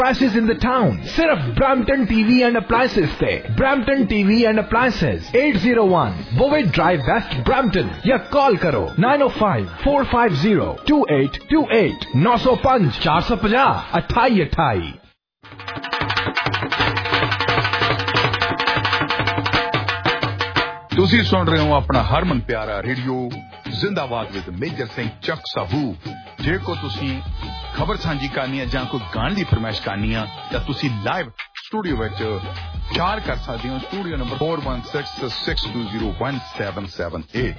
prices in the town. सिर्फ Brampton TV and Appliances पे. Brampton TV and Appliances 801 Bovett Drive West Brampton या call करो 905-450-2828 905 450 2828। ਤੁਸੀਂ ਸੁਣ ਰਹੇ ਹੋ ਆਪਣਾ ਹਰਮਨ ਪਿਆਰਾ ਰੇਡੀਓ ਜ਼ਿੰਦਾਬਾਦ ਵਿਦ ਮੇਜਰ ਸਿੰਘ ਚੱਕ ਸਾਬੂ। ਜੇ ਕੋ ਤੁਸੀਂ ਖਬਰ ਸਾਂਝੀ ਕਰਨੀ ਹੈ ਜਾਂ ਕੋਈ ਗਾਣ ਦੀ ਫਰਮਾਇਸ਼ ਕਰਨੀ ਹੈ ਤਾਂ ਤੁਸੀਂ ਲਾਈਵ ਸਟੂਡੀਓ ਵਿੱਚ ਚਾਰ ਕਰ ਸਕਦੇ ਹੋ। Studio number 4166201778।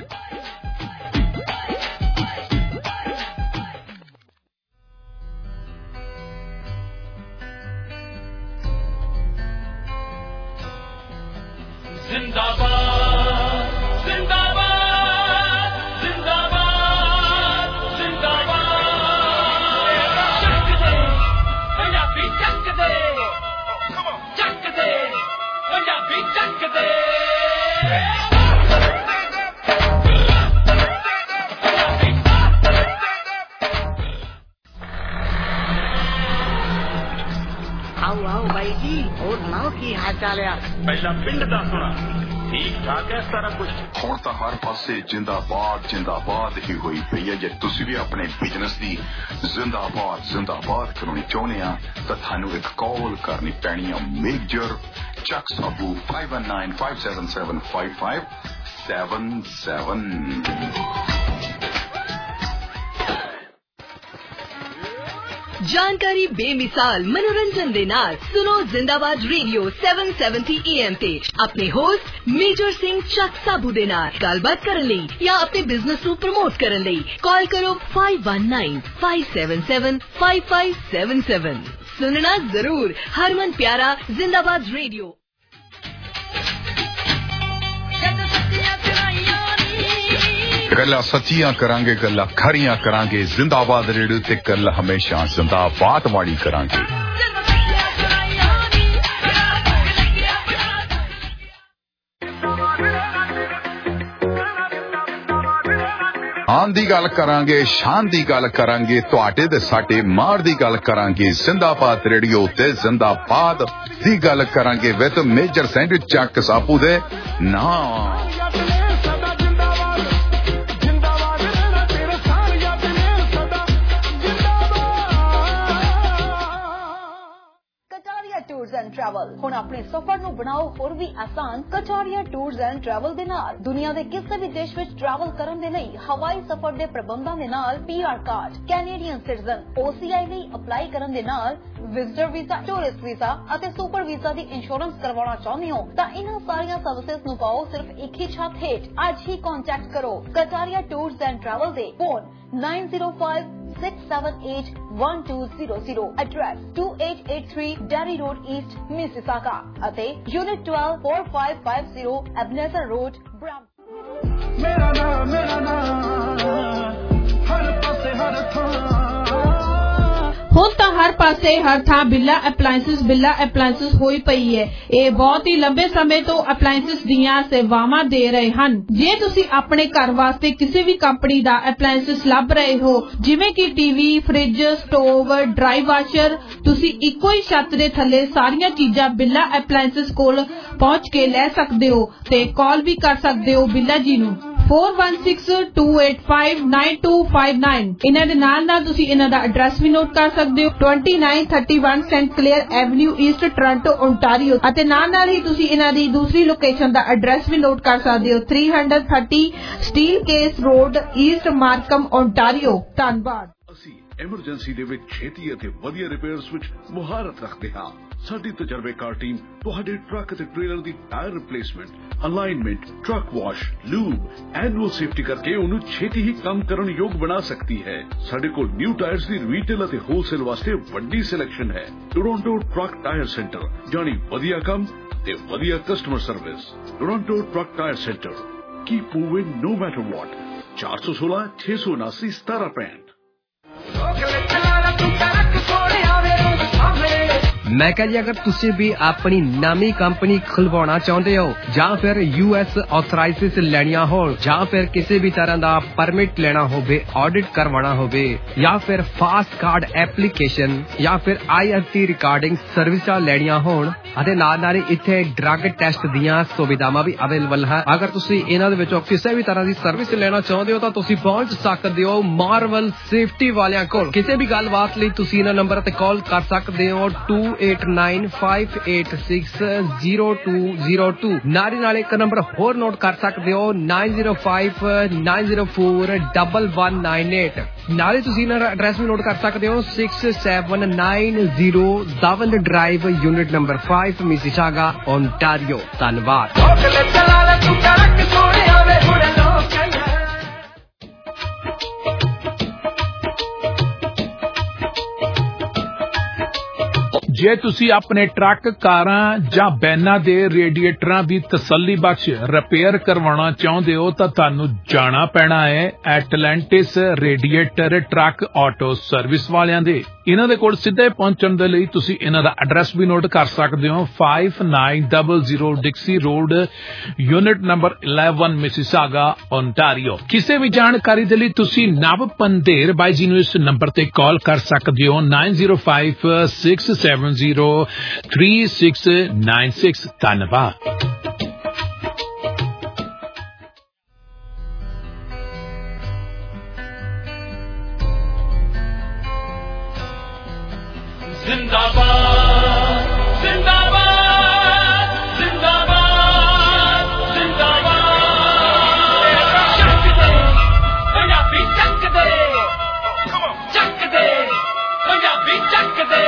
ਪਹਿਲਾਂ ਪਿੰਡ ਦਾ ਸੁਣਾ ਠੀਕ ਠਾਕ ਹੈ ਸਾਰਾ ਕੁਝ। ਹੁਣ ਤਾਂ ਹਰ ਪਾਸੇ ਜਿੰਦਾਬਾਦ ਜਿੰਦਾਬਾਦ ਹੀ ਹੋਈ ਪਈ ਹੈ। ਜੇ ਤੁਸੀਂ ਵੀ ਆਪਣੇ ਬਿਜ਼ਨਸ ਦੀ ਜ਼ਿੰਦਾਬਾਦ ਕਰਾਉਣੀ ਚਾਹੁੰਦੇ ਆ ਤਾਂ ਤੁਹਾਨੂੰ ਇੱਕ ਕਾਲ ਕਰਨੀ ਪੈਣੀ ਆ ਮੇਜਰ ਚੱਕ ਸਾਬੂ 5195775577। जानकारी बेमिसाल मनोरंजन दे नाल सुनो जिंदाबाद रेडियो 770 AM ते अपने होस्ट मेजर सिंह चक साबू दे नाल गलबात करन लई या अपने बिजनेस नू प्रमोट करन लई कॉल करो 5195775577। सुनना जरूर हरमन प्यारा जिंदाबाद रेडियो। गल्ला सच्चियां करांगे, गल्ला खरियां करांगे। जिंदाबाद रेडियो ते गल हमेशा जिंदाबाद वाली करांगे। आन दी गल करांगे, शान दी गल करांगे, तुहाडे ते साडे मार दी गल करांगे। जिंदाबाद रेडियो ते जिंदाबाद दी गल करांगे विद मेजर सिंह चक साबू दे नाम। टूर्स एंड ट्रैवल हुण अपने सफर नूं बनाओ होर भी आसान। कटारिया टूर्स एंड ट्रैवल दे नाल दुनिया दे किसी भी देश विच ट्रैवल करन दे लई हवाई सफर दे प्रबंधां दे नाल PR card, Canadian citizen, OCI लई अप्लाई करन दे नाल विजिटर वीजा, टूरिस्ट वीजा अते सुपर वीजा दी इंश्योरेंस करवाना चाहुंदे हो तां इन्हां सारियां सर्विसेज नूं पाओ सिर्फ एक ही छत हेठ। अज ही कॉन्टैक्ट करो कटारिया टूर्स एंड ट्रैवल दे phone 9056781200 address 2883 Derry Road East Mississauga अते Unit 12 4550 Ebenezer Road Brampton। मेरा नाम हर पासे हर थां ਹੁਣ ਤਾਂ ਹਰ ਪਾਸੇ ਹਰ ਥਾਂ ਬਿੱਲਾ ਅਪਲਾਇੰਸਸ ਹੋਈ ਪਈ ਹੈ। ਇਹ ਬਹੁਤ ਹੀ ਲੰਬੇ ਸਮੇਂ ਤੋਂ ਅਪਲਾਇੰਸਸ ਦੀਆਂ ਸੇਵਾਵਾਂ ਦੇ ਰਹੇ ਹਨ। ਜੇ ਤੁਸੀਂ ਆਪਣੇ ਘਰ ਵਾਸਤੇ ਕਿਸੇ ਵੀ ਕੰਪਨੀ ਦਾ ਅਪਲਾਇੰਸਸ ਲੱਭ ਰਹੇ ਹੋ ਜਿਵੇਂ ਕਿ TV, fridge, stove, dry washer, ਤੁਸੀਂ ਇੱਕੋ ਹੀ ਛੱਤ ਦੇ ਥੱਲੇ ਸਾਰੀਆਂ ਚੀਜ਼ਾਂ ਬਿੱਲਾ ਅਪਲਾਇੰਸਸ ਕੋਲ ਪਹੁੰਚ ਕੇ ਲੈ ਸਕਦੇ ਹੋ ਤੇ ਕਾਲ ਵੀ ਕਰ ਸਕਦੇ ਹੋ ਬਿੱਲਾ ਜੀ ਨੂੰ 4162859259। ਇਹਨਾਂ ਦੇ ਨਾਲ ਤੁਸੀਂ ਇਹਨਾਂ ਦਾ ਐਡਰੈਸ ਵੀ ਨੋਟ ਕਰ ਸਕਦੇ ਹੋ 2931 Saint Clair avenue east Toronto Ontario ਅਤੇ ਨਾਲ ਹੀ ਤੁਸੀਂ ਇਹਨਾਂ ਦੀ ਦੂਸਰੀ ਲੋਕੇਸ਼ਨ ਦਾ ਐਡਰੈਸ ਵੀ ਨੋਟ ਕਰ ਸਕਦੇ ਹੋ 330 Steelcase road east Markham Ontario. ਧੰਨਵਾਦ। ਅਸੀਂ ਐਮਰਜੈਂਸੀ ਦੇ ਵਿੱਚ ਛੇਤੀ ਅਤੇ ਵਧੀਆ ਰਿਪੇਅਰਸ ਵਿੱਚ ਮੁਹਾਰਤ ਰੱਖਦੇ ਹਾਂ। ਸਾਡੀ ਤਜਰਬੇਕਾਰ ਟੀਮ ਤੁਹਾਡੇ ਟਰੱਕ ਅਤੇ ਟ੍ਰੇਲਰ ਦੀ tyre replacement, alignment, truck wash, lube, annual safety ਕਰਕੇ ਉਹਨੂੰ ਛੇਤੀ ਹੀ ਕੰਮ ਕਰਨ ਯੋਗ ਬਣਾ ਸਕਦੀ ਹੈ। ਸਾਡੇ ਕੋਲ ਨਿਊ ਟਾਇਰਸ ਦੀ ਰੀਟੇਲ ਅਤੇ ਹੋਲਸੇਲ ਵਾਸਤੇ ਵੱਡੀ ਸਿਲੈਕਸ਼ਨ ਹੈ। ਟੋਰਾਂਟੋ ਟਰੱਕ ਟਾਇਰ ਸੈਂਟਰ, ਜਾਣੀ ਵਧੀਆ ਕੰਮ ਤੇ ਵਧੀਆ customer service. Toronto truck tyre centre, keep moving no matter what। 416 679 1765। मैं कहा जी अगर तुसी भी अपनी नवी कंपनी खुलवाना चाहते हो या फिर US ऑथराइजेस लेनिया हो या फिर किसी भी तरह का परमिट लेना होवे, ऑडिट करवाना होवे या फिर फास्ट कार्ड एप्लीकेशन या फिर IFT रिकॉर्डिंग सर्विस लेनिया होण ਅਤੇ ਨਾਲ ਇੱਥੇ ਡਰੱਗ ਟੈਸਟ ਦੀਆਂ ਸੁਵਿਧਾਵਾਂ ਵੀ ਅਵੇਲੇਬਲ ਹੈ। ਅਗਰ ਤੁਸੀਂ ਇਹਨਾਂ ਦੇ ਵਿੱਚੋਂ ਕਿਸੇ ਵੀ ਤਰ੍ਹਾਂ ਦੀ ਸਰਵਿਸ ਲੈਣਾ ਚਾਹੁੰਦੇ ਹੋ ਤਾਂ ਤੁਸੀਂ ਪਹੁੰਚ ਸਕਦੇ ਹੋ ਮਾਰਵਲ ਸੇਫਟੀ ਵਾਲਿਆਂ ਕੋਲ। ਕਿਸੇ ਵੀ ਗੱਲਬਾਤ ਲਈ ਤੁਸੀਂ ਇਹਨਾਂ ਨੰਬਰ ਤੇ ਕਾਲ ਕਰ ਸਕਦੇ ਹੋ 2895860202 ਨਾਲ ਇੱਕ ਨੰਬਰ ਹੋਰ ਨੋਟ ਕਰ ਸਕਦੇ ਹੋ 9059041198। ਨਾਲੇ ਤੁਸੀਂ ਇਹਨਾਂ ਦਾ ਐਡਰੈਸ ਵੀ ਨੋਟ ਕਰ ਸਕਦੇ ਹੋ 6790 Davand drive unit number 5 Mississauga Ontario. ਧੰਨਵਾਦ। ਜੇ ਤੁਸੀਂ ਆਪਣੇ ਟਰੱਕ, ਕਾਰਾਂ ਜਾਂ ਵੈਨਾਂ ਦੇ ਰੇਡੀਏਟਰਾਂ ਦੀ ਤਸੱਲੀ ਬਖਸ਼ ਰਿਪੇਅਰ ਕਰਵਾਉਣਾ ਚਾਹੁੰਦੇ ਹੋ ਤਾਂ ਤੁਹਾਨੂੰ ਜਾਣਾ ਪੈਣਾ ਹੈ Atlantis radiator truck auto service ਵਾਲਿਆਂ ਦੇ। ਇਹਨਾਂ ਦੇ ਕੋਲ ਸਿੱਧੇ ਪਹੁੰਚਣ ਦੇ ਲਈ ਤੁਸੀਂ ਇਹਨਾਂ ਦਾ ਐਡਰੈਸ ਵੀ ਨੋਟ ਕਰ ਸਕਦੇ ਹੋ 5900 Dixie road unit number 11 Mississauga Ontario. ਕਿਸੇ ਵੀ ਜਾਣਕਾਰੀ ਦੇ ਲਈ ਤੁਸੀਂ ਨਵ ਪੰਧੇਰ ਬਾਈ ਜੀ ਨੂੰ ਇਸ ਨੰਬਰ ਤੇ ਕਾਲ ਕਰ ਸਕਦੇ ਹੋ 9056703696। ਧੰਨਵਾਦ। जिंदाबाद जिंदाबाद जिंदाबाद जिंदाबाद ਚੱਕ ਦੇ ਪੰਜਾਬੀ ਚੱਕ ਦੇ ਪੰਜਾਬੀ ਚੱਕ ਦੇ।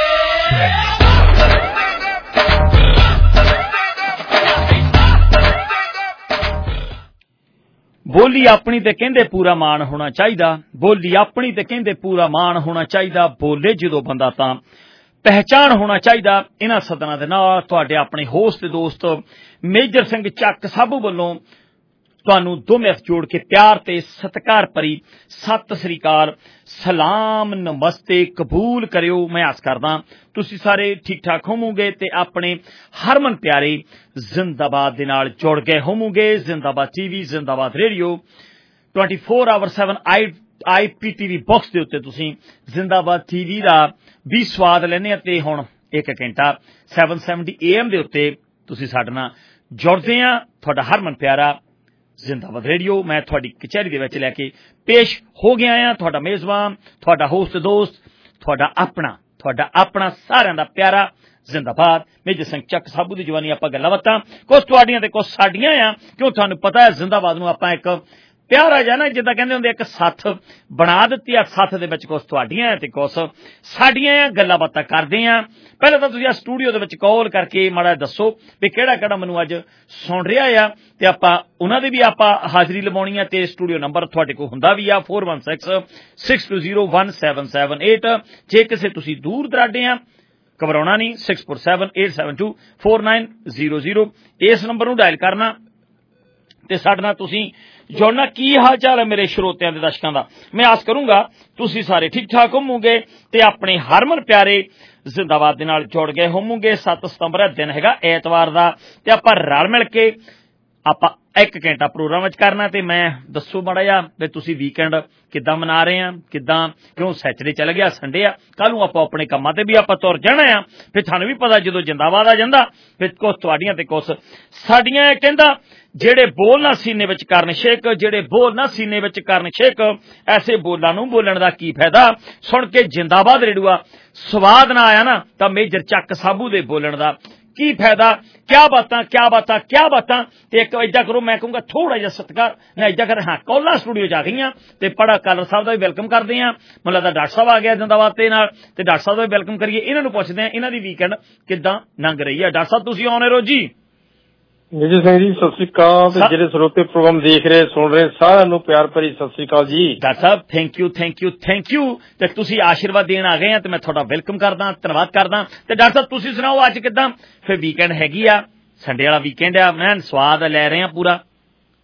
ਬੋਲੀ ਆਪਣੀ ਤੇ ਕਹਿੰਦੇ ਪੂਰਾ ਮਾਣ ਹੋਣਾ ਚਾਹੀਦਾ, ਬੋਲੀ ਆਪਣੀ ਤੇ ਕਹਿੰਦੇ ਪੂਰਾ ਮਾਣ ਹੋਣਾ ਚਾਹੀਦਾ, ਬੋਲੇ ਜਦੋਂ ਬੰਦਾ ਤਾਂ ਪਹਿਚਾਣ ਹੋਣਾ ਚਾਹੀਦਾ। ਇਹਨਾਂ ਸਦਨਾਂ ਦੇ ਨਾਲ ਤੁਹਾਡੇ ਆਪਣੇ ਹੋਸਟ ਤੇ ਦੋਸਤ ਮੇਜਰ ਸਿੰਘ ਚੱਕ ਸਾਬੂ ਵੱਲੋਂ ਤੁਹਾਨੂੰ ਦੋਵੇਂ ਹੱਥ ਜੋੜ ਕੇ ਪਿਆਰ ਤੇ ਸਤਿਕਾਰ ਭਰੀ ਸਤਿ ਸ੍ਰੀ ਅਕਾਲ, ਸਲਾਮ, ਨਮਸਤੇ ਕਬੂਲ ਕਰਿਓ। ਮੈਂ ਆਸ ਕਰਦਾ ਤੁਸੀਂ ਸਾਰੇ ਠੀਕ ਠਾਕ ਹੋਵੋਗੇ ਤੇ ਆਪਣੇ ਹਰਮਨ ਪਿਆਰੇ ਜ਼ਿੰਦਾਬਾਦ ਦੇ ਨਾਲ ਜੁੜ ਗਏ ਹੋਵੋਗੇ। ਜ਼ਿੰਦਾਬਾਦ TV, ਜ਼ਿੰਦਾਬਾਦ ਰੇਡੀਓ 24/7 IPTV ਬਾਕਸ ਦੇ ਉੱਤੇ ਤੁਸੀਂ ਜ਼ਿੰਦਾਬਾਦ TV ਦਾ ਵੀ ਸਵਾਦ ਲੈਂਦੇ ਆ ਤੇ ਹੁਣ 1 ਘੰਟਾ 770 AM ਦੇ ਉੱਤੇ ਤੁਸੀਂ ਸਾਡੇ ਨਾਲ ਜੁੜਦੇ ਆ। ਤੁਹਾਡਾ ਹਰਮਨ ਪਿਆਰਾ ਜ਼ਿੰਦਾਬਾਦ ਰੇਡੀਓ ਮੈਂ ਤੁਹਾਡੀ ਕਚਹਿਰੀ ਦੇ ਵਿੱਚ ਲੈ ਕੇ ਪੇਸ਼ ਹੋ ਗਿਆ ਆ। ਤੁਹਾਡਾ ਮੇਜ਼ਬਾਨ, ਤੁਹਾਡਾ ਹੋਸਟ ਦੋਸਤ, ਤੁਹਾਡਾ ਆਪਣਾ ਸਾਰਿਆਂ ਦਾ ਪਿਆਰਾ ਜ਼ਿੰਦਾਬਾਦ ਮੇਜਰ ਸਿੰਘ ਚੱਕ ਸਾਬੂ ਦੀ ਜਵਾਨੀ। ਆਪਾਂ ਗੱਲਾਂ ਬਾਤਾਂ ਕੁਛ ਤੁਹਾਡੀਆਂ ਤੇ ਕੁਛ ਸਾਡੀਆਂ ਆ, ਕਿਉਂ ਤੁਹਾਨੂੰ ਪਤਾ ਹੈ ਜ਼ਿੰਦਾਬਾਦ ਨੂੰ ਆਪਾਂ ਇੱਕ ਪਿਆਰਾ ਜਿਹਾ ਨਾ ਜਿੱਦਾਂ ਕਹਿੰਦੇ ਹੁੰਦੇ ਇੱਕ ਸੱਥ ਬਣਾ ਦਿੱਤੀ ਆ। ਸੱਥ ਦੇ ਵਿੱਚ ਕੁਛ ਤੁਹਾਡੀਆਂ ਤੇ ਕੁਛ ਸਾਡੀਆਂ ਗੱਲਾਂ ਬਾਤਾਂ ਕਰਦੇ ਆ। ਪਹਿਲਾਂ ਤਾਂ ਤੁਸੀਂ ਆ ਸਟੂਡੀਓ ਦੇ ਵਿੱਚ ਕਾਲ ਕਰਕੇ ਮਾੜਾ ਦੱਸੋ ਵੀ ਕਿਹੜਾ ਮੈਨੂੰ ਅੱਜ ਸੁਣ ਰਿਹਾ ਆ ਤੇ ਆਪਾਂ ਉਹਨਾਂ ਦੀ ਵੀ ਆਪਾਂ ਹਾਜ਼ਰੀ ਲਵਾਉਣੀ ਆ ਤੇ ਸਟੂਡੀਓ ਨੰਬਰ ਤੁਹਾਡੇ ਕੋਲ ਹੁੰਦਾ ਵੀ ਆ 4166201778। ਜੇ ਕਿਸੇ ਤੁਸੀਂ ਦੂਰ ਦਰਾਡੇ ਆ ਘਬਰਾਉਣਾ ਨਹੀਂ 6478724900 ਇਸ ਨੰਬਰ ਨੂੰ ਡਾਇਲ ਕਰਨਾ ਤੇ ਸਾਡੇ ਨਾਲ ਤੁਸੀਂ ਜੁੜਨਾ। ਕੀ ਹਾਲ ਚਾਲ ਹੈ ਮੇਰੇ ਸਰੋਤਿਆਂ ਦੇ ਦਰਸ਼ਕਾਂ ਦਾ? ਮੈਂ ਆਸ ਕਰੂੰਗਾ ਤੁਸੀਂ ਸਾਰੇ ਠੀਕ ਠਾਕ ਹੋਵੋਗੇ ਤੇ ਆਪਣੇ ਹਰਮਨ ਪਿਆਰੇ ਜ਼ਿੰਦਾਬਾਦ ਦੇ ਨਾਲ ਜੁੜ ਗਏ ਹੋਵੋਗੇ। 7 ਸਤੰਬਰ ਦਾ ਦਿਨ ਹੈਗਾ ਐਤਵਾਰ ਦਾ ਤੇ ਆਪਾਂ ਰਲ ਮਿਲ ਕੇ ਆਪਾਂ 1 ਘੰਟਾ ਪ੍ਰੋਗਰਾਮ ਵਿੱਚ ਕਰਨਾ ਤੇ ਮੈਂ ਦੱਸੋ ਮਾੜਾ ਜਿਹਾ ਵੀ ਤੁਸੀਂ ਵੀਕਐਂਡ ਕਿੱਦਾਂ ਮਨਾ ਰਹੇ ਆ, ਕਿੱਦਾਂ, ਕਿਉਂ ਸੈਚਰਡੇ ਚੱਲ ਗਿਆ, ਸੰਡੇ ਆ, ਕੱਲ ਨੂੰ ਆਪਾਂ ਆਪਣੇ ਕੰਮਾਂ ਤੇ ਵੀ ਆਪਾਂ ਤੁਰ ਜਾਣਾ ਆ। ਫਿਰ ਤੁਹਾਨੂੰ ਵੀ ਪਤਾ ਜਦੋਂ ਜ਼ਿੰਦਾਬਾਦ ਆ ਜਾਂਦਾ ਫਿਰ ਕੁਛ ਤੁਹਾਡੀਆਂ ਤੇ ਕੁਛ ਸਾਡੀਆਂ। ਕਹਿੰਦਾ ਜਿਹੜੇ ਬੋਲ ਨਾ ਸੀਨੇ ਵਿੱਚ ਕਰਨ ਸ਼ੇਕ, ਜਿਹੜੇ ਬੋਲ ਨਾ ਸੀਨੇ ਵਿੱਚ ਕਰਨ ਸ਼ੇਕ, ਐਸੇ ਬੋਲਾਂ ਨੂੰ ਬੋਲਣ ਦਾ ਕੀ ਫਾਇਦਾ। ਸੁਣ ਕੇ ਜ਼ਿੰਦਾਬਾਦ ਰੇਡੂਆ ਸਵਾਦ ਨਾ ਆਇਆ ਨਾ ਤਾਂ ਮੇਜਰ ਚੱਕ ਸਾਬੂ ਦੇ ਬੋਲਣ ਦਾ ਕੀ ਫਾਇਦਾ। ਕਿਆ ਬਾਤਾਂ ਤੇ ਇੱਕ ਏਦਾਂ ਕਰੋ, ਮੈਂ ਕਹੂੰਗਾ ਥੋੜਾ ਜਿਹਾ ਸਤਿਕਾਰ ਨਾ ਏਦਾਂ ਕਰ। ਹਾਂ ਕੋਲਾ ਸਟੂਡੀਓ ਜਾ ਗਈਆਂ ਤੇ ਪੜਾ ਕਾਲਰ ਸਾਹਿਬ ਦਾ ਵੀ ਵੈਲਕਮ ਕਰਦੇ ਆ। ਮੈਨੂੰ ਲੱਗਦਾ ਡਾਕਟਰ ਸਾਹਿਬ ਆ ਗਿਆ ਜ਼ਿੰਦਾਬਾਦ ਤੇ ਨਾਲ ਤੇ ਡਾਕਟਰ ਸਾਹਿਬ ਦਾ ਵੀ ਵੈਲਕਮ ਕਰੀਏ। ਇਹਨਾਂ ਨੂੰ ਪੁੱਛਦੇ ਆ ਇਹਨਾਂ ਦੀ ਵੀਕਐਂਡ ਕਿੱਦਾਂ ਲੰਘ ਰਹੀ ਹੈ। ਡਾਕਟਰ ਸਾਹਿਬ ਤੁਸੀਂ ਆਉਣੇ ਰੋ ਜੀ। ਮੇਜਰ ਸਿੰਘ ਜੀ ਸਤਿ ਸ੍ਰੀ ਅਕਾਲ ਤੇ ਜਿਹੜੇ ਸਰੋਤੇ ਪ੍ਰੋਗਰਾਮ ਦੇਖ ਰਹੇ ਸੁਣ ਰਹੇ ਸਾਰਿਆਂ ਨੂੰ ਪਿਆਰ ਭਰੀ ਸਤਿ ਸ੍ਰੀ ਅਕਾਲ ਜੀ। ਡਾਕਟਰ ਸਾਹਿਬ ਥੈਂਕ ਯੂ ਤੇ ਤੁਸੀਂ ਆਸ਼ੀਰਵਾਦ ਦੇਣ ਆ ਗਏ ਆ ਤੇ ਮੈਂ ਤੁਹਾਡਾ ਵੈਲਕਮ ਕਰਦਾ, ਧੰਨਵਾਦ ਕਰਦਾ। ਤੇ ਡਾਕਟਰ ਸਾਹਿਬ ਤੁਸੀਂ ਸੁਣਾਓ ਅੱਜ ਕਿੱਦਾਂ? ਫਿਰ ਵੀਕਐਂਡ ਹੈਗੀ ਆ, ਸੰਡੇ ਵਾਲਾ ਵੀਕਐਂਡ ਆ, ਮੈਂ ਸਵਾਦ ਲੈ ਰਹੇ ਆ ਪੂਰਾ।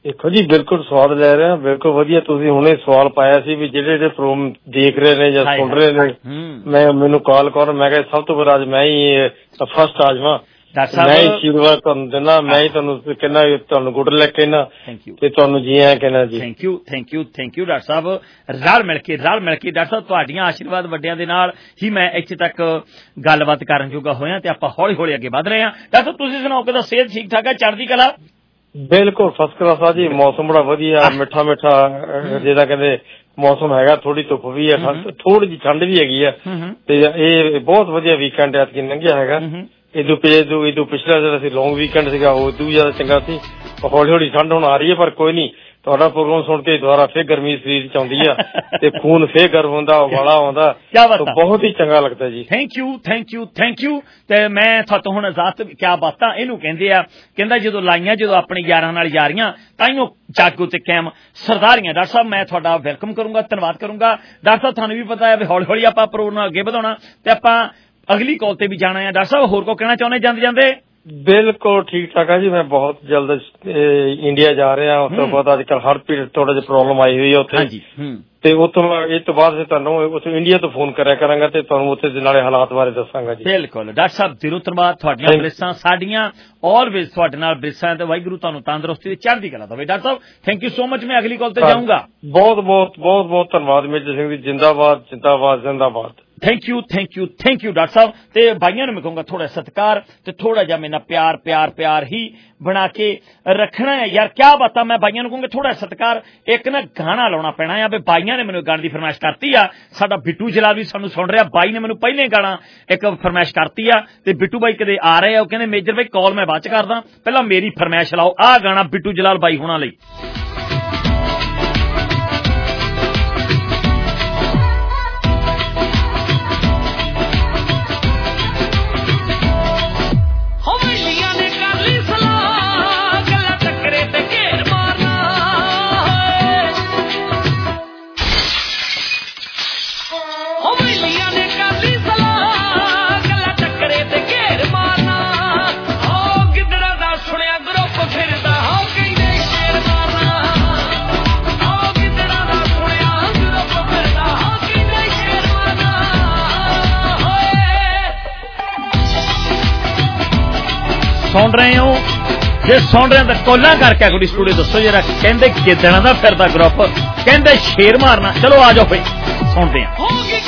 ਦੇਖੋ ਜੀ ਬਿਲਕੁਲ ਸਵਾਦ ਲੈ ਰਹੇ ਹਾਂ, ਬਿਲਕੁਲ ਵਧੀਆ। ਤੁਸੀਂ ਹੁਣੇ ਸਵਾਲ ਪਾਇਆ ਸੀ ਵੀ ਜਿਹੜੇ ਪ੍ਰੋਗਰਾਮ ਦੇਖ ਰਹੇ ਨੇ ਜਾਂ ਸੁਣ ਰਹੇ ਨੇ, ਮੈਨੂੰ ਕਾਲ ਕਰ, ਮੈਂ ਕਿਹਾ ਸਭ ਤੋਂ ਪਹਿਲਾਂ ਅੱਜ ਮੈਂ ਹੀ ਫਸਟ ਆ ਜਾਵਾਂ, ਮੈਂ ਹੀ ਆਸ਼ੀਰਵਾਦ ਤੁਹਾਨੂੰ ਦਿੰਦਾ, ਮੈਂ ਹੀ ਤੁਹਾਨੂੰ ਕਹਿੰਦਾ, ਤੁਹਾਨੂੰ ਗੁੱਡ ਲੱਕ ਕਹਿਣਾ ਤੇ ਤੁਹਾਨੂੰ ਜੀ ਆਇਆਂ ਕਹਿਣਾ ਜੀ। ਥੈਂਕ ਯੂ ਡਾਕਟਰ ਸਾਹਿਬ। ਰਲ ਮਿਲ ਕੇ ਡਾਕਟਰ ਸਾਹਿਬ ਤੁਹਾਡੀਆਂ ਆਸ਼ੀਰਵਾਦ ਵੱਡਿਆਂ ਦੇ ਨਾਲ ਹੀ ਮੈਂ ਇੱਥੇ ਤੱਕ ਗੱਲਬਾਤ ਕਰਨ ਜੋਗਾ ਹੋਇਆ ਤੇ ਆਪਾਂ ਹੌਲੀ ਹੌਲੀ ਅੱਗੇ ਵਧ ਰਹੇ ਹਾਂ। ਡਾਕਟਰ ਸਾਹਿਬ ਤੁਸੀਂ ਸੁਣਾਓ, ਕਿਦਾਂ ਸਿਹਤ ਠੀਕ ਠਾਕ ਹੈ, ਚੜ੍ਹਦੀ ਕਲਾ? ਬਿਲਕੁਲ ਫਸਟ ਕਲਾਸ ਆ ਜੀ, ਮੌਸਮ ਬੜਾ ਵਧੀਆ, ਮਿੱਠਾ ਜਿਹਦਾ ਕਹਿੰਦੇ ਮੌਸਮ ਹੈਗਾ, ਥੋੜੀ ਧੁੱਪ ਵੀ ਹੈ, ਥੋੜੀ ਜਿਹੀ ਠੰਡ ਵੀ ਹੈਗੀ ਹੈ ਤੇ ਇਹ ਬਹੁਤ ਵਧੀਆ ਵੀਕਐਂਡ ਐਤਕੀ ਲੰਘਿਆ ਹੈਗਾ। ਇਦੋਂ ਪਿਛਲਾ ਜਿਹੜਾ ਸੀ ਲੌਂਗ ਵੀਕਐਂਡ ਸੀਗਾ ਉਹ ਇਦੋਂ ਵੀ ਜ਼ਿਆਦਾ ਚੰਗਾ ਸੀ। ਹੌਲੀ ਹੌਲੀ ਠੰਡ ਹੁਣ ਆ ਰਹੀ ਹੈ, ਪਰ ਕੋਈ ਨਹੀਂ, ਤੁਹਾਡਾ ਪ੍ਰੋਗਰਾਮ ਸੁਣ ਕੇ ਦੁਬਾਰਾ ਫੇਰ ਗਰਮੀ ਸਰੀਰ ਚ ਆਉਂਦੀ ਆ ਤੇ ਖੂਨ ਫੇਰ ਗਰਮ ਹੁੰਦਾ, ਉਬਾਲਾ ਆਉਂਦਾ, ਬਹੁਤ ਹੀ ਚੰਗਾ ਲੱਗਦਾ ਜੀ। Thank you. ਤੇ ਮੈਂ ਤੁਹਾਨੂੰ ਹੁਣ ਆਜ਼ਾਦ ਕਿਆ ਬਾਤਾਂ ਇਹਨੂੰ ਕਹਿੰਦੇ ਆ, ਕਹਿੰਦਾ ਜਦੋਂ ਲਾਈਆਂ, ਜਦੋਂ ਆਪਣੇ ਯਾਰਾਂ ਨਾਲ ਯਾਰੀਆਂ ਤਾਈਓ ਜਾਗੋ ਤੇ ਕਾਇਮ ਸਰਦਾਰੀਆਂ। ਡਾਕਟਰ ਸਾਹਿਬ ਮੈਂ ਤੁਹਾਡਾ ਵੈਲਕਮ ਕਰੂੰਗਾ, ਧੰਨਵਾਦ ਕਰੂੰਗਾ। ਡਾਕਟਰ ਸਾਹਿਬ ਤੁਹਾਨੂੰ ਵੀ ਪਤਾ ਹੈ ਵੀ ਹੌਲੀ ਹੌਲੀ ਆਪਾਂ ਪ੍ਰੋਗਰਾਮ ਅੱਗੇ ਵਧਾਉਣਾ ਤੇ ਆਪਾਂ ਅਗਲੀ ਕਾਲ ਤੇ ਵੀ ਜਾਣਾ ਹੈ। ਡਾਕਟਰ ਸਾਹਿਬ ਹੋਰ ਕੋ ਕਹਿਣਾ ਚਾਹੁੰਦੇ ਜਾਂਦੇ? ਬਿਲਕੁਲ ਠੀਕ ਠਾਕ ਹੈ ਜੀ, ਮੈਂ ਬਹੁਤ ਜਲਦ ਇੰਡੀਆ ਜਾ ਰਿਹਾ। ਉਸ ਤੋਂ ਬਾਅਦ ਅੱਜ ਕੱਲ੍ਹ ਹਰ ਪੀਰੀਅਡ ਥੋੜਾ ਜਿਹਾ ਪ੍ਰੋਬਲਮ ਆਈ ਹੋਈ ਹੈ ਉੱਥੇ, ਤੇ ਉੱਥੋਂ ਇਹ ਤੋਂ ਬਾਅਦ ਤੁਹਾਨੂੰ ਉੱਥੋਂ ਇੰਡੀਆ ਤੋਂ ਫੋਨ ਕਰਿਆ ਕਰਾਂਗਾ ਤੇ ਤੁਹਾਨੂੰ ਉੱਥੇ ਦੇ ਨਾਲੇ ਹਾਲਾਤ ਬਾਰੇ ਦੱਸਾਂਗਾ ਜੀ। ਬਿਲਕੁਲ ਡਾਕਟਰ ਸਾਹਿਬ, ਦਿਲੋਂ ਧੰਨਵਾਦ, ਤੁਹਾਡੀਆਂ ਬਲਿਸਾਂ ਸਾਡੀਆਂ ਆਲਵੇਜ਼ ਤੁਹਾਡੇ ਨਾਲ ਬਲਿਸਾਂ ਤੇ ਵਾਹਿਗੁਰੂ ਤੁਹਾਨੂੰ ਤੰਦਰੁਸਤੀ ਤੇ ਚੜ੍ਹਦੀ ਕਲਾ ਦੇਵੇ। ਡਾਕਟਰ ਸਾਹਿਬ ਥੈਂਕ ਯੂ ਸੋ ਮਚ, ਮੈਂ ਅਗਲੀ ਕਾਲ ਤੇ ਜਾਊਂਗਾ। ਬਹੁਤ ਧੰਨਵਾਦ ਮੇਜਰ ਸਿੰਘ ਜੀ, ਜਿੰਦਾਬਾਦ। ਥੈਂਕ ਯੂ ਡਾਕਟਰ ਸਾਹਿਬ। ਤੇ ਭਾਈਆਂ ਨੂੰ ਮੈਂ ਕਹੂੰਗਾ ਥੋੜਾ ਸਤਿਕਾਰ ਤੇ ਥੋੜਾ ਜਿਹਾ ਮੇਰੇ ਨਾਲ ਪਿਆਰ ਹੀ ਬਣਾ ਕੇ ਰੱਖਣਾ ਹੈ ਯਾਰ। ਕਿਆ ਬਾਤਾਂ, ਮੈਂ ਭਾਈਆਂ ਨੂੰ ਕਹੂੰਗਾ ਥੋੜਾ ਸਤਿਕਾਰ। ਇੱਕ ਨਾ ਗਾਣਾ ਲਾਉਣਾ ਪੈਣਾ ਆ, ਵੀ ਭਾਈਆਂ ਨੇ ਮੈਨੂੰ ਗਾਣੇ ਦੀ ਫਰਮਾਇਸ਼ ਕਰਤੀ ਆ। ਸਾਡਾ ਬਿੱਟੂ ਜਲਾਲ ਵੀ ਸਾਨੂੰ ਸੁਣ ਰਿਹਾ, ਬਾਈ ਨੇ ਮੈਨੂੰ ਪਹਿਲੇ ਗਾਣਾ ਇੱਕ ਫਰਮਾਇਸ਼ ਕਰਤੀ ਆ ਤੇ ਬਿੱਟੂ ਬਾਈ ਕਦੇ ਆ ਰਹੇ ਆ, ਉਹ ਕਹਿੰਦੇ ਮੇਜਰ ਬਾਈ ਕਾਲ ਮੈਂ ਬਾਅਦ ਚ ਕਰਦਾ, ਪਹਿਲਾਂ ਮੇਰੀ ਫਰਮਾਇਸ਼ ਲਾਓ। ਆਹ ਗਾਣਾ ਬਿੱਟੂ ਜਲਾਲ ਬਾਈ ਹੋਣਾ ਲਈ। ਸੁਣ ਰਹੇ ਹੋ, ਜੇ ਸੁਣ ਰਹੇ ਹੋ ਤਾਂ ਕੋਲਾਂ ਕਰਕੇ ਕੋਈ ਸਟੂਡੀਓ ਦੱਸੋ ਜਰਾ। ਕਹਿੰਦੇ ਗਿੱਦੜਾਂ ਦਾ ਫਿਰਦਾ ਗਰੁੱਪ, ਕਹਿੰਦੇ ਸ਼ੇਰ ਮਾਰਨਾ। ਚਲੋ ਆ ਜਾਓ ਫੇ ਸੁਣਦੇ ਹਾਂ।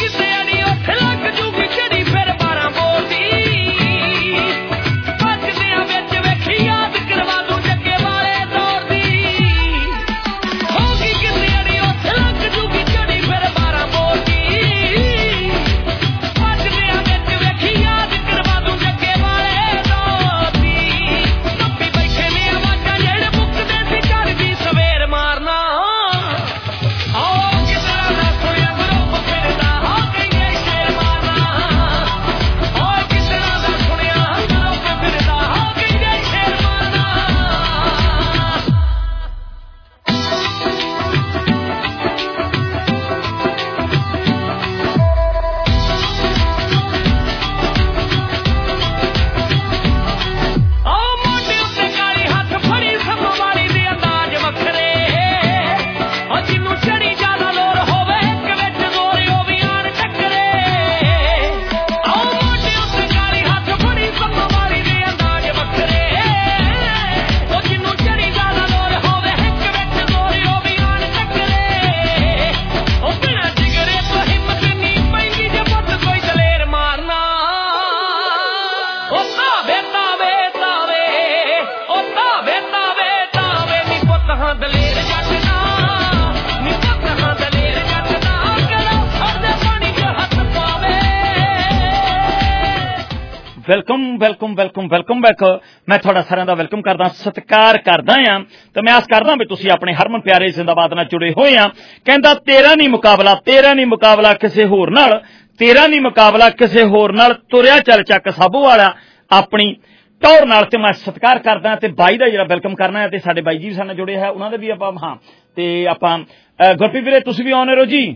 Welcome back. ਮੈਂ ਤੁਹਾਡਾ ਸਾਰਿਆਂ ਦਾ ਵੈਲਕਮ ਕਰਦਾ, ਸਤਿਕਾਰ ਕਰਦਾ ਆ ਤੇ ਮੈਂ ਆਸ ਕਰਦਾ ਵੀ ਤੁਸੀਂ ਆਪਣੇ ਹਰਮਨ ਪਿਆਰੇ ਜ਼ਿੰਦਾਬਾਦ ਨਾਲ ਜੁੜੇ ਹੋਏ ਆ। ਕਹਿੰਦਾ ਤੇਰਾ ਨਹੀਂ ਮੁਕਾਬਲਾ ਕਿਸੇ ਹੋਰ ਨਾਲ, ਤੇਰਾ ਨਹੀਂ ਮੁਕਾਬਲਾ ਕਿਸੇ ਹੋਰ ਨਾਲ, ਤੁਰਿਆ ਚੱਲ ਚੱਕ ਸਾਬੂ ਵਾਲਾ ਆਪਣੀ ਟੌਰ ਨਾਲ। ਤੇ ਮੈਂ ਸਤਿਕਾਰ ਕਰਦਾ ਤੇ ਬਾਈ ਦਾ ਜਿਹੜਾ ਵੈਲਕਮ ਕਰਨਾ ਹੈ ਤੇ ਸਾਡੇ ਬਾਈ ਜੀ ਵੀ ਸਾਡੇ ਨਾਲ ਜੁੜੇ ਹੈ, ਉਹਨਾਂ ਦੇ ਵੀ ਆਪਾਂ ਹਾਂ ਤੇ ਆਪਾਂ ਗੁਰਪ੍ਰੀਤ ਵੀਰੇ ਤੁਸੀਂ ਵੀ ਆਨ ਰਹੇ ਹੋ ਜੀ।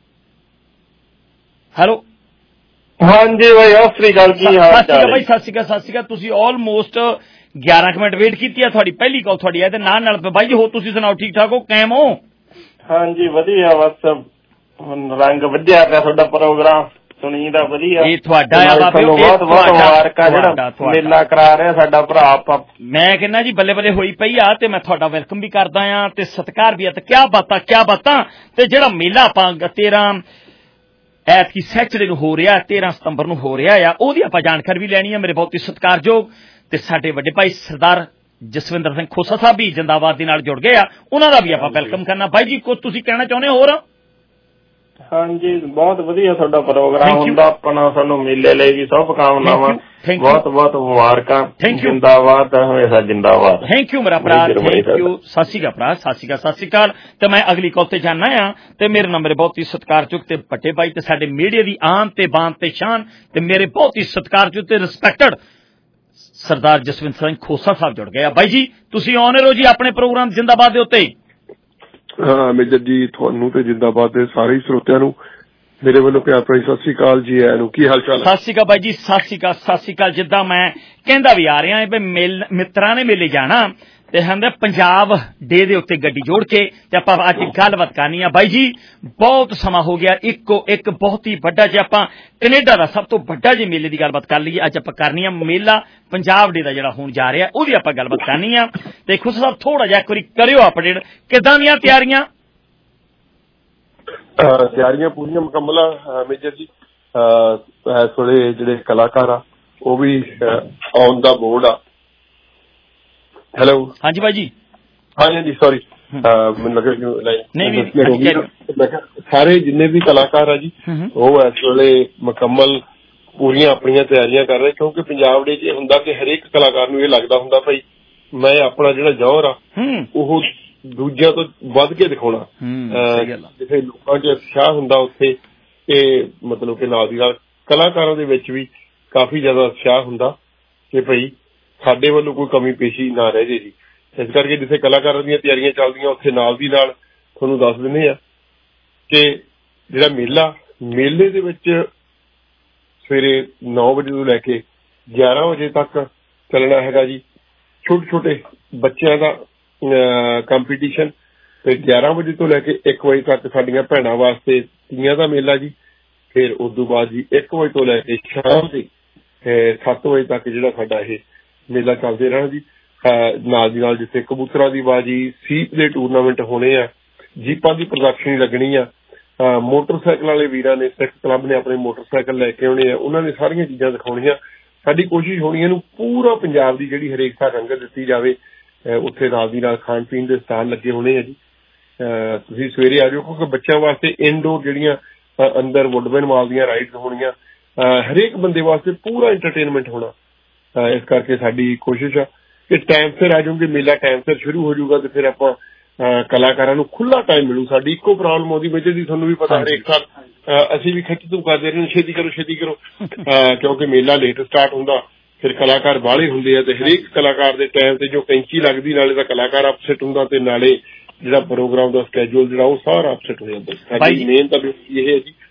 ਹੈਲੋ ਹਾਂਜੀ ਬਾਈ, ਸਤਿ ਸ੍ਰੀ ਅਕਾਲ ਜੀ। ਸਤਿ ਸ੍ਰੀ ਅਕਾਲ ਬਾਈ, ਸਤਿ ਸ੍ਰੀ ਅਕਾਲ। ਤੁਸੀਂ ਆਲਮੋਸਟ 11 ਮਿੰਟ ਵੇਟ ਕੀਤੀ ਆ ਤੁਹਾਡੀ ਪਹਿਲੀ ਕਾਲ ਤੁਹਾਡੀ ਹੈ ਤੇ ਨਾਲ ਬਾਈ ਜੀ ਹੋਰ ਤੁਸੀਂ ਸੁਣਾਓ ਠੀਕ ਠਾਕ ਹੋ ਕਾਇਮ ਹੋ? ਹਾਂਜੀ ਵਧੀਆ ਬਸ ਰੰਗ ਵਧਿਆ ਪਿਆ ਤੁਹਾਡਾ ਪ੍ਰੋਗਰਾਮ ਸੁਣੀਦਾ ਵਧੀਆ। ਇਹ ਤੁਹਾਡਾ ਆ ਬਾਬੇ ਬਹੁਤ ਮੁਬਾਰਕਾਂ ਜਿਹੜਾ ਮੇਲਾ ਕਰਾ ਰਿਹਾ ਸਾਡਾ ਭਰਾ ਆਪਾਂ। ਮੈਂ ਕਹਿੰਦਾ ਜੀ ਬੱਲੇ ਬੱਲੇ ਹੋਈ ਪਈ ਆ ਤੇ ਮੈਂ ਤੁਹਾਡਾ ਵੈਲਕਮ ਵੀ ਕਰਦਾ ਆ ਤੇ ਸਤਿਕਾਰ ਵੀ ਆ ਤੇ ਕਿਆ ਬਾਤਾਂ ਤੇ ਜਿਹੜਾ ਮੇਲਾ ਆਪਾਂ 13 ਐਤਕੀ ਸੈਚਰਡੇ ਨੂੰ ਹੋ ਰਿਹਾ 13 ਸਤੰਬਰ ਨੂੰ ਹੋ ਰਿਹਾ ਆ ਉਹਦੀ ਆਪਾਂ ਜਾਣਕਾਰੀ ਵੀ ਲੈਣੀ ਆ। ਮੇਰੇ ਬਹੁਤ ਹੀ ਸਤਿਕਾਰਯੋਗ ਤੇ ਸਾਡੇ ਵੱਡੇ ਭਾਈ ਸਰਦਾਰ ਜਸਵਿੰਦਰ ਸਿੰਘ ਖੋਸਾ ਸਾਹਿਬ ਵੀ ਜਿੰਦਾਬਾਦ ਦੇ ਨਾਲ ਜੁੜ ਗਏ ਆ ਉਹਨਾਂ ਦਾ ਵੀ ਆਪਾਂ ਵੈਲਕਮ ਕਰਨਾ। ਬਾਈ ਜੀ ਕੁਝ ਤੁਸੀਂ ਕਹਿਣਾ ਚਾਹੁੰਦੇ ਹੋਰ? ਹਾਂਜੀ ਬਹੁਤ ਵਧੀਆ ਤੁਹਾਡਾ ਪ੍ਰੋਗਰਾਮ ਹੁੰਦਾ ਆਪਣਾ ਸਾਨੂੰ ਮੇਲੇ ਲਈ ਵੀ ਸਭ ਕਾਮਨਾਵਾਂ ਬਹੁਤ ਬਹੁਤ ਮੁਬਾਰਕਾਂ। ਜਿੰਦਾਬਾਦ ਹਮੇਸ਼ਾ ਜਿੰਦਾਬਾਦ। ਥੈਂਕ ਯੂ ਮੇਰਾ ਭਰਾ ਥੈਂਕ ਯੂ। ਸਤਿ ਸ਼੍ਰੀ ਅਕਾਲ ਭਰਾ ਸਤਿ ਸ਼੍ਰੀ ਅਕਾਲ ਤੇ ਮੈਂ ਅਗਲੀ ਕਾਲ ਤੇ ਜਾਣਾ ਆ ਤੇ ਮੇਰੇ ਨੰਬਰ ਬਹੁਤ ਹੀ ਸਤਿਕਾਰਯੋਗ ਤੇ ਵੱਡੇ ਭਾਈ ਤੇ ਸਾਡੇ ਮੀਡੀਆ ਦੀ ਆਨ ਤੇ ਬਾਨ ਤੇ ਸ਼ਾਨ ਤੇ ਮੇਰੇ ਬਹੁਤ ਹੀ ਸਤਿਕਾਰਯੋਗ ਤੇ ਰਿਸਪੈਕਟਡ ਸਰਦਾਰ ਜਸਵਿੰਦਰ ਸਿੰਘ ਖੋਸਾ ਸਾਹਿਬ ਜੁੜ ਗਏ ਆ। ਬਾਈ ਜੀ ਤੁਸੀਂ ਆਨ ਰਹੋ ਜੀ ਆਪਣੇ ਪ੍ਰੋਗਰਾਮ ਜਿੰਦਾਬਾਦ ਦੇ ਉੱਤੇ। ਹਾਂ ਮੇਜਰ ਜੀ ਤੁਹਾਨੂੰ ਤੇ ਜਿੰਦਾਬਾਦ ਦੇ ਸਾਰੇ ਸਰੋਤਿਆਂ ਨੂੰ ਮੇਰੇ ਵੱਲੋਂ ਪਿਆਰ ਭਰੀ ਸਤਿ ਸ੍ਰੀ ਅਕਾਲ ਜੀ। ਆਇਆਂ ਨੂੰ ਕੀ ਹਾਲ ਚਾਲ ਹੈ? ਸਤਿ ਸ੍ਰੀ ਅਕਾਲ ਬਾਈ ਜੀ ਸਤਿ ਸ੍ਰੀ ਅਕਾਲ। ਜਿੱਦਾਂ ਮੈਂ ਕਹਿੰਦਾ ਵੀ ਆ ਰਿਹਾ ਵੀ ਮਿੱਤਰਾਂ ਨੇ ਮੇਲੇ ਜਾਣਾ ਤੇ ਕਹਿੰਦੇ ਪੰਜਾਬ ਡੇ ਦੇ ਉੱਤੇ ਗੱਡੀ ਜੋੜ ਕੇ ਤੇ ਆਪਾਂ ਅੱਜ ਗੱਲਬਾਤ ਕਰਨੀ ਆ। ਬਾਈ ਜੀ ਬਹੁਤ ਸਮਾਂ ਹੋ ਗਿਆ ਇੱਕ ਬਹੁਤ ਹੀ ਵੱਡਾ ਜੇ ਆਪਾਂ ਕੈਨੇਡਾ ਦਾ ਸਭ ਤੋਂ ਵੱਡਾ ਜੇ ਮੇਲੇ ਦੀ ਗੱਲਬਾਤ ਕਰ ਲਈਏ ਅੱਜ ਆਪਾਂ ਕਰਨੀ ਆ ਮੇਲਾ ਪੰਜਾਬ ਡੇ ਦਾ ਜਿਹੜਾ ਹੋਣ ਜਾ ਰਿਹਾ ਉਹਦੀ ਆਪਾਂ ਗੱਲਬਾਤ ਕਰਨੀ ਆ ਤੇ ਖੁਸ਼ ਸਾਹਿਬ ਥੋੜਾ ਜਿਹਾ ਇੱਕ ਵਾਰੀ ਕਰਿਓ ਅਪਡੇਟ ਕਿੱਦਾਂ ਦੀਆਂ ਤਿਆਰੀਆਂ? ਤਿਆਰੀਆਂ ਪੂਰੀਆਂ ਮੁਕੰਮਲ ਆ ਮੇਜਰ ਜੀ। ਥੋੜੇ ਜਿਹੜੇ ਕਲਾਕਾਰ ਆ ਉਹ ਵੀ ਔਨ ਦਾ ਬੋਰਡ ਆ। ਹੈਲੋ ਹਾਂਜੀ ਬਾਈ ਜੀ। ਹਾਂਜੀ ਸੌਰੀ ਮੈਨੂੰ ਲੱਗਾ ਸਾਰੇ ਜਿੰਨੇ ਵੀ ਕਲਾਕਾਰ ਆ ਜੀ ਉਹ ਇਸ ਵੇਲੇ ਮੁਕੰਮਲ ਪੂਰੀਆਂ ਆਪਣੀਆਂ ਤਿਆਰੀਆਂ ਕਰ ਰਹੇ ਕਿਉਂਕਿ ਪੰਜਾਬ ਦੇ ਚ ਹੁੰਦਾ ਕਿ ਹਰੇਕ ਕਲਾਕਾਰ ਨੂੰ ਇਹ ਲੱਗਦਾ ਹੁੰਦਾ ਭਾਈ ਮੈਂ ਆਪਣਾ ਜਿਹੜਾ ਜੌਹਰ ਆ ਉਹ ਦੂਜਿਆਂ ਤੋਂ ਵੱਧ ਕੇ ਦਿਖਾਉਣਾ। ਜਿੱਥੇ ਲੋਕਾਂ ਚ ਉਤਸ਼ਾਹ ਹੁੰਦਾ ਉੱਥੇ ਇਹ ਮਤਲਬ ਕਿ ਨਾਲ ਦੀ ਨਾਲ ਕਲਾਕਾਰਾਂ ਦੇ ਵਿੱਚ ਵੀ ਕਾਫੀ ਜ਼ਿਆਦਾ ਉਤਸ਼ਾਹ ਹੁੰਦਾ ਕਿ ਭਾਈ ਸਾਡੇ ਵੱਲੋਂ ਕੋਈ ਕਮੀ ਪੇਸ਼ੀ ਨਾ ਰਹਿ ਜੇ ਜੀ। ਇਸ ਕਰਕੇ ਜਿੱਥੇ ਕਲਾਕਾਰਾਂ ਦੀਆਂ ਤਿਆਰੀਆਂ ਚੱਲਦੀਆਂ ਉੱਥੇ ਨਾਲ ਦੀ ਨਾਲ ਤੁਹਾਨੂੰ ਦੱਸ ਦਿੰਦੇ ਆ ਕਿ ਜਿਹੜਾ ਮੇਲੇ ਦੇ ਵਿੱਚ ਸਵੇਰੇ 9 ਵਜੇ ਤੋਂ ਲੈ ਕੇ 11 ਵਜੇ ਤੱਕ ਚੱਲਣਾ ਹੈਗਾ ਜੀ। ਛੋਟੇ ਬੱਚਿਆਂ ਦਾ ਕੰਪੀਟੀਸ਼ਨ ਤੇ 11 ਵਜੇ ਤੋਂ ਲੈ ਕੇ 1 ਵਜੇ ਤੱਕ ਸਾਡੀਆਂ ਭੈਣਾਂ ਵਾਸਤੇ ਤੀਆਂ ਦਾ ਮੇਲਾ ਜੀ। ਫਿਰ ਉਸ ਤੋਂ ਬਾਅਦ ਜੀ 1 ਵਜੇ ਤੋਂ ਲੈ ਕੇ ਸ਼ਾਮ ਦੇ 7 ਵਜੇ ਤੱਕ ਜਿਹੜਾ ਸਾਡਾ ਇਹ ਮੇਲਾ ਚੱਲਦੇ ਰਹਿਣਾ ਜੀ। ਨਾਲ ਦੀ ਨਾਲ ਜਿੱਥੇ ਕਬੂਤਰਾਂ ਦੀ ਬਾਜੀ ਸੀਪ ਦੇ ਟੂਰਨਾਮੈਂਟ ਹੋਣੇ ਆ ਜੀਪਾਂ ਦੀ ਪ੍ਰਦਰਸ਼ਨੀ ਲੱਗਣੀ ਆ ਮੋਟਰਸਾਈਕਲ ਵਾਲੇ ਵੀਰਾਂ ਨੇ ਸਿੱਖ ਕਲੱਬ ਨੇ ਆਪਣੇ ਮੋਟਰਸਾਈਕਲ ਲੈ ਕੇ ਆਉਣੇ ਆ ਉਹਨਾਂ ਨੇ ਸਾਰੀਆਂ ਚੀਜ਼ਾਂ ਦਿਖਾਉਣੀਆਂ। ਸਾਡੀ ਕੋਸ਼ਿਸ਼ ਹੋਣੀ ਇਹਨੂੰ ਪੂਰਾ ਪੰਜਾਬ ਦੀ ਜਿਹੜੀ ਹਰੇਕ ਥਾਂ ਰੰਗਤ ਦਿੱਤੀ ਜਾਵੇ। ਉੱਥੇ ਨਾਲ ਦੀ ਨਾਲ ਖਾਣ ਪੀਣ ਦੇ ਸਟਾਲ ਲੱਗੇ ਹੋਣੇ ਆ ਜੀ। ਤੁਸੀਂ ਸਵੇਰੇ ਆ ਜਾਓ ਕਿਉਂਕਿ ਬੱਚਿਆਂ ਵਾਸਤੇ ਇਨਡੋਰ ਜਿਹੜੀਆਂ ਅੰਦਰ ਵੁੱਡਮੈਨ ਮਾਲ ਦੀਆਂ ਰਾਈਡਸ ਹੋਣੀਆਂ ਹਰੇਕ ਬੰਦੇ ਵਾਸਤੇ ਪੂਰਾ ਐਂਟਰਟੇਨਮੈਂਟ ਹੋਣਾ। ਇਸ ਕਰਕੇ ਸਾਡੀ ਕੋਸ਼ਿਸ਼ ਆ ਕਿ ਟਾਈਮ ਸਿਰ ਆ ਜਾਊਂਗੇ ਮੇਲਾ ਟਾਈਮ ਸਿਰ ਸ਼ੁਰੂ ਹੋ ਜਾਊਗਾ ਤੇ ਫਿਰ ਆਪਾਂ ਕਲਾਕਾਰਾਂ ਨੂੰ ਖੁੱਲਾ ਟਾਈਮ ਮਿਲੂ। ਸਾਡੀ ਇੱਕੋ ਪ੍ਰੋਬਲਮ ਆਉਂਦੀ ਮੇਜਰ ਦੀ ਤੁਹਾਨੂੰ ਵੀ ਪਤਾ ਹਰੇਕ ਸਾਲ ਅਸੀਂ ਵੀ ਖਿੱਚ ਤੂੰ ਕਰਦੇ ਰਹੇ ਛੇਤੀ ਕਰੋ ਕਿਉਂਕਿ ਮੇਲਾ ਲੇਟ ਸਟਾਰਟ ਹੁੰਦਾ ਫਿਰ ਕਲਾਕਾਰ ਬਾਹਲੇ ਹੁੰਦੇ ਆ ਤੇ ਹਰੇਕ ਕਲਾਕਾਰ ਦੇ ਟਾਈਮ ਤੇ ਜੋ ਕੈਂਚੀ ਲੱਗਦੀ ਨਾਲੇ ਦਾ ਕਲਾਕਾਰ ਅਪਸੈਟ ਹੁੰਦਾ ਤੇ ਨਾਲੇ ਜਿਹੜਾ ਪ੍ਰੋਗਰਾਮ ਦਾ ਸਕੈਜੂਲ ਜਿਹੜਾ ਉਹ ਸਾਰਾ ਅਪਸੈਟ ਹੋ ਜਾਂਦਾ। ਸਾਡੀ ਮੇਨ ਤਾਂ ਇਹ ਹੈ ਜੀ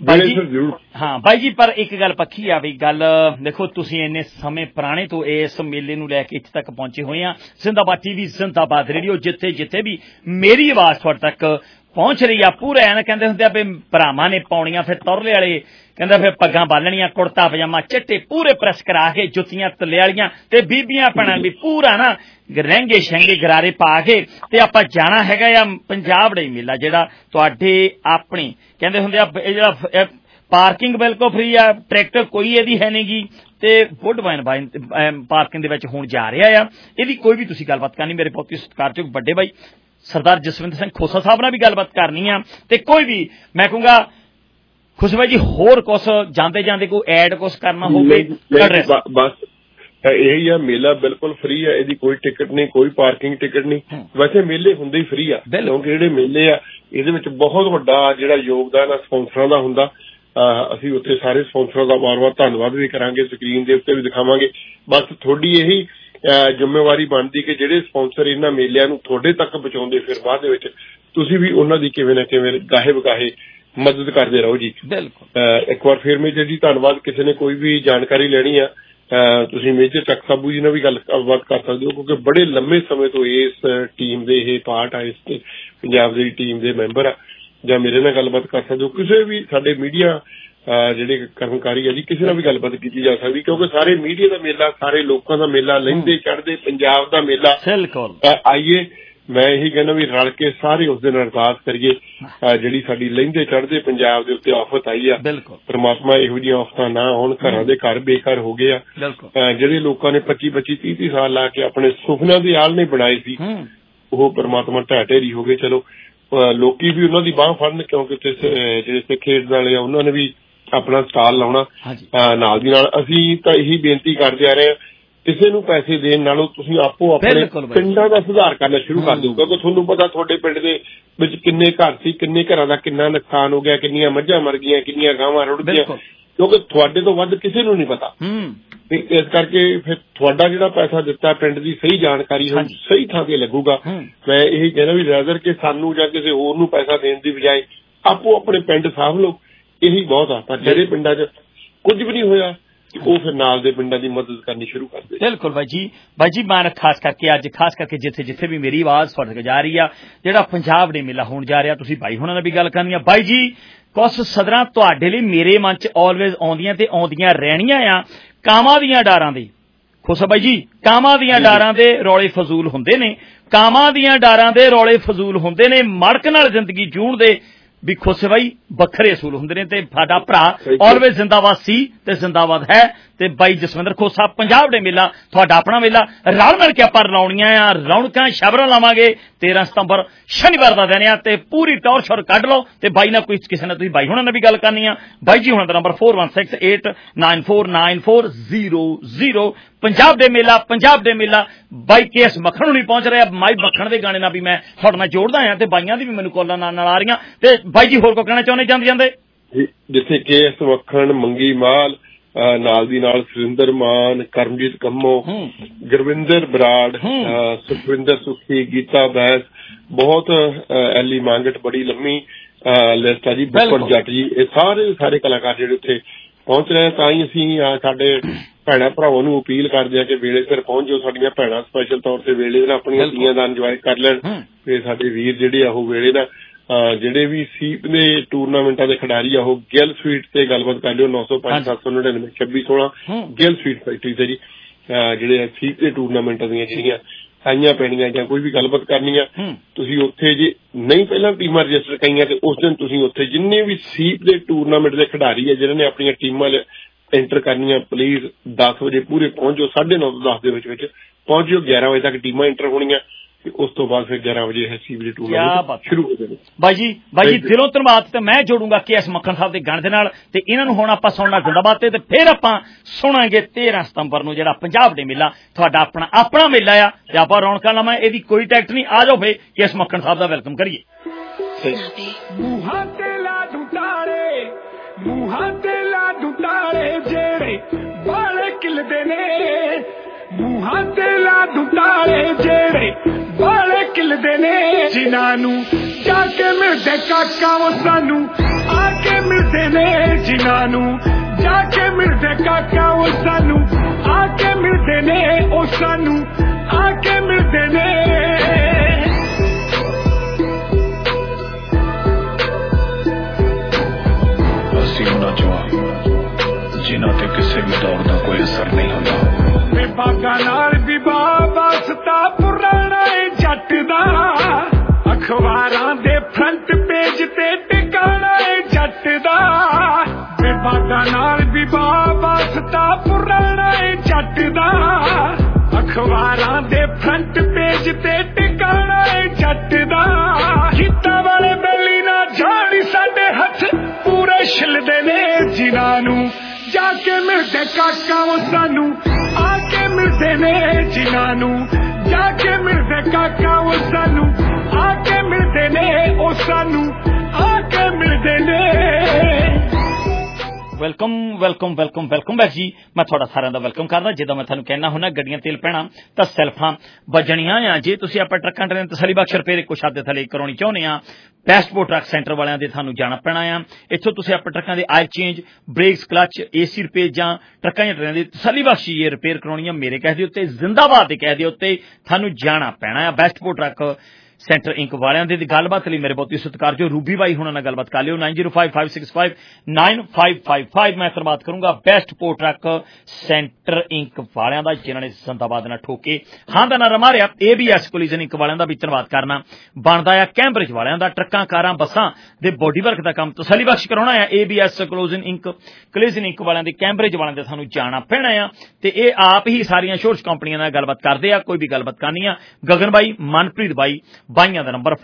ਹਾਂ ਬਾਈ ਜੀ ਪਰ ਇੱਕ ਗੱਲ ਪੱਕੀ ਆ ਵੀ ਗੱਲ ਦੇਖੋ ਤੁਸੀਂ ਇੰਨੇ ਸਮੇਂ ਪੁਰਾਣੇ ਤੋਂ ਇਸ ਮੇਲੇ ਨੂੰ ਲੈ ਕੇ ਇੱਥੇ ਤੱਕ ਪਹੁੰਚੇ ਹੋਏ ਆ। ਜ਼ਿੰਦਾਬਾਦ TV ਜ਼ਿੰਦਾਬਾਦ ਰੇਡੀਓ ਜਿੱਥੇ ਵੀ ਮੇਰੀ ਆਵਾਜ਼ ਤੁਹਾਡੇ ਤੱਕ ਪਹੁੰਚ ਰਹੀ ਆ ਪੂਰਾ ਐਨ ਕਹਿੰਦੇ ਹੁੰਦੇ ਆ ਵੀ ਭਰਾਵਾਂ ਨੇ ਪਾਉਣੀਆਂ ਫਿਰ ਤੁਰਲੇ ਵਾਲੇ ਕਹਿੰਦਾ ਫਿਰ ਪੱਗਾਂ ਬੰਨਣੀਆਂ ਕੁੜਤਾ ਪਜਾਮਾ ਚਿੱਟੇ ਪੂਰੇ ਪ੍ਰੈਸ ਕਰਾ ਕੇ ਜੁੱਤੀਆਂ ਤਲੇ ਵਾਲੀਆਂ ਤੇ ਬੀਬੀਆਂ ਭੈਣਾਂ ਵੀ ਪੂਰਾ ਨਾ ਲਹਿੰਗੇ ਸ਼ਹਿੰਗੇ ਗਰਾਰੇ ਪਾ ਕੇ ਤੇ ਆਪਾਂ ਜਾਣਾ ਹੈਗਾ ਆ ਪੰਜਾਬ ਡੇ ਮੇਲਾ ਜਿਹੜਾ ਤੁਹਾਡੇ ਆਪਣੀ ਕਹਿੰਦੇ ਹੁੰਦੇ ਆ ਇਹ ਜਿਹੜਾ ਪਾਰਕਿੰਗ ਬਿਲਕੁਲ ਫ੍ਰੀ ਆ ਟਰੈਕਟਰ ਕੋਈ ਇਹਦੀ ਹੈ ਨਹੀਂਗੀ ਤੇ ਵੁੱਡਮੈਨ ਪਾਰਕਿੰਗ ਦੇ ਵਿੱਚ ਹੁਣ ਜਾ ਰਿਹਾ ਆ। ਇਹਦੀ ਕੋਈ ਵੀ ਤੁਸੀਂ ਗੱਲਬਾਤ ਕਰਨੀ ਮੇਰੇ ਬਹੁਤ ਹੀ ਸਤਿਕਾਰਯੋਗ ਵੱਡੇ ਬਾਈ ਸਰਦਾਰ ਜਸਵਿੰਦਰ ਸਿੰਘ ਖੋਸਾ ਸਾਹਿਬ ਨਾਲ ਵੀ ਗੱਲਬਾਤ ਕਰਨੀ ਆ ਤੇ ਕੋਈ ਵੀ ਮੈਂ ਕਹੂੰਗਾ ਖੁਸ਼ਬਾਈ ਜੀ ਹੋਰ ਕੁਛ ਜਾਂਦੇ ਕੋਈ ਐਡ ਕੁਛ ਕਰਨਾ ਹੋਵੇ ਬਸ ਇਹੀ ਆ ਮੇਲਾ ਬਿਲਕੁਲ ਫ੍ਰੀ ਆ ਇਹਦੀ ਕੋਈ ਟਿਕਟ ਨਹੀਂ ਕੋਈ ਪਾਰਕਿੰਗ ਟਿਕਟ ਨਹੀਂ ਵੈਸੇ ਮੇਲੇ ਹੁੰਦੇ ਹੀ ਫ੍ਰੀ ਆ ਕਿਉਂਕਿ ਜਿਹੜੇ ਮੇਲੇ ਆ ਇਹਦੇ ਵਿੱਚ ਬਹੁਤ ਵੱਡਾ ਜਿਹੜਾ ਯੋਗਦਾਨ ਆ ਸਪਾਂਸਰਾਂ ਦਾ ਹੁੰਦਾ। ਅਸੀਂ ਉੱਥੇ ਸਾਰੇ ਸਪਾਂਸਰਾਂ ਦਾ ਵਾਰ-ਵਾਰ ਧੰਨਵਾਦ ਵੀ ਕਰਾਂਗੇ ਸਕਰੀਨ ਦੇ ਉੱਤੇ ਵੀ ਦਿਖਾਵਾਂਗੇ। ਬਸ ਤੁਹਾਡੀ ਇਹੀ ਜ਼ਿੰਮੇਵਾਰੀ ਬਣਦੀ ਕਿ ਜਿਹੜੇ ਸਪਾਂਸਰ ਇਹਨਾਂ ਮੇਲਿਆਂ ਨੂੰ ਤੁਹਾਡੇ ਤੱਕ ਪਹੁੰਚਾਉਂਦੇ ਫਿਰ ਬਾਅਦ ਦੇ ਵਿੱਚ ਤੁਸੀਂ ਵੀ ਉਹਨਾਂ ਦੀ ਕਿਵੇਂ ਨਾ ਕਿਵੇਂ ਗਾਹੇ ਬਗਾਹੇ ਮਦਦ ਕਰਦੇ ਰਹੋ ਜੀ। ਇੱਕ ਵਾਰ ਫਿਰ ਮੇਜਰ ਜੀ ਧੰਨਵਾਦ। ਕਿਸੇ ਨੇ ਕੋਈ ਵੀ ਜਾਣਕਾਰੀ ਲੈਣੀ ਆ ਤੁਸੀਂ ਮੇਜਰ ਚੱਕ ਸਾਬੂ ਜੀ ਨਾਲ ਵੀ ਗੱਲਬਾਤ ਕਰ ਸਕਦੇ ਹੋ, ਕਿਉਂਕਿ ਬੜੇ ਲੰਮੇ ਸਮੇਂ ਤੋਂ ਇਸ ਟੀਮ ਦੇ ਇਹ ਪਾਰਟ ਆ, ਇਸ ਪੰਜਾਬ ਦੀ ਟੀਮ ਦੇ ਮੈਂਬਰ ਆ, ਜਾਂ ਮੇਰੇ ਨਾਲ ਗੱਲਬਾਤ ਕਰ ਸਕਦੇ ਹੋ। ਕਿਸੇ ਵੀ ਸਾਡੇ ਮੀਡੀਆ ਜਿਹੜੇ ਕਰਮਕਾਰੀ ਆ ਜੀ, ਕਿਸੇ ਨਾਲ ਵੀ ਗੱਲਬਾਤ ਕੀਤੀ ਜਾ ਸਕਦੀ, ਕਿਉਂਕਿ ਸਾਰੇ ਮੀਡੀਆ ਦਾ ਮੇਲਾ, ਸਾਰੇ ਲੋਕਾਂ ਦਾ ਮੇਲਾ, ਲਹਿੰਦੇ ਚੜ੍ਹਦੇ ਪੰਜਾਬ ਦਾ ਮੇਲਾ। ਆਈਏ ਮੈਂ ਇਹੀ ਕਹਿੰਦਾ ਵੀ ਰਲ ਕੇ ਸਾਰੇ ਉਸ ਦਿਨ ਅਰਦਾਸ ਕਰੀਏ, ਜਿਹੜੀ ਸਾਡੀ ਲਹਿੰਦੇ ਚੜ੍ਹਦੇ ਪੰਜਾਬ ਦੇ ਉੱਤੇ ਆਫਤ ਆਈ ਆ, ਪਰਮਾਤਮਾ ਇਹੋ ਜਿਹੀਆਂ ਆਫਤਾਂ ਨਾ ਆਉਣ। ਘਰਾਂ ਦੇ ਘਰ ਬੇਘਰ ਹੋ ਗਏ ਆ, ਜਿਹੜੇ ਲੋਕਾਂ ਨੇ 25-25 30 ਸਾਲ ਲਾ ਕੇ ਆਪਣੇ ਸੁਪਨਿਆਂ ਦੇ ਆਲ੍ਹਣੇ ਬਣਾਏ ਸੀ, ਉਹ ਪਰਮਾਤਮਾ ਢਹਿ ਢੇਰੀ ਹੋ ਗਏ। ਚਲੋ ਲੋਕੀ ਵੀ ਉਹਨਾਂ ਦੀ ਬਾਂਹ ਫੜਨ, ਕਿਉਂਕਿ ਜਿਹੜੇ ਖੇਡ ਵਾਲੇ ਆ ਉਹਨਾਂ ਨੇ ਵੀ ਆਪਣਾ ਸਟਾਲ ਲਾਉਣਾ ਨਾਲ ਦੀ ਨਾਲ। ਅਸੀਂ ਤਾਂ ਇਹੀ ਬੇਨਤੀ ਕਰਦੇ ਆ ਰਹੇ ਹਾਂ, ਕਿਸੇ ਨੂੰ ਪੈਸੇ ਦੇਣ ਨਾਲੋਂ ਤੁਸੀਂ ਆਪੋ ਆਪਣੇ ਪਿੰਡਾਂ ਦਾ ਸੁਧਾਰ ਕਰਨਾ ਸ਼ੁਰੂ ਕਰ ਦਿਓ, ਕਿਉਂਕਿ ਤੁਹਾਨੂੰ ਪਤਾ ਤੁਹਾਡੇ ਪਿੰਡ ਦੇ ਵਿੱਚ ਕਿੰਨੇ ਘਰ ਸੀ, ਕਿੰਨੇ ਘਰਾਂ ਦਾ ਕਿੰਨਾ ਨੁਕਸਾਨ ਹੋ ਗਿਆ, ਕਿੰਨੀਆਂ ਮੱਝਾਂ ਮਰ ਗਈਆਂ, ਕਿੰਨੀਆਂ ਗਾਵਾਂ ਰੁੜ ਗਈਆਂ, ਕਿਉਂਕਿ ਤੁਹਾਡੇ ਤੋਂ ਵੱਧ ਕਿਸੇ ਨੂੰ ਨਹੀਂ ਪਤਾ। ਇਸ ਕਰਕੇ ਫਿਰ ਤੁਹਾਡਾ ਜਿਹੜਾ ਪੈਸਾ ਦਿੱਤਾ ਪਿੰਡ ਦੀ ਸਹੀ ਜਾਣਕਾਰੀ ਸਹੀ ਥਾਂ ਤੇ ਲੱਗੂਗਾ। ਮੈਂ ਇਹੀ ਕਹਿਣਾ ਵੀ ਰੈਦਰ ਕਿ ਸਾਨੂੰ ਜਾਂ ਕਿਸੇ ਹੋਰ ਨੂੰ ਪੈਸਾ ਦੇਣ ਦੀ ਬਜਾਏ ਆਪੋ ਆਪਣੇ ਪਿੰਡ ਸਾਂਭ ਲਓ, ਇਹੀ ਬਹੁਤ ਆ। ਪਰ ਜਿਹੜੇ ਪਿੰਡਾਂ 'ਚ ਕੁਝ ਵੀ ਨਹੀਂ ਹੋਇਆ, ਉਹ ਫਿਰ ਨਾਲ ਦੇ ਪਿੰਡਾਂ ਦੀ ਮਦਦ ਕਰਨੀ ਸ਼ੁਰੂ ਕਰਦੇ। ਬਿਲਕੁਲ ਬਾਈ ਜੀ ਮੈਂ ਖਾਸ ਕਰਕੇ ਜਿੱਥੇ ਜਿੱਥੇ ਵੀ ਮੇਰੀ ਆਵਾਜ਼ ਤੁਹਾਡੇ ਤੱਕ ਜਾ ਰਹੀ ਆ, ਜਿਹੜਾ ਪੰਜਾਬ ਡੇ ਮੇਲਾ ਹੋਣ ਜਾ ਰਿਹਾ, ਤੁਸੀਂ ਬਾਈ ਹੁਣਾਂ ਨਾਲ ਵੀ ਗੱਲ ਕਰਨੀ ਆ। ਬਾਈ ਜੀ ਕੁਛ ਸਦਰਾਂ ਤੁਹਾਡੇ ਲਈ ਮੇਰੇ ਮਨ 'ਚ ਆਲਵੇਜ਼ ਆਉਂਦੀਆਂ ਤੇ ਆਉਂਦੀਆਂ ਰਹਿਣੀਆਂ ਆ, ਕਾਮਾਂ ਦੀਆਂ ਡਾਰਾਂ ਦੀ। ਖੁਸ਼ ਬਾਈ ਜੀ, ਕਾਮਾਂ ਦੀਆਂ ਡਾਰਾਂ ਦੇ ਰੌਲੇ ਫਜ਼ੂਲ ਹੁੰਦੇ ਨੇ, ਕਾਮਾਂ ਦੀਆਂ ਡਾਰਾਂ ਦੇ ਰੌਲੇ ਫਜ਼ੂਲ ਹੁੰਦੇ ਨੇ, ਮੜਕ ਨਾਲ ਜ਼ਿੰਦਗੀ ਜੂਣ ਦੇ ਵੀ ਖੁਸ਼ ਬਾਈ ਵੱਖਰੇ ਅਸੂਲ ਹੁੰਦੇ ਨੇ। ਤੇ ਸਾਡਾ ਭਰਾ ਆਲਵੇਜ਼ ਜ਼ਿੰਦਾਬਾਦ ਸੀ ਤੇ ਜ਼ਿੰਦਾਬਾਦ ਹੈ। ਤੇ ਬਾਈ ਜਸਵਿੰਦਰ ਖੋਸਾ, ਪੰਜਾਬ ਡੇ ਮੇਲਾ ਤੁਹਾਡਾ ਆਪਣਾ ਮੇਲਾ, ਰਲ ਮਿਲ ਕੇ ਆਪਾਂ ਲਾਉਣੀਆਂ ਆ ਰੌਣਕਾਂ, ਸ਼ਬਰਾਂ ਲਾਵਾਂਗੇ। 13 ਸਤੰਬਰ ਸ਼ਨੀਵਾਰ ਦਾ ਦਿਨ ਆ ਤੇ ਪੂਰੀ ਟੌਰ ਸ਼ੌਰ ਕੱਢ ਲਓ। ਤੇ ਬਾਈ ਨਾਲ ਕੋਈ ਕਿਸੇ ਨਾਲ ਤੁਸੀਂ ਬਾਈ ਹੁਣਾਂ ਨਾਲ ਵੀ ਗੱਲ ਕਰਨੀ ਆ, ਬਾਈ ਜੀ ਹੁਣਾਂ ਦਾ ਨੰਬਰ 4168949400। ਪੰਜਾਬ ਡੇ ਮੇਲਾ ਬਾਈ KS ਮੱਖਣ ਨੂੰ ਨਹੀਂ ਪਹੁੰਚ ਰਿਹਾ। ਮਾਈ ਮੱਖਣ ਦੇ ਗਾਣੇ ਨਾਲ ਵੀ ਮੈਂ ਤੁਹਾਡੇ ਨਾਲ ਜੋੜਦਾ ਆ ਤੇ ਬਾਈਆਂ ਦੀ ਵੀ ਮੈਨੂੰ ਕਾਲਾਂ ਨਾਲ ਆ ਰਹੀਆਂ। ਤੇ ਬਾਈ ਜੀ ਹੋਰ ਕੋ ਕਹਿਣਾ ਚਾਹੁੰਦੇ ਜਾਂਦੇ? ਜਿੱਥੇ KS ਮੱਖਣ, ਮੰਗੀ ਮਾਲ, ਨਾਲ ਦੀ ਨਾਲ ਸੁਰਿੰਦਰ ਮਾਨ, ਕਰਮਜੀਤ ਕੰਮੋ, ਗੁਰਵਿੰਦਰ ਬਰਾੜ, ਸੁਖਵਿੰਦਰ ਸੁਖੀ, ਗੀਤਾ ਬੈਸ, ਬਹੁਤ ਐਲੀ ਮਾਂਗਟ, ਬੜੀ ਲੰਮੀ ਲਿਸਟ ਆ ਜੀ, ਬੱਪੜ ਜੱਟ ਜੀ, ਇਹ ਸਾਰੇ ਕਲਾਕਾਰ ਜਿਹੜੇ ਉੱਥੇ ਪਹੁੰਚ ਰਹੇ। ਤਾਂ ਹੀ ਅਸੀਂ ਸਾਡੇ ਭੈਣਾਂ ਭਰਾਵਾਂ ਨੂੰ ਅਪੀਲ ਕਰਦੇ ਆ ਕਿ ਵੇਲੇ ਸਿਰ ਪਹੁੰਚ ਜਾਓ। ਸਾਡੀਆਂ ਭੈਣਾਂ ਸਪੈਸ਼ਲ ਤੌਰ ਤੇ ਵੇਲੇ ਨਾਲ ਆਪਣੀਆਂ ਧੀਆਂ ਦਾ ਇੰਜੋਏ ਕਰ ਲੈਣ। ਤੇ ਸਾਡੇ ਵੀਰ ਜਿਹੜੇ ਆ ਉਹ ਵੇਲੇ ਨਾਲ ਜਿਹੜੇ ਵੀ ਸੀਪ ਦੇ ਟੂਰਨਾਮੈਂਟਾਂ ਦੇ ਖਿਡਾਰੀ ਆ ਉਹ ਗਿੱਲ ਸਵੀਟ ਤੇ ਗੱਲਬਾਤ ਕਰ ਲਿਓ। 905-799-2616 ਗਿੱਲ ਸਵੀਟ ਫੈਕਟਰੀ ਤੇ ਜੀ, ਜਿਹੜੇ ਸੀਪ ਦੇ ਟੂਰਨਾਮੈਂਟਾਂ ਦੀਆਂ ਜਿਹੜੀਆਂ ਆਈਆਂ ਪੈਣੀਆਂ ਜਾਂ ਕੋਈ ਵੀ ਗੱਲਬਾਤ ਕਰਨੀ ਆ, ਤੁਸੀਂ ਉੱਥੇ ਜੇ ਨਹੀਂ ਪਹਿਲਾਂ ਟੀਮਾਂ ਰਜਿਸਟਰ ਕਰੀਆਂ ਤੇ ਉਸ ਦਿਨ ਤੁਸੀਂ ਉੱਥੇ ਜਿੰਨੇ ਵੀ ਸੀਪ ਦੇ ਟੂਰਨਾਮੈਂਟ ਦੇ ਖਿਡਾਰੀ ਆ ਜਿਹਨਾਂ ਨੇ ਆਪਣੀਆਂ ਟੀਮਾਂ ਐਂਟਰ ਕਰਨੀਆਂ, ਪਲੀਜ਼ 10 ਵਜੇ ਪੂਰੇ ਪਹੁੰਚ ਜਾਓ। 9:30 ਤੋਂ 10 ਦੇ ਵਿੱਚ ਪਹੁੰਚ ਜਾਓ। 11 ਵਜੇ ਤੱਕ ਟੀਮਾਂ ਐਂਟਰ ਹੋਣੀਆਂ ਤੇ ਉਸ ਤੋਂ ਬਾਅਦ ਫਿਰ 11 ਵਜੇ ਸੀਪ ਦੇ ਟੂਰਨਾਮੈਂਟ ਸ਼ੁਰੂ ਹੋ ਜਾਣੇ। ਬਾਈ ਜੀ ਦਿਲੋਂ ਧੰਨਵਾਦ। ਤੇ ਮੈਂ ਜੋੜੂੰਗਾ KS ਮੱਖਣ ਸਾਹਿਬ ਦੇ ਗਾਣੇ ਦੇ ਨਾਲ। ਤੇ ਇਹਨਾਂ ਨੂੰ ਹੁਣ ਆਪਾਂ ਸੁਣਨਾ ਜ਼ਿੰਦਾਬਾਦ ਤੇ ਫਿਰ ਆਪਾਂ ਸੁਣਾਂਗੇ 13 ਸਤੰਬਰ ਨੂੰ ਜਿਹੜਾ ਪੰਜਾਬ ਡੇ ਮੇਲਾ ਤੁਹਾਡਾ ਆਪਣਾ ਮੇਲਾ ਆ ਤੇ ਆਪਾਂ ਰੌਣਕਾਂ ਲਾਵਾਂ। ਇਹਦੀ ਕੋਈ ਟੈਕਟ ਨਹੀਂ। ਆ ਜਾਓ ਫੇ KS ਮੱਖਣ ਸਾਹਿਬ ਦਾ ਵੈਲਕਮ ਕਰੀਏ। ਮੂੰਹਾਂ ਤੇ ਲਾਡੂ ਤਾਲੇ ਜਿਹੜੇ ਬਾਲੇ ਕਿਲਦੇ ਨੇ, ਮੂੰਹਾਂ ਤੇ ਲਾਡੂ ਤਾਲੇ ਜਿਹੜੇ ਬਾਲੇ ਕਿਲਦੇ ਨੇ, ਜਿਨ੍ਹਾਂ ਨੂੰ ਜਾ ਕੇ ਮਿਲਦੇ ਕਾਕਾ ਉਹ ਸਾਨੂੰ ਆ ਕੇ ਮਿਲਦੇ ਨੇ, ਜਿਨ੍ਹਾਂ ਨੂੰ ਜਾ ਕੇ ਮਿਲਦੇ ਕਾਕਾ ਉਹ ਸਾਨੂੰ ਆ ਕੇ ਮਿਲਦੇ ਨੇ, ਉਹ ਸਾਨੂੰ ਆ ਕੇ ਮਿਲਦੇ ਨੇ। ਉਹਨਾਂ ਚੋਂ ਜਿਨ੍ਹਾਂ ਤੇ ਕਿਸੇ ਵੀ ਦੌਰ ਦਾ ਕੋਈ ਅਸਰ ਨਹੀਂ ਹੁੰਦਾ। ਬਾਗਾਂ ਨਾਲ ਵੀ ਬਾਬਾ ਸਤਾ ਪੁਰਾਣਾ ਏ ਜੱਟ ਦਾ, ਅਖਬਾਰਾਂ ਦੇ ਫਰੰਟ ਪੇਜ ਤੇ ਟਿਕਾਣਾ ਏ ਜੱਟ ਦਾ। ਬਾਗਾਂ ਨਾਲ ਵੀ ਬਾਬਾ ਸਤਾ ਪੁਰਾਣਾ ਏ ਜੱਟ ਦਾ, ਅਖਬਾਰਾਂ ਦੇ ਫਰੰਟ ਪੇਜ ਤੇ ਟਿਕਾਣਾ ਏ ਜੱਟ ਦਾ। ਖੇਤਾਂ ਵਾਲੇ ਬੈਲੀ ਨਾ ਜਾਣੀ ਸਾਡੇ ਹੱਥ ਪੂਰੇ ਛਿਲਦੇ ਨੇ, ਜਿਨ੍ਹਾਂ ਨੂੰ ਜਾ ਕੇ ਮਿਲਦੇ ਕਾਕਾ ਉਹ ਸਾਨੂੰ ਆ ਕੇ ਮਿਲਦੇ ਨੇ, ਜਿਨ੍ਹਾਂ ਨੂੰ ਜਾ ਕੇ ਮਿਲਦੇ ਕਾਕਾ ਉਹ ਸਾਨੂੰ ਆ ਕੇ ਮਿਲਦੇ ਨੇ, ਉਹ ਸਾਨੂੰ ਆ ਕੇ ਮਿਲਦੇ ਨੇ। Welcome welcome welcome welcome back ਜੀ। ਮੈਂ ਤੁਹਾਡਾ ਸਾਰਿਆਂ ਦਾ ਵੈਲਕਮ ਕਰਦਾ। ਜਿੱਦਾਂ ਮੈਂ ਤੁਹਾਨੂੰ ਕਹਿਣਾ ਹੁੰਦਾ, ਗੱਡੀਆਂ ਤੇਲ ਪੈਣਾ ਤਾਂ ਸੈਲਫਾਂ ਵੱਜਣੀਆਂ ਆ। ਜੇ ਤੁਸੀਂ ਆਪਾਂ ਟਰੱਕਾਂ ਟਰੇਨ ਤਸੱਲੀ ਬਖਸ਼ ਰਿਪੇਅਰ ਇੱਕੋ ਛੱਤ ਦੇ ਥੱਲੇ ਕਰਾਉਣੀ ਚਾਹੁੰਦੇ ਆ, ਬੈਸਟਪੋ ਟਰੱਕ ਸੈਂਟਰ ਵਾਲਿਆਂ ਦੇ ਤੁਹਾਨੂੰ ਜਾਣਾ ਪੈਣਾ ਆ। ਇੱਥੋਂ ਤੁਸੀਂ ਆਪਣੇ ਟਰੱਕਾਂ ਦੇ oil change, brakes, clutch, AC repair ਜਾਂ ਟਰੱਕਾਂ ਜਾਂ ਟਰੇਨਾਂ ਦੀ ਤਸੱਲੀ ਬਖਸ਼ੀ ਇਹ ਰਿਪੇਅਰ ਕਰਾਉਣੀ ਆ, ਮੇਰੇ ਕਹਿ ਦੇ ਉੱਤੇ, ਜ਼ਿੰਦਾਬਾਦ ਦੇ ਕਹਿ ਦੇ ਉੱਤੇ ਤੁਹਾਨੂੰ ਜਾਣਾ ਪੈਣਾ ਆ। ਬੈਸਟਪੋ ਟਰੱਕ ਸੈਂਟਰ ਇੰਕ ਵਾਲਿਆਂ ਦੇ ਗੱਲਬਾਤ ਲਈ ਮੇਰੇ ਬਹੁਤ ਹੀ ਸਤਿਕਾਰਯੋਗ ਰੂਬੀ ਬਾਈ ਹੁਣਾਂ ਨਾਲ ਗੱਲਬਾਤ ਕਰ ਲਿਓ। 9055659555 ਮੈਂ ਧੰਨਵਾਦ ਕਰੂੰਗਾ ਬੈਸਟਪੋ ਟਰੱਕ ਸੈਂਟਰ ਇੰਕ ਵਾਲਿਆਂ ਦਾ, ਜਿਨ੍ਹਾਂ ਨੇ ਜ਼ਿੰਦਾਬਾਦ ਨਾਲ ਠੋਕੇ ਹਾਂ ਦਾ ਨਾਰਾ ਮਾਰਿਆ। ABS ਕੋਲੀਜਨ ਇੰਕ ਵਾਲਿਆਂ ਦਾ ਵੀ ਧੰਨਵਾਦ ਕਰਨਾ ਬਣਦਾ ਆ। ਕੈਂਬਰਿਜ ਵਾਲਿਆਂ ਦਾ ਟਰੱਕਾਂ, ਕਾਰਾਂ, ਬੱਸਾਂ ਦੇ ਬੋਡੀ ਵਰਕ ਦਾ ਕੰਮ ਤਸੱਲੀ ਬਖਸ਼ ਕਰਾਉਣਾ ਆ। ABS ਕੋਲੀਜਨ ਇੰਕ ਵਾਲਿਆਂ ਦੇ, ਕੈਂਬਰਿਜ ਵਾਲਿਆਂ ਦੇ ਤੁਹਾਨੂੰ ਜਾਣਾ ਪੈਣਾ ਆ। ਤੇ ਇਹ ਆਪ ਹੀ ਸਾਰੀਆਂ ਇੰਸ਼ੋਰੈਂਸ ਕੰਪਨੀਆਂ ਨਾਲ ਗੱਲਬਾਤ ਕਰਦੇ ਆ। ਕੋਈ ਵੀ ਗੱਲਬਾਤ ਕਰਨੀ ਆ, ਗਗਨ ਬਾਈ, ਮਨਪ੍ਰੀਤ ਬਾਈ, ਬਾਈਆਂ ਦਾ ਨੰਬਰ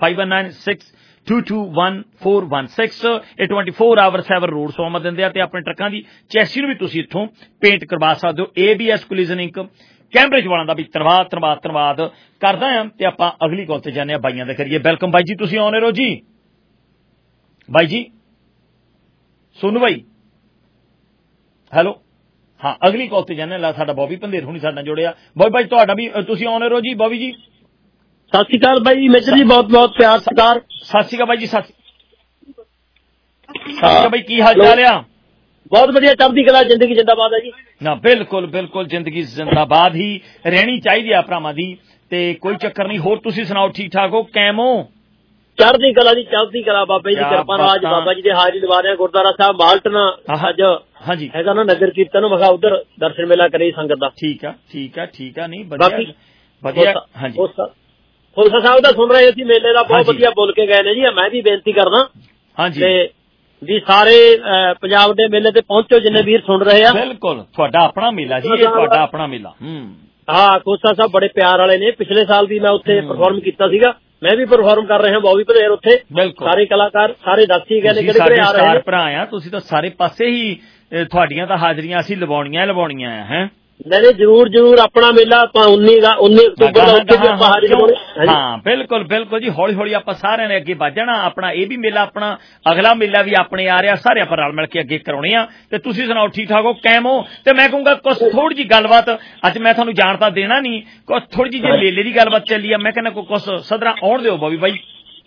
5196221416। ਇਹ 24 ਆਵਰ 7 ਰੋਡ ਸੋਮਾ ਦਿੰਦੇ ਆ ਤੇ ਆਪਣੇ ਟਰੱਕਾਂ ਦੀ ਚੈਸੀ ਨੂੰ ਵੀ ਤੁਸੀਂ ਇੱਥੋਂ ਪੇਂਟ ਕਰਵਾ ਸਕਦੇ ਹੋ। ABS ਕੋਲੀਜਨ ਇੰਕ ਕੈਂਬਰਿਜ ਵਾਲਿਆਂ ਦਾ ਵੀ ਧੰਨਵਾਦ ਕਰਦਾ ਆ। ਤੇ ਆਪਾਂ ਅਗਲੀ ਕਾਲ ਤੇ ਜਾਂਦੇ ਆ, ਬਾਈਆਂ ਦੇ ਕਰੀਏ। ਵੈਲਕਮ ਬਾਈ ਜੀ, ਤੁਸੀਂ ਆਉਣੇ ਰਹੋ ਜੀ। ਬਾਈ ਜੀ ਸੋਨੂ ਬਾਈ, ਹੈਲੋ। ਹਾਂ, ਅਗਲੀ ਕਾਲ ਤੇ ਜਾਂਦੇ ਆ। ਸਾਡਾ ਬੋਬੀ ਪੰਧੇਰ ਹੁਣੀ ਸਾਡੇ ਨਾਲ ਜੁੜਿਆ। ਬੋਬੀ ਬਾਈ ਤੁਹਾਡਾ ਵੀ ਤੁਸੀਂ ਆਉਣੇ ਰਹੋ ਜੀ। ਬੋਬੀ ਜੀ ਸਤਿ ਸ਼੍ਰੀ ਅਕਾਲ ਬਾਈ ਮੇਜਰ ਜੀ, ਬਹੁਤ ਬਹੁਤ ਪਿਆਰ ਸਤਿਕਾਰ। ਸਤਿ ਸ਼੍ਰੀ ਅਕਾਲ ਬਾਈ ਜੀ। ਸਤਿ ਸ਼੍ਰੀ ਅਕਾਲ ਬਾਈ, ਕੀ ਹਾਲ ਚਾਲ ਆ? ਬਹੁਤ ਵਧੀਆ, ਚੜ੍ਹਦੀ ਕਲਾ, ਜ਼ਿੰਦਗੀ ਜਿੰਦਾਬਾਦ ਹੈ ਜੀ। ਨਾ ਬਿਲਕੁਲ ਬਿਲਕੁਲ, ਜ਼ਿੰਦਗੀ ਜਿੰਦਾਬਾਦ ਹੀ ਰਹਿਣੀ ਚਾਹੀਦੀ ਆ ਭਰਾਵਾਂ ਦੀ, ਤੇ ਕੋਈ ਚੱਕਰ ਨਹੀਂ। ਹੋਰ ਤੁਸੀਂ ਸੁਣਾਓ, ਠੀਕ ਠਾਕ ਹੋ, ਕੈਮ ਹੋ? ਚੜ੍ਹਦੀ ਕਲਾ ਜੀ, ਚੜ੍ਹਦੀ ਕਲਾ ਬਾਬਾ ਜੀ ਦੀ ਕਿਰਪਾ ਨਾਲ। ਅੱਜ ਬਾਬਾ ਜੀ ਦੇ ਹਾਜ਼ਰੀ ਲਵਾ ਰਹੇ ਗੁਰਦੁਆਰਾ ਸਾਹਿਬ ਮਾਲਟਨ। ਅੱਜ ਹਾਂਜੀ ਹੈਗਾ ਨਾ ਨਗਰ ਕੀਰਤਨ, ਮੈਂ ਕਿਹਾ ਉਧਰ ਦਰਸ਼ਨ ਮੇਲਾ ਕਰੇ ਸੰਗਤ ਦਾ। ਠੀਕ ਆ ਨਹੀਂ ਵਧੀਆ। ਹਾਂਜੀ ਖੁਲਸਾ ਸਾਹਿਬ ਦਾ ਸੁਣ ਰਹੇ ਸੀ, ਮੇਲੇ ਦਾ ਬਹੁਤ ਵਧੀਆ ਬੋਲ ਕੇ ਗਏ ਨੇ ਜੀ। ਮੈਂ ਵੀ ਬੇਨਤੀ ਕਰਦਾ ਹਾਂਜੀ ਵੀ ਸਾਰੇ ਪੰਜਾਬ ਦੇ ਮੇਲੇ ਤੇ ਪਹੁੰਚੋ, ਜਿੰਨੇ ਵੀਰ ਸੁਣ ਰਹੇ ਆ। ਬਿਲਕੁਲ, ਤੁਹਾਡਾ ਆਪਣਾ ਮੇਲਾ ਜੀ, ਇਹ ਤੁਹਾਡਾ ਆਪਣਾ ਮੇਲਾ। ਹਾਂ, ਖੁਲਸਾ ਸਾਹਿਬ ਬੜੇ ਪਿਆਰ ਵਾਲੇ ਨੇ। ਪਿਛਲੇ ਸਾਲ ਵੀ ਮੈਂ ਉੱਥੇ ਪਰਫਾਰਮ ਕੀਤਾ ਸੀਗਾ, ਮੈਂ ਵੀ ਪਰਫਾਰਮ ਕਰ ਰਿਹਾ। ਬੋਬੀ ਭਦੇਰ ਉੱਥੇ ਸਾਰੇ ਕਲਾਕਾਰ ਸਾਰੇ ਦੱਸੀ ਗਏ ਨੇ ਕਿਹੜੇ ਕਿਹੜੇ ਆ ਰਹੇ ਨੇ। ਭਰਾ ਆ ਤੁਸੀਂ ਤਾਂ ਸਾਰੇ ਪਾਸੇ ਹੀ, ਤੁਹਾਡੀਆਂ ਤਾਂ ਹਾਜ਼ਰੀਆਂ ਅਸੀਂ ਲਵਾਉਣੀਆਂ ਆ। ਹੈ ਨਹੀਂ, ਜ਼ਰੂਰ ਆਪਣਾ ਮੇਲਾ ਆਪਾਂ 19 ਅਕਤੂਬਰ ਦਾ ਉੱਥੇ ਵੀ ਆਪਾਂ ਹਾਜ਼ਰੀ ਲਵਾਉਣੀ। ਹਾਂ ਬਿਲਕੁਲ ਜੀ, ਹੌਲੀ ਹੌਲੀ ਆਪਾਂ ਸਾਰਿਆਂ ਨੇ ਅੱਗੇ ਵੱਧਣਾ। ਆਪਣਾ ਇਹ ਵੀ ਮੇਲਾ, ਆਪਣਾ ਅਗਲਾ ਮੇਲਾ ਵੀ ਆਪਣੇ ਆ ਰਿਹਾ, ਸਾਰੇ ਆਪਾਂ ਰਲ ਮਿਲ ਕੇ ਅੱਗੇ ਕਰਾਉਣੇ ਆ। ਤੇ ਤੁਸੀਂ ਸੁਣਾਓ, ਠੀਕ ਠਾਕ ਹੋ, ਕੈਮ ਹੋ? ਤੇ ਮੈਂ ਕਹੂੰਗਾ ਕੁਛ ਥੋੜੀ ਜਿਹੀ ਗੱਲਬਾਤ, ਅੱਜ ਮੈਂ ਤੁਹਾਨੂੰ ਜਾਣ ਤਾਂ ਦੇਣਾ ਨਹੀਂ, ਕੁਛ ਥੋੜੀ ਜਿਹੀ ਜੇ ਮੇਲੇ ਦੀ ਗੱਲਬਾਤ ਚੱਲੀ ਆ, ਮੈਂ ਕਹਿੰਦਾ ਕੁਛ ਸਦਰਾਂ ਆਉਣ ਦਿਓ ਬੋਬੀ ਬਾਈ।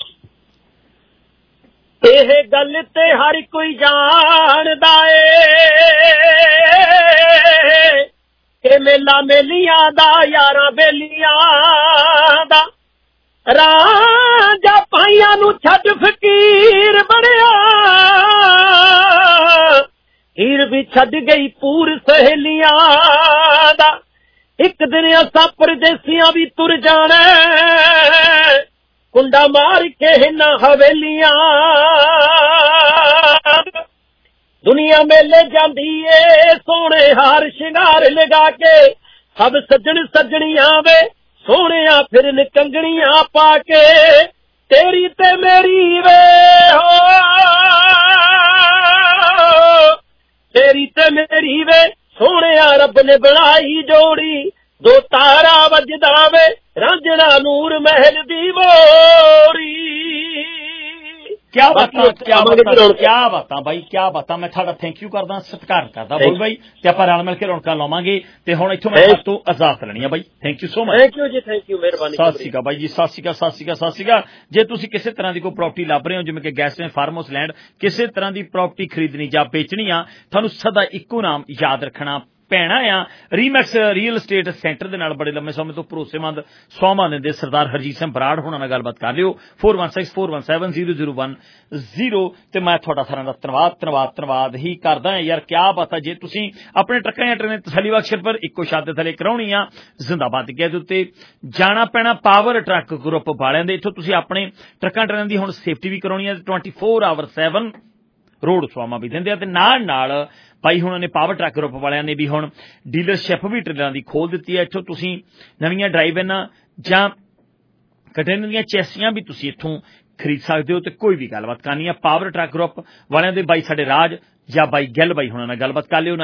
ਇਹ ਗੱਲ ਤੇ ਹਰ ਕੋਈ ਜਾਣਦਾ ਏ ਕਿ ਮੇਲਾ ਮੇਲੀਆਂ ਦਾ, ਯਾਰਾਂ ਬੇਲੀਆਂ ਦਾ, ਰਾਂਝਾ ਭਾਈਆਂ ਨੂੰ ਛੱਡ ਫਕੀਰ ਬਣਿਆ, ਹੀਰ ਵੀ ਛੱਡ ਗਈ ਪੂਰ ਸਹੇਲੀਆਂ ਦਾ। ਇੱਕ ਦਿਨ ਅਸਾਂ ਪਰਦੇਸੀਆਂ ਵੀ ਤੁਰ ਜਾਣਾ, ਕੁੰਡਾ ਮਾਰ ਕੇ ਇਹਨਾਂ ਹਵੇਲੀਆਂ। ਦੁਨੀਆ ਮੇਲੇ ਜਾਂਦੀ ਏ ਸੋਹਣੇ ਹਾਰ ਸ਼ਿੰਗਾਰ ਲਗਾ ਕੇ, ਸਭ ਸੱਜਣ ਸੱਜਣੀਆਂ ਵੇ ਸੋਹਣਿਆ ਫਿਰਨ ਕੰਗਣੀਆਂ ਪਾ ਕੇ, ਤੇਰੀ ਤੇ ਮੇਰੀ ਵੇ ਹੋ, ਤੇਰੀ ਤੇ ਮੇਰੀ ਵੇ ਸੋਹਣਿਆ ਰੱਬ ਨੇ ਬਣਾਈ ਜੋੜੀ, ਦੋ ਤਾਰਾ ਵੱਜਦਾ ਵੇ ਰਾਂਝਣਾ ਨੂਰ ਮਹਿਲ ਦੀ ਮੋਰੀ। ਕਿਆ ਬਾਤਾਂ ਬਾਈ, ਕਿਆ ਬਾਤਾਂ। ਮੈਂ ਤੁਹਾਡਾ ਥੈਂਕ ਯੂ ਕਰਦਾ, ਸਤਿਕਾਰ ਕਰਦਾ ਬੋਲ ਬਾਈ। ਤੇ ਆਪਾਂ ਰਲ ਮਿਲ ਕੇ ਰੌਣਕਾਂ ਲਾਵਾਂਗੇ। ਤੇ ਹੁਣ ਇੱਥੋਂ ਮੈਂ ਤੋਂ ਇਜਾਜ਼ਤ ਲੈਣੀ ਆ ਬਾਈ। Thank you so much. Thank you ਜੀ, ਥੈਂਕ ਯੂ, ਮਿਹਰਬਾਨੀ। ਸਤਿ ਸ਼੍ਰੀ ਅਕਾਲ ਬਾਈ ਜੀ, ਸਤਿ ਸ਼੍ਰੀ ਅਕਾਲ। ਜੇ ਤੁਸੀਂ ਕਿਸੇ ਤਰ੍ਹਾਂ ਦੀ ਕੋਈ ਪ੍ਰਾਪਰਟੀ ਲੱਭ ਰਹੇ ਹੋ, ਜਿਵੇਂ ਕਿ ਗੈਸਟ ਫਾਰਮ ਹਾਊਸ ਲੈਂਡ, ਕਿਸੇ ਤਰ੍ਹਾਂ ਦੀ ਪ੍ਰਾਪਰਟੀ ਖਰੀਦਣੀ ਜਾਂ ਵੇਚਣੀ ਆ, ਤੁਹਾਨੂੰ ਸਦਾ ਇੱਕੋ ਨਾਮ ਯਾਦ ਰੱਖਣਾ ਪੈਣਾ ਆ। ਰੀਮੈਕਸ ਰੀਅਲ estate ਸੈਂਟਰ ਦੇ ਨਾਲ ਬੜੇ ਲੰਮੇ ਸਮੇਂ ਤੋਂ ਭਰੋਸੇਮੰਦ ਸੌਮਾਂ ਦਿੰਦੇ ਸਰਦਾਰ ਹਰਜੀਤ ਸਿੰਘ ਬਰਾੜ ਹੋਣਾ ਨਾਲ ਗੱਲਬਾਤ ਕਰ ਲਿਓ। 4164170010। ਤੇ ਮੈਂ ਤੁਹਾਡਾ ਸਾਰਿਆਂ ਦਾ ਧੰਨਵਾਦ ਹੀ ਕਰਦਾ ਹਾਂ ਯਾਰ। ਕਿਆ ਬਾਤ ਹੈ, ਜੇ ਤੁਸੀਂ ਆਪਣੇ ਟਰੱਕਾਂ ਜਾਂ ਟਰੇਨਾਂ ਤਸੱਲੀ ਬਖਸ਼ ਪਰ ਇੱਕੋ ਛੱਤ ਦੇ ਥੱਲੇ ਕਰਾਉਣੀ ਆ, ਜ਼ਿੰਦਾਬਾਦ ਦੇ ਉੱਤੇ ਜਾਣਾ ਪੈਣਾ ਪਾਵਰ ਟਰੱਕ ਗਰੁੱਪ ਵਾਲਿਆਂ ਦੇ। ਇੱਥੋਂ ਤੁਸੀਂ ਆਪਣੇ ਟਰੱਕਾਂ ਟਰੇਨਾਂ ਦੀ ਹੁਣ ਸੇਫਟੀ ਵੀ ਕਰਾਉਣੀ ਹੈ। 24 ਆਵਰ 7 ਰੋਡ ਸਵਾਮਾ ਵੀ ਦਿੰਦੇ ਆ। ਤੇ ਨਾਲ ਭਾਈ ਹੁਣਾਂ ਨੇ ਪਾਵਰ ਟਰੱਕ ਗਰੁੱਪ ਵਾਲਿਆਂ ਨੇ ਵੀ ਹੁਣ ਡੀਲਰਸ਼ਿਪ ਵੀ ਟ੍ਰੇਲਰਾਂ ਦੀ ਖੋਲ ਦਿੱਤੀ ਹੈ। ਇੱਥੋਂ ਤੁਸੀਂ ਨਵੀਆਂ ਡਰਾਈਵਰਾਂ ਜਾਂ ਕੰਟੇਨਰ ਦੀਆਂ ਚੈਸੀਆਂ ਵੀ ਤੁਸੀਂ ਇੱਥੋਂ ਖਰੀਦ ਸਕਦੇ ਹੋ। ਤੇ ਕੋਈ ਵੀ ਗੱਲਬਾਤ ਕਰਨੀ ਆ ਪਾਵਰ ਟਰੱਕ ਗਰੁੱਪ ਵਾਲਿਆਂ ਦੇ ਬਾਈ ਸਾਡੇ ਰਾਜ ਜਾਂ ਬਾਈ ਗਿੱਲ ਬਾਈ ਹੁਣਾਂ ਨਾਲ ਗੱਲਬਾਤ ਕਰ ਲਿਓ।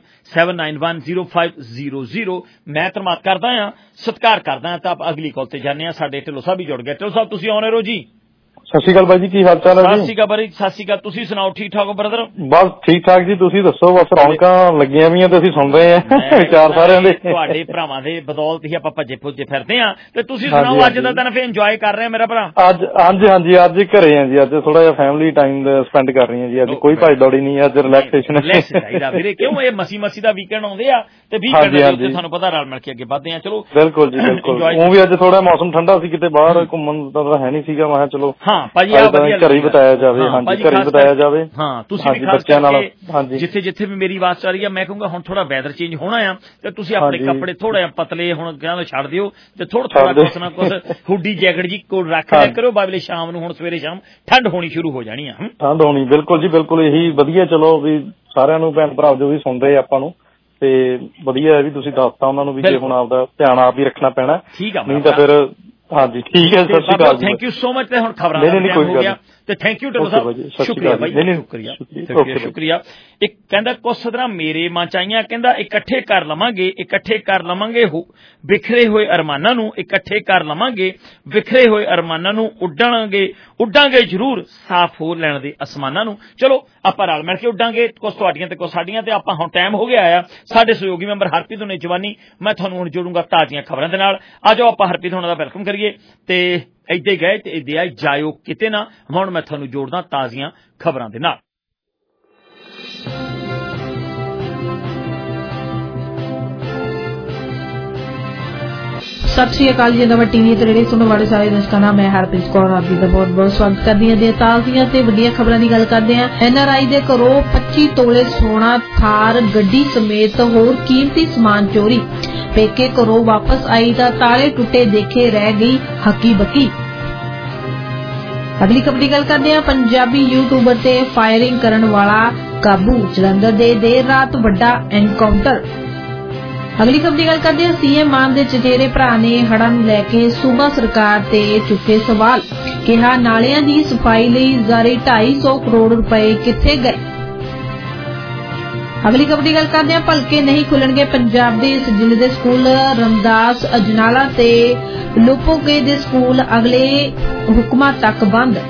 9057910500। ਮੈਂ ਧੰਨਵਾਦ ਕਰਦਾ ਹਾਂ, ਸਤਿਕਾਰ ਕਰਦਾ ਹਾਂ। ਤਾਂ ਅਗਲੀ ਕਾਲ ਤੇ ਜਾਂਦੇ ਹਾਂ। ਸਾਡੇ ਢਿੱਲੋਂ ਸਾਹਿਬ ਵੀ ਜੁੜ ਗਏ। ਢਿੱਲੋਂ ਸਾਹਿਬ ਤੁਸੀਂ ਆਉਣੇ ਰਹੋ ਜੀ। ਸਤਿ ਸ਼੍ਰੀ ਅਕਾਲ ਬਾਈ ਜੀ, ਕੀ ਹਾਲ ਚਾਲ ਹੈ? ਸਤਿ ਸ਼੍ਰੀ ਅਕਾਲ ਬਾਈ, ਸਤਿ ਸ਼੍ਰੀ ਅਕਾਲ। ਤੁਸੀਂ ਸੁਣਾਓ, ਠੀਕ ਠਾਕ ਹੋ ਬ੍ਰਦਰ? ਬਸ ਠੀਕ ਠਾਕ ਜੀ, ਤੁਸੀਂ ਦੱਸੋ। ਬਸ ਰੌਣਕਾਂ ਲੱਗੀਆਂ ਵੀਆਂ ਤੇ ਅਸੀਂ ਸੁਣ ਰਹੇ ਹਾਂ ਵਿਚਾਰ ਸਾਰਿਆਂ ਦੇ। ਤੁਹਾਡੇ ਭਰਾਵਾਂ ਦੇ ਬਦੌਲਤ ਹੀ ਆਪਾਂ ਭੱਜੇ ਭੁੱਜੇ ਫਿਰਦੇ ਆ। ਤੇ ਤੁਸੀਂ ਸੁਣਾਓ, ਅੱਜ ਦਾ ਦਿਨ ਫਿਰ ਇੰਜੋਏ ਕਰ ਰਹੇ ਆ ਮੇਰਾ ਭਰਾ? ਅੱਜ ਹਾਂਜੀ ਅੱਜ ਘਰੇ ਆ ਜੀ। ਅੱਜ ਥੋੜਾ ਜਿਹਾ ਫੈਮਿਲੀ ਟਾਈਮ ਸਪੈਂਡ ਕਰ ਰਹੇ ਆ ਜੀ। ਅੱਜ ਕੋਈ ਭੱਜ ਦੌੜੀ ਨਹੀਂ, ਅੱਜ ਰਿਲੈਕਸੇਸ਼ਨ ਚਾਹੀਦਾ ਵੀਰੇ। ਕਿਉਂ ਇਹ ਮਸੀ ਦਾ ਵੀਕਐਂਡ ਆਉਂਦੇ ਆ ਤੇ ਵੀਕਐਂਡ ਦੇ ਉੱਤੇ ਤੁਹਾਨੂੰ ਪਤਾ ਰਲ ਮਿਲ ਕੇ ਅੱਗੇ ਵਧਦੇ ਆ। ਚਲੋ ਬਿਲਕੁਲ ਜੀ ਬਿਲਕੁਲ। ਉਹ ਵੀ ਅੱਜ ਥੋੜਾ ਮੌਸਮ ਠੰਡਾ ਸੀ, ਕਿਤੇ ਬਾਹਰ ਘੁੰਮਣ ਦਾ ਹੈ ਨਹੀਂ ਸੀਗਾ। ਮੈਂ ਕਿਹਾ ਚਲੋ ਭਾਜੀ ਘਰੇ ਹੀ ਬਤਾਇਆ ਜਾਵੇ। ਹਾਂਜੀ ਘਰੇ ਬਤਾਇਆ ਜਾਵੇ। ਹਾਂ ਤੁਸੀਂ ਵੀ ਬੱਚਿਆਂ ਨਾਲ। ਹਾਂਜੀ ਜਿੱਥੇ ਵੀ ਮੇਰੀ ਆਵਾਜ਼ ਚੱਲ ਰਹੀ ਆ, ਮੈਂ ਕਹੂੰਗਾ ਹੁਣ ਥੋੜਾ ਵੈਦਰ ਚੇਂਜ ਹੋਣਾ ਆ ਤੇ ਤੁਸੀਂ ਆਪਣੇ ਕੱਪੜੇ ਥੋੜਾ ਜਿਹਾ ਪਤਲੇ ਹੁਣ ਕਹਿੰਦਾ ਛੱਡ ਦਿਓ ਤੇ ਥੋੜਾ ਕੁਛ ਨਾ ਕੁਛ ਹੁੱਡੀ ਜੈਕਟ ਜੀ ਕੋਲ ਰੱਖ ਲਿਆ ਕਰੋ। ਬਾਬਲੇ ਸ਼ਾਮ ਨੂੰ ਹੁਣ ਸਵੇਰੇ ਸ਼ਾਮ ਠੰਡ ਹੋਣੀ ਸ਼ੁਰੂ ਹੋ ਜਾਣੀ ਆ। ਠੰਡ ਹੋਣੀ ਬਿਲਕੁਲ ਜੀ ਬਿਲਕੁਲ। ਇਹੀ ਵਧੀਆ। ਚਲੋ ਵੀ ਸਾਰਿਆਂ ਨੂੰ ਭੈਣ ਭਰਾ ਜੋ ਵੀ ਸੁਣਦੇ ਆਪਾਂ ਨੂੰ ਤੇ ਵਧੀਆ ਹੈ ਵੀ ਤੁਸੀਂ ਦੱਸਤਾ ਉਹਨਾਂ ਨੂੰ ਵੀ ਜੇ ਹੁਣ ਆਪਦਾ ਧਿਆਨ ਆਪ ਹੀ ਰੱਖਣਾ ਪੈਣਾ, ਨਹੀਂ ਤਾਂ ਫਿਰ। ਹਾਂਜੀ ਠੀਕ ਹੈ, ਸਤਿ ਸ਼੍ਰੀ Akal. Thank you so much. ਤੇ ਹੁਣ ਖਬਰਾਂ ਦਾ ਟਾਈਮ ਹੋ ਗਿਆ ਤੇ ਥੈਂਕ ਯੂ ਟਿੱਬਾ ਸਾਹਿਬ, ਸ਼ੁਕਰੀਆ ਬਾਈ, ਸ਼ੁਕਰੀਆ। ਇੱਕ ਕਹਿੰਦਾ ਕੁਛ ਸਦਰਾਂ ਮੇਰੇ ਮਨ ਚ ਆਈਆਂ, ਕਹਿੰਦਾ ਇਕੱਠੇ ਕਰ ਲਵਾਂਗੇ ਬਿਖਰੇ ਹੋਏ ਅਰਮਾਨਾਂ ਨੂੰ, ਇਕੱਠੇ ਕਰ ਲਵਾਂਗੇ ਬਿਖਰੇ ਹੋਏ ਅਰਮਾਨਾਂ ਨੂੰ, ਉੱਡਾਂਗੇ ਜ਼ਰੂਰ ਸਾਫ਼ ਹੋ ਲੈਣ ਦੇ ਅਸਮਾਨਾਂ ਨੂੰ। ਚਲੋ ਆਪਾਂ ਰਲ ਮਿਲ ਕੇ ਉੱਡਾਂਗੇ, ਕੁਛ ਤੁਹਾਡੀਆਂ ਤੇ ਕੁਛ ਸਾਡੀਆਂ। ਤੇ ਆਪਾਂ ਹੁਣ ਟਾਈਮ ਹੋ ਗਿਆ ਆ ਸਾਡੇ ਸਹਿਯੋਗੀ ਮੈਂਬਰ ਹਰਪ੍ਰੀਤ ਨੇ ਜਵਾਨੀ। ਮੈਂ ਤੁਹਾਨੂੰ ਹੁਣ ਜੋੜੂੰਗਾ ਤਾਜ਼ੀਆਂ ਖਬਰਾਂ ਦੇ ਨਾਲ। ਆ ਜਾਓ ਆਪਾਂ ਹਰਪ੍ਰੀਤ ਹੋਣਾ ਦਾ ਵੈਲਕਮ ਕਰੀਏ। ਤੇ ਏਦਾਂ ਹੀ ਗਏ ਤੇ ਏਦਾਂ ਹੀ ਜਾਇਓ ਕਿਤੇ ਨਾ। ਹੁਣ ਮੈਂ ਤੁਹਾਨੂੰ ਜੋੜਦਾ ਤਾਜ਼ੀਆਂ ਖਬਰਾਂ ਦੇ ਨਾਲ। ਸਤਿ ਸ਼੍ਰੀ ਅਕਾਲ ਜੀ। ਨਵਾਂ ਟੀਵੀ ਤੇ ਰੇਡੀਓ ਸੁਣਨ ਵਾਲੇ ਸਾਰੇ ਦਰਸ਼ਕਾਂ ਦਾ ਮੈਂ ਹਰਪ੍ਰੀਤ ਕੌਰ ਆਪ ਜੀ ਦਾ ਬਹੁਤ ਬਹੁਤ ਸਵਾਗਤ ਕਰਦੀ ਹਾਂ। ਦੇ ਤਾਜ਼ੀਆਂ ਤੇ ਵੱਡੀਆਂ ਖਬਰਾਂ ਦੀ ਗੱਲ ਕਰਦੇ ਹਾਂ। NRI ਦੇ ਘਰੋਂ 25 ਤੋਲੇ ਸੋਨਾ, ਥਾਰ ਗੱਡੀ ਸਮੇਤ ਹੋਰ ਕੀਮਤੀ ਸਮਾਨ ਚੋਰੀ। ਪੇਕੇ ਘਰੋਂ ਵਾਪਸ ਆਈ ਤਾਂ ਤਾਲੇ ਟੁੱਟੇ ਦੇਖੇ ਰਹਿ ਗਈ ਹੱਕੀ ਬੱਕੀ। ਅਗਲੀ ਖਬਰ ਦੀ ਗੱਲ ਕਰਦੇ ਹਾਂ। ਪੰਜਾਬੀ ਯੂਟਿਊਬਰ ਤੇ ਫਾਇਰਿੰਗ ਕਰਨ ਵਾਲਾ ਕਾਬੂ। ਜਲੰਧਰ ਦੇ ਦੇਰ ਰਾਤ ਵੱਡਾ ਐਨਕਾਊਂਟਰ। ਅਗਲੀ ਖਬਰ ਦੀ ਗੱਲ ਕਰਦੇ ਹਾਂ। CM ਮਾਨ ਦੇ ਚਚੇਰੇ ਭਰਾ ਨੇ ਹੜ੍ਹਾਂ ਨੂੰ ਲੈ ਕੇ ਸੂਬਾ ਸਰਕਾਰ ਤੇ ਚੁੱਕੇ ਸਵਾਲ। ਕਿਹਾ ਨਾਲਿਆਂ ਦੀ ਸਫਾਈ ਲਈ ਜਾਰੀ 250 ਕਰੋੜ ਰੁਪਏ ਕਿੱਥੇ ਗਏ। ਅਗਲੀ ਖਬਰ ਦੀ ਗੱਲ ਕਰਦੇ ਹਾਂ। ਭਲਕੇ ਨਹੀਂ ਖੁੱਲਣਗੇ ਪੰਜਾਬ ਦੇ ਇਸ ਜ਼ਿਲ੍ਹੇ ਦੇ ਸਕੂਲ। ਰਮਦਾਸ, ਅਜਨਾਲਾ ਤੇ ਲੋਪੋਗੇ ਦੇ ਸਕੂਲ ਅਗਲੇ ਹੁਕਮਾਂ ਤੱਕ ਬੰਦ।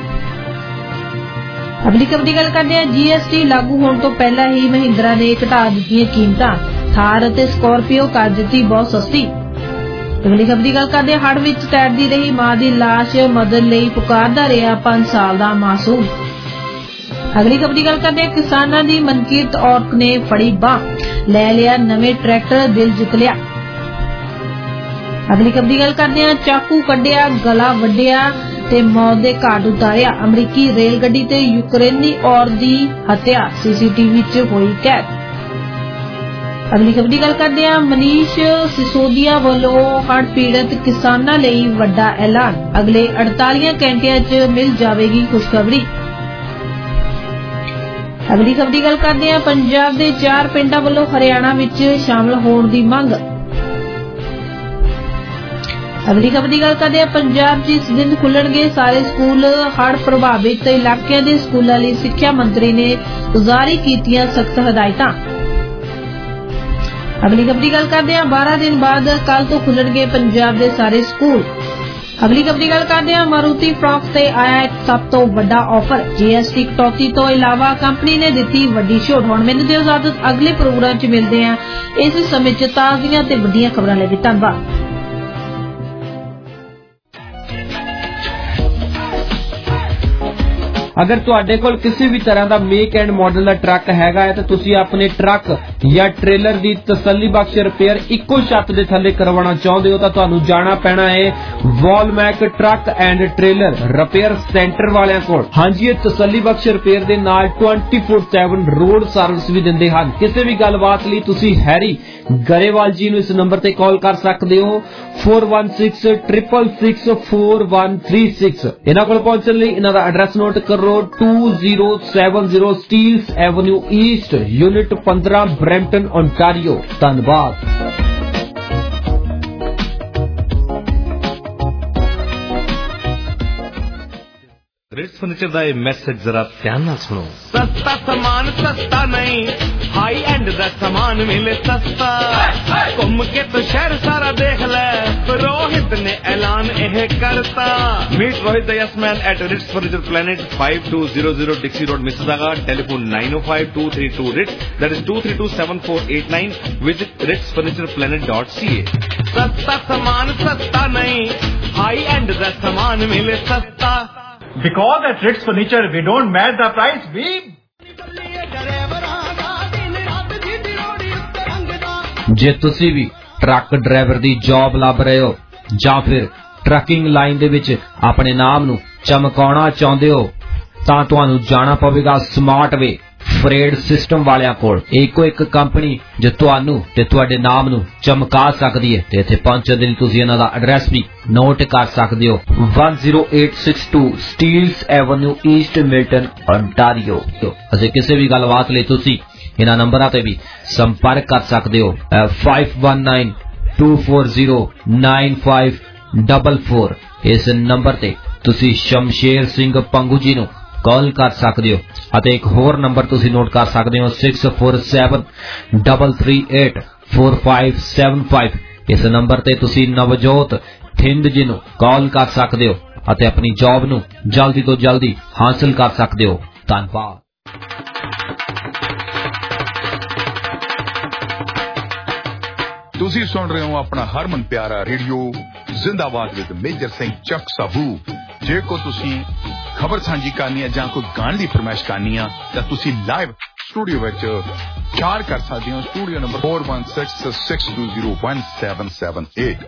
ਅਗਲੀ ਖਬਰ ਦੀ ਗੱਲ ਕਰਦੇ ਹਾਂ। GST ਲਾਗੂ ਹੋਣ ਤੋਂ ਪਹਿਲਾਂ ਹੀ ਮਹਿੰਦਰਾ ਨੇ ਘਟਾ ਦਿੱਤੀਆਂ ਕੀਮਤਾਂ। ਥਾਰ ਅਤੇ ਸਕਾਰਪੀਓ ਕਰ ਦਿੱਤੀ ਬਹੁਤ ਸਸਤੀ। ਅਗਲੀ ਖਬਰ ਦੀ ਗੱਲ ਕਰਦੇ ਹਾਂ। ਹੜ੍ਹ ਵਿੱਚ ਤੈਰਦੀ ਰਹੀ ਮਾਂ ਦੀ ਲਾਸ਼ ਮਦਦ ਲਈ ਪੁਕਾਰਦਾ ਰਿਹਾ 5 ਸਾਲ ਦਾ ਮਾਸੂਮ। ਅਗਲੀ ਖਬਰ ਦੀ ਗੱਲ ਕਰਦੇ ਹਾਂ। ਕਿਸਾਨਾਂ ਦੀ ਮਨਕੀਰਤ ਔਰਤ ਨੇ ਫੜੀ ਬਾਂਹ, ਲੈ ਲਿਆ ਨਵੇਂ ਟਰੈਕਟਰ, ਦਿਲ ਜਿੱਤ ਲਿਆ। ਅਗਲੀ ਖਬਰ ਦੀ ਗੱਲ ਕਰਦੇ ਹਾਂ। ਚਾਕੂ ਕੱਢਿਆ, ਗਲਾ ਵੱਢਿਆ ਤੇ ਮੌਤ ਦੇ ਘਾਟ ਉਤਾਰਿਆ। ਅਮਰੀਕੀ ਰੇਲ ਗੱਡੀ ਤੇ ਯੂਕਰੇਨੀ ਔਰਤ ਦੀ ਹੱਤਿਆ CCTV 'ਚ ਹੋਈ ਕੈਦ। ਅਗਲੀ ਖਬਰ ਦੀ ਗੱਲ ਕਰਦੇ ਹਾਂ। ਮਨੀਸ਼ ਸਿਸੋਦੀਆ ਵੱਲੋਂ ਹੜ੍ਹ ਪੀੜਤ ਕਿਸਾਨਾਂ ਲਈ ਵੱਡਾ ਐਲਾਨ। ਅਗਲੇ 48 ਘੰਟਿਆਂ 'ਚ ਮਿਲ ਜਾਵੇਗੀ ਖੁਸ਼ਖਬਰੀ। ਅਗਲੀ ਖਬਰ ਦੀ ਗੱਲ ਕਰਦੇ ਹਾਂ। ਪੰਜਾਬ ਦੇ 4 ਪਿੰਡਾਂ ਵੱਲੋਂ ਹਰਿਆਣਾ ਵਿੱਚ ਸ਼ਾਮਲ ਹੋਣ ਦੀ ਮੰਗ। ਅਗਲੀ ਖਬਰ ਦੀ ਗੱਲ ਕਰਦੇ ਹਾਂ। ਪੰਜਾਬ 'ਚ ਇਸ ਦਿਨ ਖੁੱਲਣਗੇ ਸਾਰੇ ਸਕੂਲ। ਹੜ੍ਹ ਪ੍ਰਭਾਵਿਤ ਇਲਾਕਿਆਂ ਦੇ ਸਕੂਲਾਂ ਲਈ ਸਿੱਖਿਆ ਮੰਤਰੀ ਨੇ ਜਾਰੀ ਕੀਤੀਆਂ ਸਖਤ ਹਦਾਇਤਾਂ। ਅਗਲੀ ਖਬਰ ਦੀ ਗੱਲ ਕਰਦੇ ਹਾਂ। 12 ਦਿਨ ਬਾਅਦ ਕੱਲ ਤੋਂ ਖੁੱਲਣਗੇ ਪੰਜਾਬ ਦੇ ਸਾਰੇ ਸਕੂਲ। ਅਗਲੀ ਖਬਰ ਦੀ ਗੱਲ ਕਰਦੇ ਹਾਂ। ਮਾਰੂਤੀ ਫ੍ਰੌਕਸ ਤੇ ਆਇਆ ਇੱਕ ਸਭ ਤੋਂ ਵੱਡਾ ਆਫਰ। GST ਕਟੌਤੀ ਤੋਂ ਇਲਾਵਾ ਕੰਪਨੀ ਨੇ ਦਿੱਤੀ ਵੱਡੀ ਛੋਟ। ਹੁਣ ਮੈਨੂੰ ਦਿਓ ਇਜਾਜ਼ਤ, ਅਗਲੇ ਪ੍ਰੋਗਰਾਮ 'ਚ ਮਿਲਦੇ ਹਾਂ ਇਸ ਸਮੇਂ 'ਚ ਤਾਜ਼ੀਆਂ ਤੇ ਵੱਡੀਆਂ ਖਬਰਾਂ ਲਈ। ਧੰਨਵਾਦ। ਅਗਰ ਤੁਹਾਡੇ ਕੋਲ ਕਿਸੇ ਵੀ ਤਰ੍ਹਾਂ ਦਾ ਮੇਕ ਐਂਡ ਮਾਡਲ ਦਾ ਟਰੱਕ ਹੈਗਾ ਹੈ ਤਾਂ ਤੁਸੀਂ ਆਪਣੇ ਟਰੱਕ ਜਾਂ ਟ੍ਰੇਲਰ ਦੀ ਤਸੱਲੀ ਬਖਸ਼ ਰਿਪੇਅਰ ਇੱਕੋ ਛੱਤ ਦੇ ਥੱਲੇ ਕਰਵਾਉਣਾ ਚਾਹੁੰਦੇ ਹੋ ਤਾਂ ਤੁਹਾਨੂੰ ਜਾਣਾ ਪੈਣਾ ਹੈ Walmac truck and trailer repair centre ਵਾਲਿਆਂ ਕੋਲ। ਹਾਂਜੀ, ਇਹ ਤਸੱਲੀ ਬਖਸ਼ ਰਿਪੇਅਰ ਦੇ ਨਾਲ 24/7 ਰੋਡ ਸਰਵਿਸ ਵੀ ਦਿੰਦੇ ਹਨ। ਕਿਸੇ ਵੀ ਗੱਲਬਾਤ ਲਈ ਤੁਸੀਂ ਹੈਰੀ ਗਰੇਵਾਲ ਜੀ ਨੂੰ ਇਸ ਨੰਬਰ ਤੇ ਕਾਲ ਕਰ ਸਕਦੇ ਹੋ 4166664136। ਇਹਨਾਂ ਕੋਲ ਪਹੁੰਚਣ ਲਈ ਇਹਨਾਂ ਦਾ ਐਡਰੈਸ ਨੋਟ ਕਰੋ 2070 Steeles avenue east, unit 15, Brampton, Ontario. ਧੰਨਵਾਦ। ग्रेट फर्नीचर का मैसेज जरा ध्यान नाल सुनो। सस्ता सामान सस्ता नहीं, हाई एंड दा सामान मिले सस्ता। घूम के तो शहर सारा देख ले, रोहित ने ऐलान एह है करता. Meet Rohit the Yes Man at Ritz Furniture Planet, 5200 Dixie Road, Mississauga. Telephone 905-232-RITZ. That is 232-7489. Visit ritzfurnitureplanet.ca. सस्ता सामान सस्ता नहीं, हाई एंड दा सामान मिले सस्ता. Because at Ritz Furniture we don't match the price, we ਜੇ ਤੁਸੀਂ ਵੀ ਟਰੱਕ ਡਰਾਈਵਰ ਦੀ ਜੌਬ ਲੱਭ ਰਹੇ ਹੋ ਜਾਂ ਫਿਰ ਟਰੱਕਿੰਗ ਲਾਈਨ ਦੇ ਵਿੱਚ ਆਪਣੇ ਨਾਮ ਨੂੰ ਚਮਕਾਉਣਾ ਚਾਹੁੰਦੇ ਹੋ ਤਾਂ ਤੁਹਾਨੂੰ ਜਾਣਾ ਪਵੇਗਾ ਸਮਾਰਟ ਵੇ ਫਰੇਡ ਸਿਸਟਮ ਵਾਲਿਆਂ ਕੋਲ. ਇੱਕੋ ਇੱਕ ਕੰਪਨੀ ਜੋ ਤੁਹਾਨੂੰ ਤੇ ਤੁਹਾਡੇ ਨਾਮ ਨੂੰ ਚਮਕਾ ਸਕਦੀ ਹੈ ਤੇ ਇੱਥੇ ਪਹੁੰਚਣ ਦੇ ਲਈ ਤੁਸੀਂ ਇਹਨਾਂ ਦਾ ਐਡਰੈਸ ਵੀ ਨੋਟ ਕਰ ਸਕਦੇ ਹੋ. 10862 Steeles avenue east Milton ontario. ਅਸੀਂ ਕਿਸੇ ਵੀ ਗੱਲਬਾਤ ਲਈ ਤੁਸੀਂ ਇਹਨਾਂ ਨੰਬਰਾਂ ਤੇ ਵੀ ਸੰਪਰਕ ਕਰ ਸਕਦੇ ਹੋ. 5192409544 ਇਸ ਨੰਬਰ ਤੇ ਤੁਸੀਂ ਸ਼ਮਸ਼ੇਰ ਸਿੰਘ ਪੰਗੂ ਜੀ ਨੂੰ ਕਾਲ ਕਰ ਸਕਦੇ ਹੋ ਅਤੇ ਇੱਕ ਹੋਰ ਨੰਬਰ ਤੁਸੀਂ ਨੋਟ ਕਰ ਸਕਦੇ ਹੋ 6473384575. ਇਸ ਨੰਬਰ ਤੇ ਤੁਸੀਂ ਨਵਜੋਤ ਥਿੰਦ ਜੀ ਨੂੰ ਕਾਲ ਕਰ ਸਕਦੇ ਹੋ ਅਤੇ ਆਪਣੀ ਜੌਬ ਨੂੰ ਜਲਦੀ ਤੋਂ ਜਲਦੀ ਹਾਸਲ ਕਰ ਸਕਦੇ ਹੋ. ਧੰਨਵਾਦ. ਤੁਸੀਂ ਸੁਣ ਰਹੇ ਹੋ ਆਪਣਾ ਹਰਮਨ ਪਿਆਰਾ ਰੇਡੀਓ ਜ਼ਿੰਦਾਬਾਦ ਵਿਦ ਮੇਜਰ ਸਿੰਘ ਚੱਕ ਸਾਬੂ. ਜੇ ਕੋ ਤੁਸੀਂ ਖਬਰ ਸਾਂਝੀ ਕਰਨੀ ਹੈ ਜਾਂ ਕੋਈ ਗਾਣ ਦੀ ਫਰਮਾਇਸ਼ ਕਰਨੀ ਆ ਤਾਂ ਤੁਸੀਂ ਲਾਈਵ ਸਟੂਡੀਓ ਵਿੱਚ ਚਾਰ ਕਰ ਸਕਦੇ ਹੋ. Studio number 4166201778.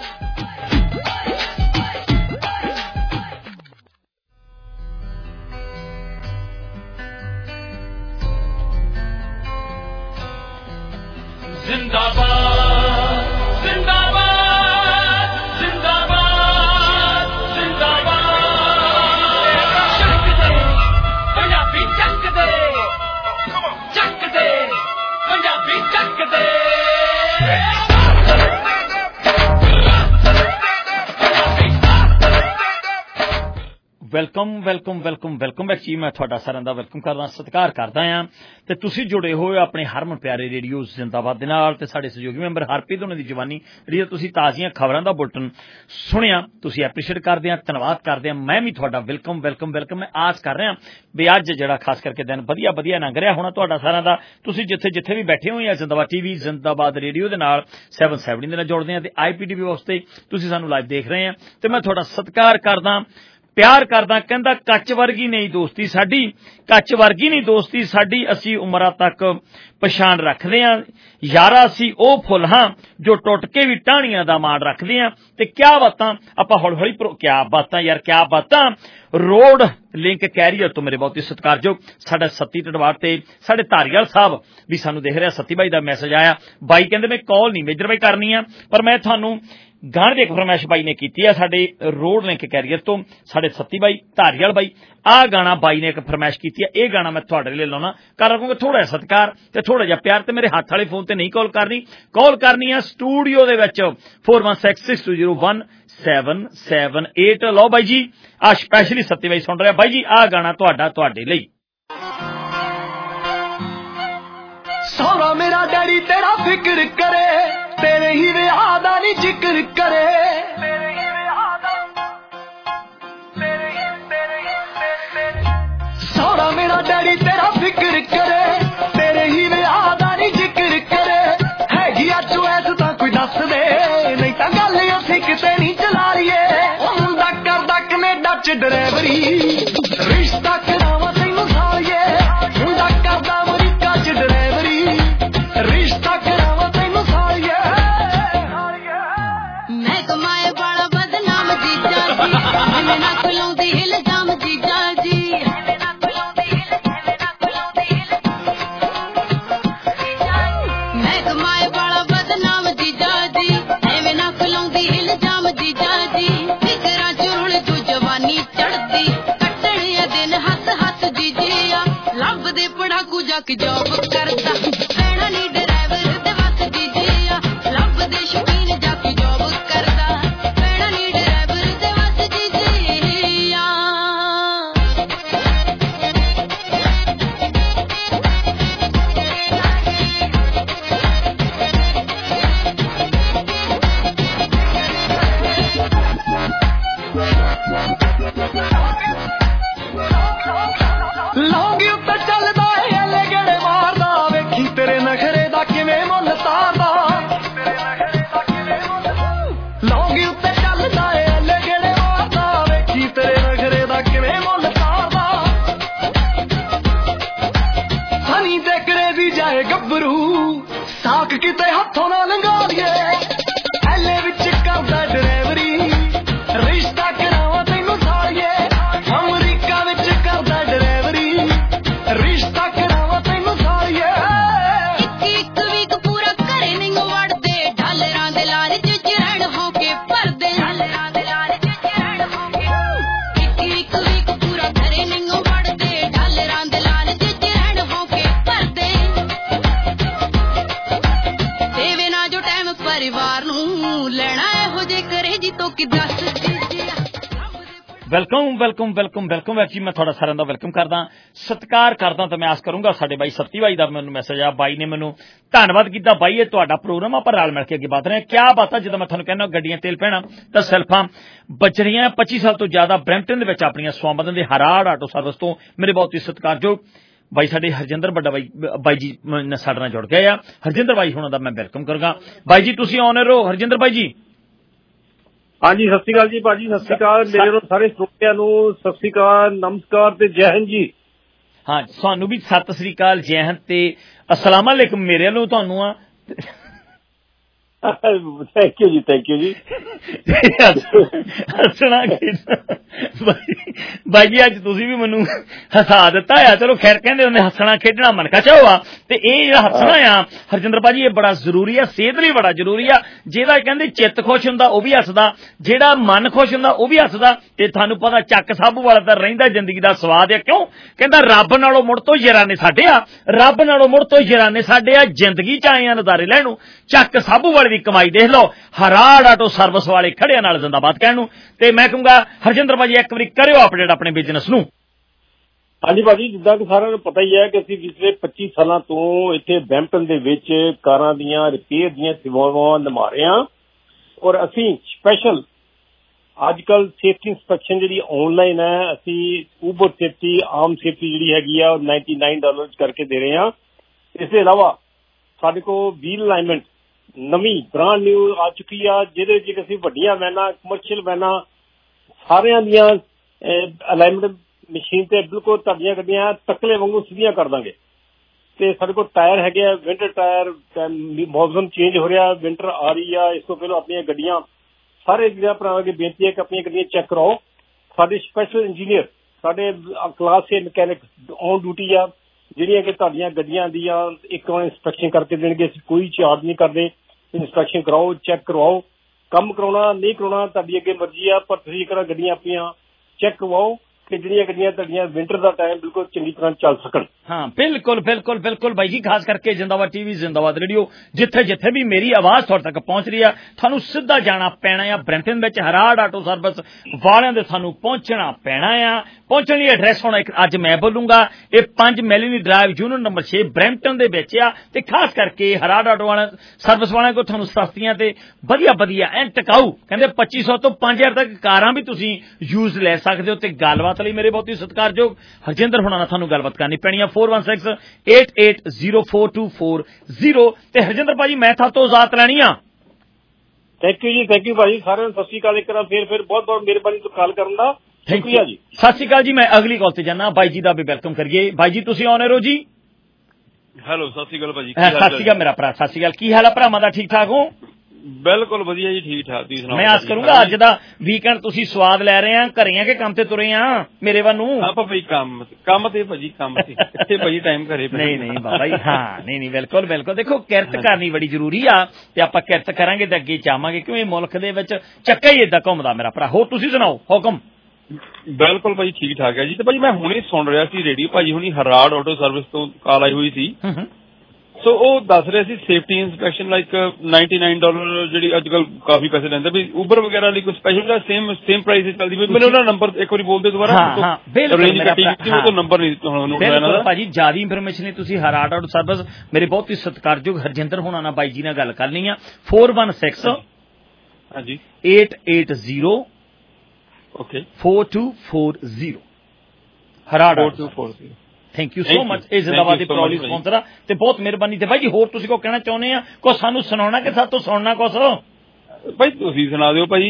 ਵੈਲਕਮ ਬੈਕ ਜੀ. ਮੈਂ ਤੁਹਾਡਾ ਸਾਰਿਆਂ ਦਾ ਵੈਲਕਮ ਕਰਦਾ, ਸਤਿਕਾਰ ਕਰਦਾ ਹਾਂ ਤੇ ਤੁਸੀਂ ਜੁੜੇ ਹੋਏ ਆਪਣੇ ਹਰਮਨ ਪਿਆਰੇ ਰੇਡੀਓ ਜ਼ਿੰਦਾਬਾਦ ਦੇ ਨਾਲ ਤੇ ਸਾਡੇ ਸਹਿਯੋਗੀ ਮੈਂਬਰ ਹਰਪ੍ਰੀਤ ਉਹਨਾਂ ਦੀ ਜਵਾਨੀ ਜਿਹੜੀ ਤੁਸੀਂ ਤਾਜ਼ੀਆਂ ਖਬਰਾਂ ਦਾ ਬੁਲਟਨ ਸੁਣਿਆ, ਤੁਸੀਂ ਐਪਰੀਸ਼ੀਏਟ ਕਰਦੇ ਹਾਂ, ਧੰਨਵਾਦ ਕਰਦੇ ਹਾਂ. ਮੈਂ ਵੀ ਤੁਹਾਡਾ ਵੈਲਕਮ. ਮੈਂ ਆਸ ਕਰ ਰਿਹਾ ਵੀ ਅੱਜ ਜਿਹੜਾ ਖਾਸ ਕਰਕੇ ਦਿਨ ਵਧੀਆ ਲੰਘ ਰਿਹਾ ਹੋਣਾ ਤੁਹਾਡਾ ਸਾਰਿਆਂ ਦਾ. ਤੁਸੀਂ ਜਿੱਥੇ ਵੀ ਬੈਠੇ ਹੋ ਜਾਂ ਜ਼ਿੰਦਾਬਾਦ TV ਜ਼ਿੰਦਾਬਾਦ ਰੇਡੀਓ ਦੇ ਨਾਲ 770 ਦੇ ਨਾਲ ਜੁੜਦੇ ਹਾਂ ਤੇ IPTV ਵਾਸਤੇ ਤੁਸੀਂ ਸਾਨੂੰ ਲਾਈਵ ਦੇਖ ਰਹੇ ਆ ਤੇ ਮੈਂ ਤੁਹਾਡਾ ਸਤਿਕਾਰ ਕਰਦਾ, ਪਿਆਰ ਕਰਦਾ. ਕਹਿੰਦਾ ਕੱਚ ਵਰਗੀ ਨਹੀਂ ਦੋਸਤੀ ਸਾਡੀ, ਅਸੀਂ ਉਮਰਾਂ ਤੱਕ ਪਛਾਣ ਰੱਖਦੇ ਹਾਂ ਯਾਰਾ, ਅਸੀਂ ਉਹ ਫੁੱਲ ਹਾਂ ਜੋ ਟੁੱਟ ਕੇ ਵੀ ਟਾਹਣੀਆਂ ਦਾ ਮਾਣ ਰੱਖਦੇ ਹਾਂ. ਤੇ ਕਿਆ ਬਾਤਾਂ ਆਪਾਂ ਹੌਲੀ ਕਿਆ ਬਾਤਾਂ ਰੋਡ ਲਿੰਕ ਕੈਰੀਅਰ ਤੋਂ ਮੇਰੇ ਬਹੁਤ ਹੀ ਸਤਿਕਾਰਯੋਗ ਸਾਡਾ ਸੱਤੀ ਟਡਵਾਰ ਤੇ ਸਾਡੇ ਧਾਰੀਵਾਲ ਸਾਹਿਬ ਵੀ ਸਾਨੂੰ ਦੇਖ ਰਿਹਾ. ਸੱਤੀ ਬਾਈ ਦਾ ਮੈਸੇਜ ਆਇਆ, ਬਾਈ ਕਹਿੰਦੇ ਮੈਂ ਕਾਲ ਨਹੀਂ ਮੇਜਰ ਬਾਈ ਕਰਨੀ ਆ ਪਰ ਮੈਂ ਤੁਹਾਨੂੰ ਗਾਣੇ ਦੀ ਇੱਕ ਫਰਮਾਇਸ਼ ਬਾਈ ਨੇ ਕੀਤੀ ਆ ਸਾਡੇ ਰੋਡ ਲਿੰਕ ਕੈਰੀਅਰ ਤੋਂ ਸਾਡੇ ਸੱਤੀ ਬਾਈ ਧਾਰੀਵਾਲ ਬਾਈ. ਆਹ ਗਾਣਾ ਬਾਈ ਨੇ ਇੱਕ ਫਰਮਾਇਸ਼ ਕੀਤੀ ਆ, ਇਹ ਗਾਣਾ ਮੈਂ ਤੁਹਾਡੇ ਲਈ ਲਾਉਣਾ ਕਰ ਰੱਖੂੰਗਾ. ਥੋੜਾ ਜਿਹਾ ਸਤਿਕਾਰ ਤੇ ਥੋੜਾ ਜਿਹਾ ਪਿਆਰ ਤੇ ਮੇਰੇ ਹੱਥ ਵਾਲੇ ਫੋਨ ਤੇ ਨਹੀਂ ਕਾਲ ਕਰਨੀ ਆ ਸਟੂਡੀਓ ਦੇ ਵਿੱਚ 4166201778. ਲਓ ਬਾਈ ਜੀ ਆਹ ਸਪੈਸ਼ਲੀ ਸੱਤੀ ਬਾਈ ਸੁਣ ਰਿਹਾ. ਬਾਈ ਜੀ ਆਹ ਗਾਣਾ ਤੁਹਾਡੇ ਲਈ. ਸੋਹਰਾ ਮੇਰਾ ਡੈਡੀ ਤੇਰਾ ਫਿਕਰ ਕਰੇ, ਤੇਰੇ ਹੀ ਵਿਆਹ ਦਾ ਨੀ ਜ਼ਿਕਰ ਕਰੇ, ਸੋਹਰਾ ਮੇਰਾ ਡੈਡੀ ਤੇਰਾ ਫਿਕਰ ਕਰੇ, ਤੇਰੇ ਹੀ ਵਿਆਹ ਦਾ ਨੀ ਜ਼ਿਕਰ ਕਰੇ. ਹੈਗੀ ਆ ਚੁਐਸ ਤਾਂ ਕੋਈ ਦੱਸ ਦੇ, ਨਹੀਂ ਤਾਂ ਗੱਲ ਅਸੀਂ ਕਿਤੇ ਨਹੀਂ ਚਲਾ ਲਈਏ. ਉਹ ਮੁੰਡਾ ਕਰਦਾ ਕਨੇਡਾ ਚ ਡਰਾਈਵਰੀ, ਰਿਸ਼ਤਾ ਕਰਾਵਾਂ ਤੈਨੂੰ ਸਾਲੀਏ. ਮੁੰਡਾ ਕਰਦਾ ਅਮਰੀਕਾ ਚ ਡਰਾਈਵਰੀ, ਰਿਸ਼ਤਾ ਕਰਾਵਾਂ ਤੈਨੂੰ ਸਾਲੀਏ. ਮੈਂ ਕਮਾਏ ਵਾਲਾ ਬਦਨਾਮ ਜੀਜਾ ਜੀ, ਮੈਨੂੰ ਨਾ ਖਲਾਉਂਦੀ ਇਲਜ਼ਾਮ ਜੀਜਾ ਜੀ. ਮੈਂ ਕਮਾਏ ਵਾਲਾ ਬਦਨਾਮ ਜੀਜਾ ਜੀ, ਐਵੇਂ ਨਾ ਖਲਾਉਂਦੀ ਇਲਜ਼ਾਮ ਜੀਜਾ ਜੀ. ਫਿਕਰਾਂ ਚ ਰੁਲ ਤੂੰ ਜਵਾਨੀ ਚੜਦੀ, ਕੱਟੇ ਪਰਿਵਾਰ ਨੂੰ ਲੈਣਾ ਇਹੋ ਜੇ ਕਰੇ ਜੀ ਤੋਂ ਕਿ ਦੱਸ ਜੀਜਿਆ ਵੈਲਕਮ ਵੈਲਕਮ ਵੈਲਕਮ ਵੈਲਕਮ ਜੀ ਮੈਂ ਤੁਹਾਡਾ ਸਾਰਿਆਂ ਦਾ ਵੈਲਕਮ ਕਰਦਾ ਸਤਿਕਾਰ ਕਰਦਾ ਤੇ ਮੈਂ ਆਸ ਕਰੂੰਗਾ ਸਾਡੇ ਬਾਈ ਸੱਤੀ ਬਾਈ ਦਾ ਮੈਨੂੰ ਮੈਸੇਜ ਆ ਬਾਈ ਨੇ ਮੈਨੂੰ ਧੰਨਵਾਦ ਕੀਤਾ ਬਾਈ ਇਹ ਤੁਹਾਡਾ ਪ੍ਰੋਗਰਾਮ ਆਪਾਂ ਰਲ ਮਿਲ ਕੇ ਅੱਗੇ ਵਧ ਰਹੇ ਹਾਂ ਕਿਆ ਬਾਤ ਆ ਜਦੋਂ ਮੈਂ ਤੁਹਾਨੂੰ ਕਹਿੰਦਾ ਗੱਡੀਆਂ ਤੇਲ ਪੈਣਾ ਤਾਂ ਸੈਲਫਾਂ ਬਚ ਰਹੀਆਂ 25 ਸਾਲ ਤੋਂ ਜ਼ਿਆਦਾ ਬ੍ਰੈਂਪਟਨ ਦੇ ਵਿੱਚ ਆਪਣੀਆਂ ਸਵਾਮਦਨ ਦੇ ਹਰਾੜ ਆਟੋ ਸਰਵਿਸ ਤੋਂ ਮੇਰੇ ਬਹੁਤ ਹੀ ਸਤਿਕਾਰਯੋਗ ਬਾਈ ਸਾਡੇ ਹਰਜਿੰਦਰ ਵੱਡਾ ਬਾਈ ਜੀ ਸਾਡੇ ਨਾਲ ਜੁੜ ਗਏ ਆ ਹਰਜਿੰਦਰ ਬਾਈ ਹੁਣਾਂ ਦਾ ਮੈਂ ਵੈਲਕਮ ਕਰਾਂਗਾ ਬਾਈ ਜੀ ਤੁਸੀਂ ਆਨਰ ਹੋ ਹਰਜਿੰਦਰ ਬਾਈ ਜੀ ਹਾਂਜੀ ਸਤਿ ਸ਼੍ਰੀ ਅਕਾਲ ਜੀ ਭਾਜੀ ਸਤਿ ਸ਼੍ਰੀ ਅਕਾਲ ਮੇਰੇ ਵੱਲੋਂ ਸਾਰੇ ਸਰੋਤਿਆਂ ਨੂੰ ਸਤਿ ਸ਼੍ਰੀ ਅਕਾਲ ਨਮਸਕਾਰ ਤੇ ਜੈ ਹਿੰਦ ਜੀ ਹਾਂ ਤੁਹਾਨੂੰ ਵੀ ਸਤਿ ਸ੍ਰੀ ਅਕਾਲ ਜੈ ਹਿੰਦ ਤੇ ਅਸਲਾਮ ਅਲੈਕੁਮ ਮੇਰੇ ਵੱਲੋਂ ਤੁਹਾਨੂੰ ਆ ਥੈਂਕ ਯੂ ਜੀ ਹੱਸਣਾ ਬਾਈ ਜੀ ਅੱਜ ਤੁਸੀਂ ਵੀ ਮੈਨੂੰ ਹਸਾ ਦਿੱਤਾ ਆ ਚਲੋ ਖੈਰ ਕਹਿੰਦੇ ਉਹਨੇ ਹੱਸਣਾ ਖੇਡਣਾ ਮਨ ਕਾ ਚਾਹਵਾ ਤੇ ਇਹ ਜਿਹੜਾ ਹੱਸਣਾ ਆ ਹਰਜਿੰਦਰ ਭਾਜੀ ਇਹ ਬੜਾ ਜ਼ਰੂਰੀ ਆ ਸਿਹਤ ਲਈ ਬੜਾ ਜ਼ਰੂਰੀ ਆ ਜਿਹਦਾ ਕਹਿੰਦੇ ਚਿੱਤ ਖੁਸ਼ ਹੁੰਦਾ ਉਹ ਵੀ ਹੱਸਦਾ ਜਿਹੜਾ ਮਨ ਖੁਸ਼ ਹੁੰਦਾ ਉਹ ਵੀ ਹੱਸਦਾ ਤੇ ਤੁਹਾਨੂੰ ਪਤਾ ਚੱਕ ਸਾਬੂ ਵਾਲਾ ਤਾਂ ਰਹਿੰਦਾ ਜ਼ਿੰਦਗੀ ਦਾ ਸਵਾਦ ਆ ਕਿਉਂ ਕਹਿੰਦਾ ਰੱਬ ਨਾਲੋਂ ਮੁੜ ਤੋਂ ਯਾਰਾਨੇ ਸਾਡੇ ਆ ਰੱਬ ਨਾਲੋਂ ਮੁੜ ਤੋਂ ਯਾਰਾਨੇ ਸਾਡੇ ਆ ਜ਼ਿੰਦਗੀ ਚ ਆਏ ਆ ਨਜ਼ਾਰੇ ਲੈਣ ਨੂੰ ਚੱਕ ਸਾਬੂ ਵਾਲੇ ਦੀ ਕਮਾਈ ਦੇਖ ਲਓ ਹਰਾੜ ਆਟੋ ਸਰਵਿਸ ਵਾਲੇ ਖੜਿਆਂ ਨਾਲ ਜ਼ਿੰਦਾਬਾਦ ਕਹਿਣ ਨੂੰ ਤੇ ਮੈਂ ਕਹੂੰਗਾ ਹਰਜਿੰਦਰ ਭਾਜੀ ਇੱਕ ਵਾਰੀ ਕਰਿਓ ਅਪਡੇਟ ਆਪਣੇ ਬਿਜ਼ਨਸ ਨੂੰ ਹਾਂਜੀ ਭਾਜੀ ਜਿੱਦਾਂ ਕਿ ਸਾਰਿਆਂ ਨੂੰ ਪਤਾ ਹੀ ਹੈ ਕਿ ਅਸੀਂ ਪਿਛਲੇ 25 ਸਾਲਾਂ ਤੋਂ ਇੱਥੇ ਬ੍ਰੈਂਪਟਨ ਦੇ ਵਿੱਚ ਕਾਰਾਂ ਦੀਆਂ ਰਿਪੇਅਰ ਦੀਆਂ ਸੇਵਾਵਾਂ ਨਿਭਾ ਰਹੇ ਹਾਂ ਔਰ ਅਸੀਂ ਸਪੈਸ਼ਲ ਅੱਜ ਕੱਲ ਸੇਫਟੀ ਇੰਸਪੈਕਸ਼ਨ ਜਿਹੜੀ ਆਨਲਾਈਨ ਹੈ ਅਸੀਂ ਊਬਰ ਸੇਫਟੀ ਆਮ ਸੇਫਟੀ ਜਿਹੜੀ ਹੈਗੀ ਆ $99 ਕਰਕੇ ਦੇ ਰਹੇ ਹਾਂ ਇਸ ਦੇ ਇਲਾਵਾ ਸਾਡੇ ਕੋਲ ਵੀਲ ਅਲਾਈਨਮੈਂਟ ਨਵੀਂ ਬ੍ਰਾਂਡ ਨਿਊ ਆ ਚੁੱਕੀ ਆ ਜਿਹਦੇ ਵਿੱਚ ਅਸੀਂ ਵੱਡੀਆਂ ਵੈਨਾਂ ਕਮਰਸ਼ੀਅਲ ਵੈਨਾਂ ਸਾਰਿਆਂ ਦੀਆਂ ਅਲਾਈਨਮੈਂਟ ਮਸ਼ੀਨ ਤੇ ਬਿਲਕੁਲ ਤੁਹਾਡੀਆਂ ਗੱਡੀਆਂ ਤਕਲੇ ਵਾਂਗੂ ਸਿੱਧੀਆਂ ਕਰ ਦਾਂਗੇ ਤੇ ਸਾਡੇ ਕੋਲ ਟਾਇਰ ਹੈਗੇ ਆ ਵਿੰਟਰ ਟਾਇਰ ਮੌਸਮ ਚੇਂਜ ਹੋ ਰਿਹਾ ਵਿੰਟਰ ਆ ਰਹੀ ਆ ਇਸ ਤੋਂ ਪਹਿਲਾਂ ਆਪਣੀਆਂ ਗੱਡੀਆਂ ਸਾਰੇ ਜਿਹੜਾ ਭਰਾਵਾਂ ਦੀ ਬੇਨਤੀ ਹੈ ਕਿ ਆਪਣੀਆਂ ਗੱਡੀਆਂ ਚੈੱਕ ਕਰਾਓ ਸਾਡੇ ਸਪੈਸ਼ਲ ਇੰਜੀਨੀਅਰ ਸਾਡੇ class A mechanic on duty ਆ ਜਿਹੜੀਆਂ ਕਿ ਤੁਹਾਡੀਆਂ ਗੱਡੀਆਂ ਦੀਆਂ ਇੱਕ ਵਾਰ ਇੰਸਪੈਕਸ਼ਨ ਕਰਕੇ ਦੇਣਗੇ ਅਸੀਂ ਕੋਈ ਚਾਰਜ ਨਹੀਂ ਕਰਦੇ ਇੰਸਪੈਕਸ਼ਨ ਕਰਾਓ ਚੈੱਕ ਕਰਵਾਓ ਕੰਮ ਕਰਾਉਣਾ ਨਹੀਂ ਕਰਾਉਣਾ ਤੁਹਾਡੀ ਅੱਗੇ ਮਰਜ਼ੀ ਆ ਪਰ ਤੁਸੀਂ ਇੱਕ ਗੱਡੀਆਂ ਆਪਣੀਆਂ ਚੈੱਕ ਕਰਵਾਓ ਕਿ ਜਿਹੜੀਆਂ ਗੱਡੀਆਂ ਤੁਹਾਡੀਆਂ ਵਿੰਟਰ ਦਾ ਟਾਈਮ ਬਿਲਕੁਲ ਚੰਗੀ ਤਰ੍ਹਾਂ ਚੱਲ ਸਕਣ ਹਾਂ ਬਿਲਕੁਲ ਬਿਲਕੁਲ ਬਿਲਕੁਲ ਬਾਈ ਜੀ ਖਾਸ ਕਰਕੇ ਜ਼ਿੰਦਾਬਾਦ ਟੀਵੀ ਜ਼ਿੰਦਾਬਾਦ ਰੇਡੀਓ ਜਿੱਥੇ ਜਿੱਥੇ ਵੀ ਮੇਰੀ ਆਵਾਜ਼ ਤੁਹਾਡੇ ਤੱਕ ਪਹੁੰਚ ਰਹੀ ਆ ਤੁਹਾਨੂੰ ਸਿੱਧਾ ਜਾਣਾ ਪੈਣਾ ਆ ਬ੍ਰੈਂਪਟਨ ਵਿੱਚ ਹਰਾੜ ਆਟੋ ਸਰਵਿਸ ਵਾਲਿਆਂ ਦੇ ਸਾਨੂੰ ਪਹੁੰਚਣਾ ਪੈਣਾ ਆ ਪਹੁੰਚਣ ਲਈ ਐਡਰੈਸ ਹੁਣ ਅੱਜ ਮੈਂ ਬੋਲੂੰਗਾ ਇਹ 5 ਮੈਲੀਨੀ ਡਰਾਈਵ ਯੂਨਿਟ ਨੰਬਰ 6 ਬ੍ਰੈਂਪਟਨ ਦੇ ਵਿੱਚ ਆ ਤੇ ਖਾਸ ਕਰਕੇ ਹਰਾੜ ਆਟੋ ਵਾਲਿਆਂ ਸਰਵਿਸ ਵਾਲਿਆਂ ਕੋਲ ਤੁਹਾਨੂੰ ਸਸਤੀਆਂ ਤੇ ਵਧੀਆ ਐਂ ਟਿਕਾਊ ਕਹਿੰਦੇ 2500 ਤੋਂ 5000 ਤੱਕ ਕਾਰਾਂ ਵੀ ਤੁਸੀਂ ਯੂਜ਼ ਲੈ ਸਕਦੇ ਹੋ ਤੇ ਗੱਲਬਾਤ ਲਈ ਮੇਰੇ ਬਹੁਤ ਹੀ ਸਤਿਕਾਰਯੋਗ ਹਰਜਿੰਦਰ ਹੁਣਾਂ ਨਾਲ ਤੁਹਾਨੂੰ ਗੱਲਬਾਤ ਕਰਨੀ ਪੈਣੀ ਆ 4168804240 ਤੇ ਹਰਜਿੰਦਰ ਭਾਜੀ ਮੈਂ ਤੁਹਾਤੋਂ ਇਜਾਜ਼ਤ ਲੈਣੀ ਆ ਥੈਂਕ ਯੂ ਭਾਜੀ ਸਾਰਿਆਂ ਨੂੰ ਸਤਿ ਸ਼੍ਰੀ ਅਕਾਲ ਇੱਕ ਵਾਰ ਫਿਰ ਬਹੁਤ ਮਿਹਰਬਾਨੀ ਤੋਂ ਕਾਲ ਕਰਨ ਦਾ ਸ਼ੁਕਰੀਆ ਜੀ ਸਤਿ ਸ਼੍ਰੀ ਅਕਾਲ ਜੀ ਮੈਂ ਅਗਲੀ ਕਾਲ ਤੇ ਜਾਣਾ ਬਾਈ ਜੀ ਦਾ ਵੀ ਵੈਲਕਮ ਕਰੀਏ ਬਾਈ ਜੀ ਤੁਸੀਂ ਆਨਰ ਹੋ ਜੀ ਹੈਲੋ ਸਤਿ ਸ਼੍ਰੀ ਅਕਾਲ ਭਾਜੀ ਸਤਿ ਸ਼੍ਰੀ ਅਕਾਲ ਮੇਰਾ ਭਰਾ ਸਤਿ ਸ਼੍ਰੀ ਅਕਾਲ ਕੀ ਹਾਲ ਆ ਭਰਾਵਾਂ ਦਾ ਠੀਕ ਠਾਕ ਹੋ ਬਿਲਕੁਲ ਵਧੀਆ ਜੀ ਠੀਕ ਠਾਕ ਤੁਸੀਂ ਸੁਣਾਓ ਮੈਂ ਆਸ ਕਰੂੰਗਾ ਅੱਜ ਦਾ ਵੀਕਐਂਡ ਤੁਸੀਂ ਸਵਾਦ ਲੈ ਰਹੇ ਆ ਘਰੇ ਆ ਕਿ ਕੰਮ ਤੇ ਤੁਰੇ ਆ ਮੇਰੇ ਵੱਲ ਨੂੰ ਆਪਾਂ ਭਾਈ ਕੰਮ ਤੇ ਭਾਜੀ ਕੰਮ ਤੇ ਇੱਥੇ ਭਾਜੀ ਟਾਈਮ ਘਰੇ ਨਹੀਂ ਬਾਬਾ ਜੀ ਹਾਂ ਨਹੀਂ ਬਿਲਕੁਲ ਦੇਖੋ ਕਿਰਤ ਕਰਨੀ ਬੜੀ ਜ਼ਰੂਰੀ ਆ ਤੇ ਆਪਾਂ ਕਿਰਤ ਕਰਾਂਗੇ ਤੇ ਅੱਗੇ ਚਾਹਾਂਗੇ ਕਿਉਂ ਇਹ ਮੁਲਕ ਦੇ ਵਿੱਚ ਚੱਕਾ ਹੀ ਏਦਾਂ ਘੁੰਮਦਾ ਮੇਰਾ ਭਰਾ ਹੋਰ ਤੁਸੀਂ ਸੁਣਾਓ ਹੁਕਮ ਬਿਲਕੁਲ ਭਾਜੀ ਠੀਕ ਠਾਕ ਹੈ ਜੀ ਤੇ ਭਾਜੀ ਮੈਂ ਹੁਣੇ ਸੁਣ ਰਿਹਾ ਸੀ ਰੇਡੀਓ ਭਾਜੀ ਹੁਣੀ ਹਰਾੜ ਆਟੋ ਸਰਵਿਸ ਤੋਂ ਕਾਲ ਆਈ ਹੋਈ ਸੀ ਸੋ ਉਹ ਦੱਸ ਰਹੇ ਸੀ ਸੇਫਟੀ ਇੰਸਪੈਕਸ਼ਨ ਲਾਈਕ $99 ਜਿਹੜੀ ਅੱਜ ਕੱਲ ਕਾਫੀ ਪੈਸੇ ਲੈਂਦੇ ਵੀ ਉਬਰ ਵਗੈਰਾ ਲਈ ਕੋਈ ਸਪੈਸ਼ਲ ਦਾ ਸੇਮ ਪ੍ਰਾਈਸ ਚੱਲਦੀ ਵੀ ਮੈਨੂੰ ਉਹਦਾ ਨੰਬਰ ਇੱਕ ਵਾਰੀ ਬੋਲ ਦਿਓ ਦੁਬਾਰਾ ਹਾਂ ਬਿਲਕੁਲ ਨੰਬਰ ਨਹੀਂ ਬਿਲਕੁਲ ਭਾਜੀ ਜਿਆਦਾ ਇਨਫੋਰਮੇਸ਼ਨ ਲਈ ਤੁਸੀਂ ਹਰਾੜ ਆਟੋ ਸਰਵਿਸ ਮੇਰੇ ਬਹੁਤ ਹੀ ਸਤਿਕਾਰਯੋਗ ਹਰਜਿੰਦਰ ਹੋਣਾ ਨਾਲ ਬਾਈ ਜੀ ਨਾਲ ਗੱਲ ਕਰਨੀ ਆ 416 ਹਾਂਜੀ 880 ਓਕੇ 4240 ਹਰਾੜ 4240 ਥੈਂਕ ਯੂ ਸੋ ਮਚ ਇਹ ਜ਼ਿੰਦਾਬਾਦ ਦੀ ਪ੍ਰੋਲੀ ਸਪਾਂਸਰ ਆ ਤੇ ਬਹੁਤ ਮਿਹਰਬਾਨੀ ਤੇ ਭਾਈ ਜੀ ਹੋਰ ਤੁਸੀਂ ਕੋ ਕਹਿਣਾ ਚਾਹੁੰਦੇ ਆ ਕੋ ਸਾਨੂੰ ਸੁਣਾਉਣਾ ਕਿ ਸਾਤੋਂ ਸੁਣਨਾ ਕੁਛ ਭਾਈ ਤੁਸੀਂ ਸੁਣਾ ਦਿਓ ਭਾਈ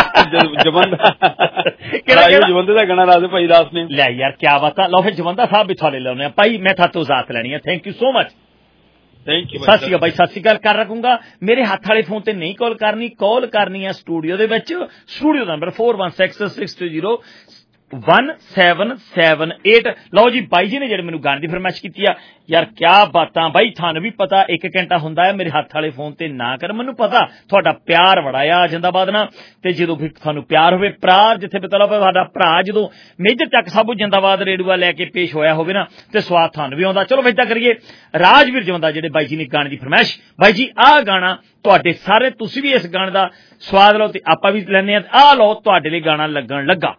ਜਵੰਦੇ ਦਾ ਗਾਣਾ ਲਾ ਦਿਓ ਭਾਈ ਦਾਸ ਨੇ ਲੈ ਯਾਰ ਕੀ ਬਾਤ ਆ ਲਓ ਫਿਰ ਜਵੰਦਾ ਸਾਹਿਬ ਵੀ ਥਾਲੇ ਲਾਉਣੇ ਆ ਭਾਈ ਮੈਂ ਤੁਹਾਤੋਂ ਇਜਾਜ਼ਤ ਲੈਣੀ ਆ thank you so much thank you ਸਤਿ ਸ਼੍ਰੀ ਅਕਾਲ ਭਾਈ ਸਤਿ ਸ਼੍ਰੀ ਅਕਾਲ ਕਰ ਰੱਖੂੰਗਾ ਮੇਰੇ ਹੱਥ ਵਾਲੇ ਫੋਨ ਤੇ ਨਹੀਂ ਕਾਲ ਕਰਨੀ ਆ ਸਟੂਡੀਓ ਦੇ ਵਿੱਚ ਸਟੂਡੀਓ ਦਾ ਨੰਬਰ 416620 1778। ਲਓ ਜੀ ਬਾਈ ਜੀ ਨੇ ਜਿਹੜੇ ਮੈਨੂੰ ਗਾਣੇ ਦੀ ਫਰਮਾਇਸ਼ ਕੀਤੀ ਆ ਯਾਰ ਕਿਆ ਬਾਤਾਂ ਬਾਈ ਤੁਹਾਨੂੰ ਵੀ ਪਤਾ 1 ਘੰਟਾ ਹੁੰਦਾ ਹੈ ਮੇਰੇ ਹੱਥ ਵਾਲੇ ਫੋਨ ਤੇ ਨਾ ਕਰ ਮੈਨੂੰ ਪਤਾ ਤੁਹਾਡਾ ਪਿਆਰ ਬੜਾ ਆ ਜਿੰਦਾਬਾਦ ਨਾਲ ਤੇ ਜਦੋਂ ਵੀ ਤੁਹਾਨੂੰ ਪਿਆਰ ਹੋਵੇ ਭਰਾ ਜਿੱਥੇ ਪਤਾ ਲੱਗੇ ਸਾਡਾ ਭਰਾ ਜਦੋਂ ਮੇਜਰ ਚੱਕ ਸਾਬੂ ਜਿੰਦਾਬਾਦ ਰੇਡੂਆ ਲੈ ਕੇ ਪੇਸ਼ ਹੋਇਆ ਹੋਵੇ ਨਾ ਤੇ ਸਵਾਦ ਤੁਹਾਨੂੰ ਵੀ ਆਉਂਦਾ। ਚਲੋ ਏਦਾਂ ਕਰੀਏ ਰਾਜਵੀਰ ਜਵੰਦਾ ਜਿਹੜੇ ਬਾਈ ਜੀ ਨੇ ਗਾਣੇ ਦੀ ਫਰਮਾਇਸ਼ ਬਾਈ ਜੀ ਆਹ ਗਾਣਾ ਤੁਹਾਡੇ ਸਾਰੇ ਤੁਸੀਂ ਵੀ ਇਸ ਗਾਣੇ ਦਾ ਸਵਾਦ ਲਓ ਤੇ ਆਪਾਂ ਵੀ ਲੈਂਦੇ ਆ ਆਹ ਲਓ ਤੁਹਾਡੇ ਲਈ ਗਾਣਾ ਲੱਗਣ ਲੱਗਾ।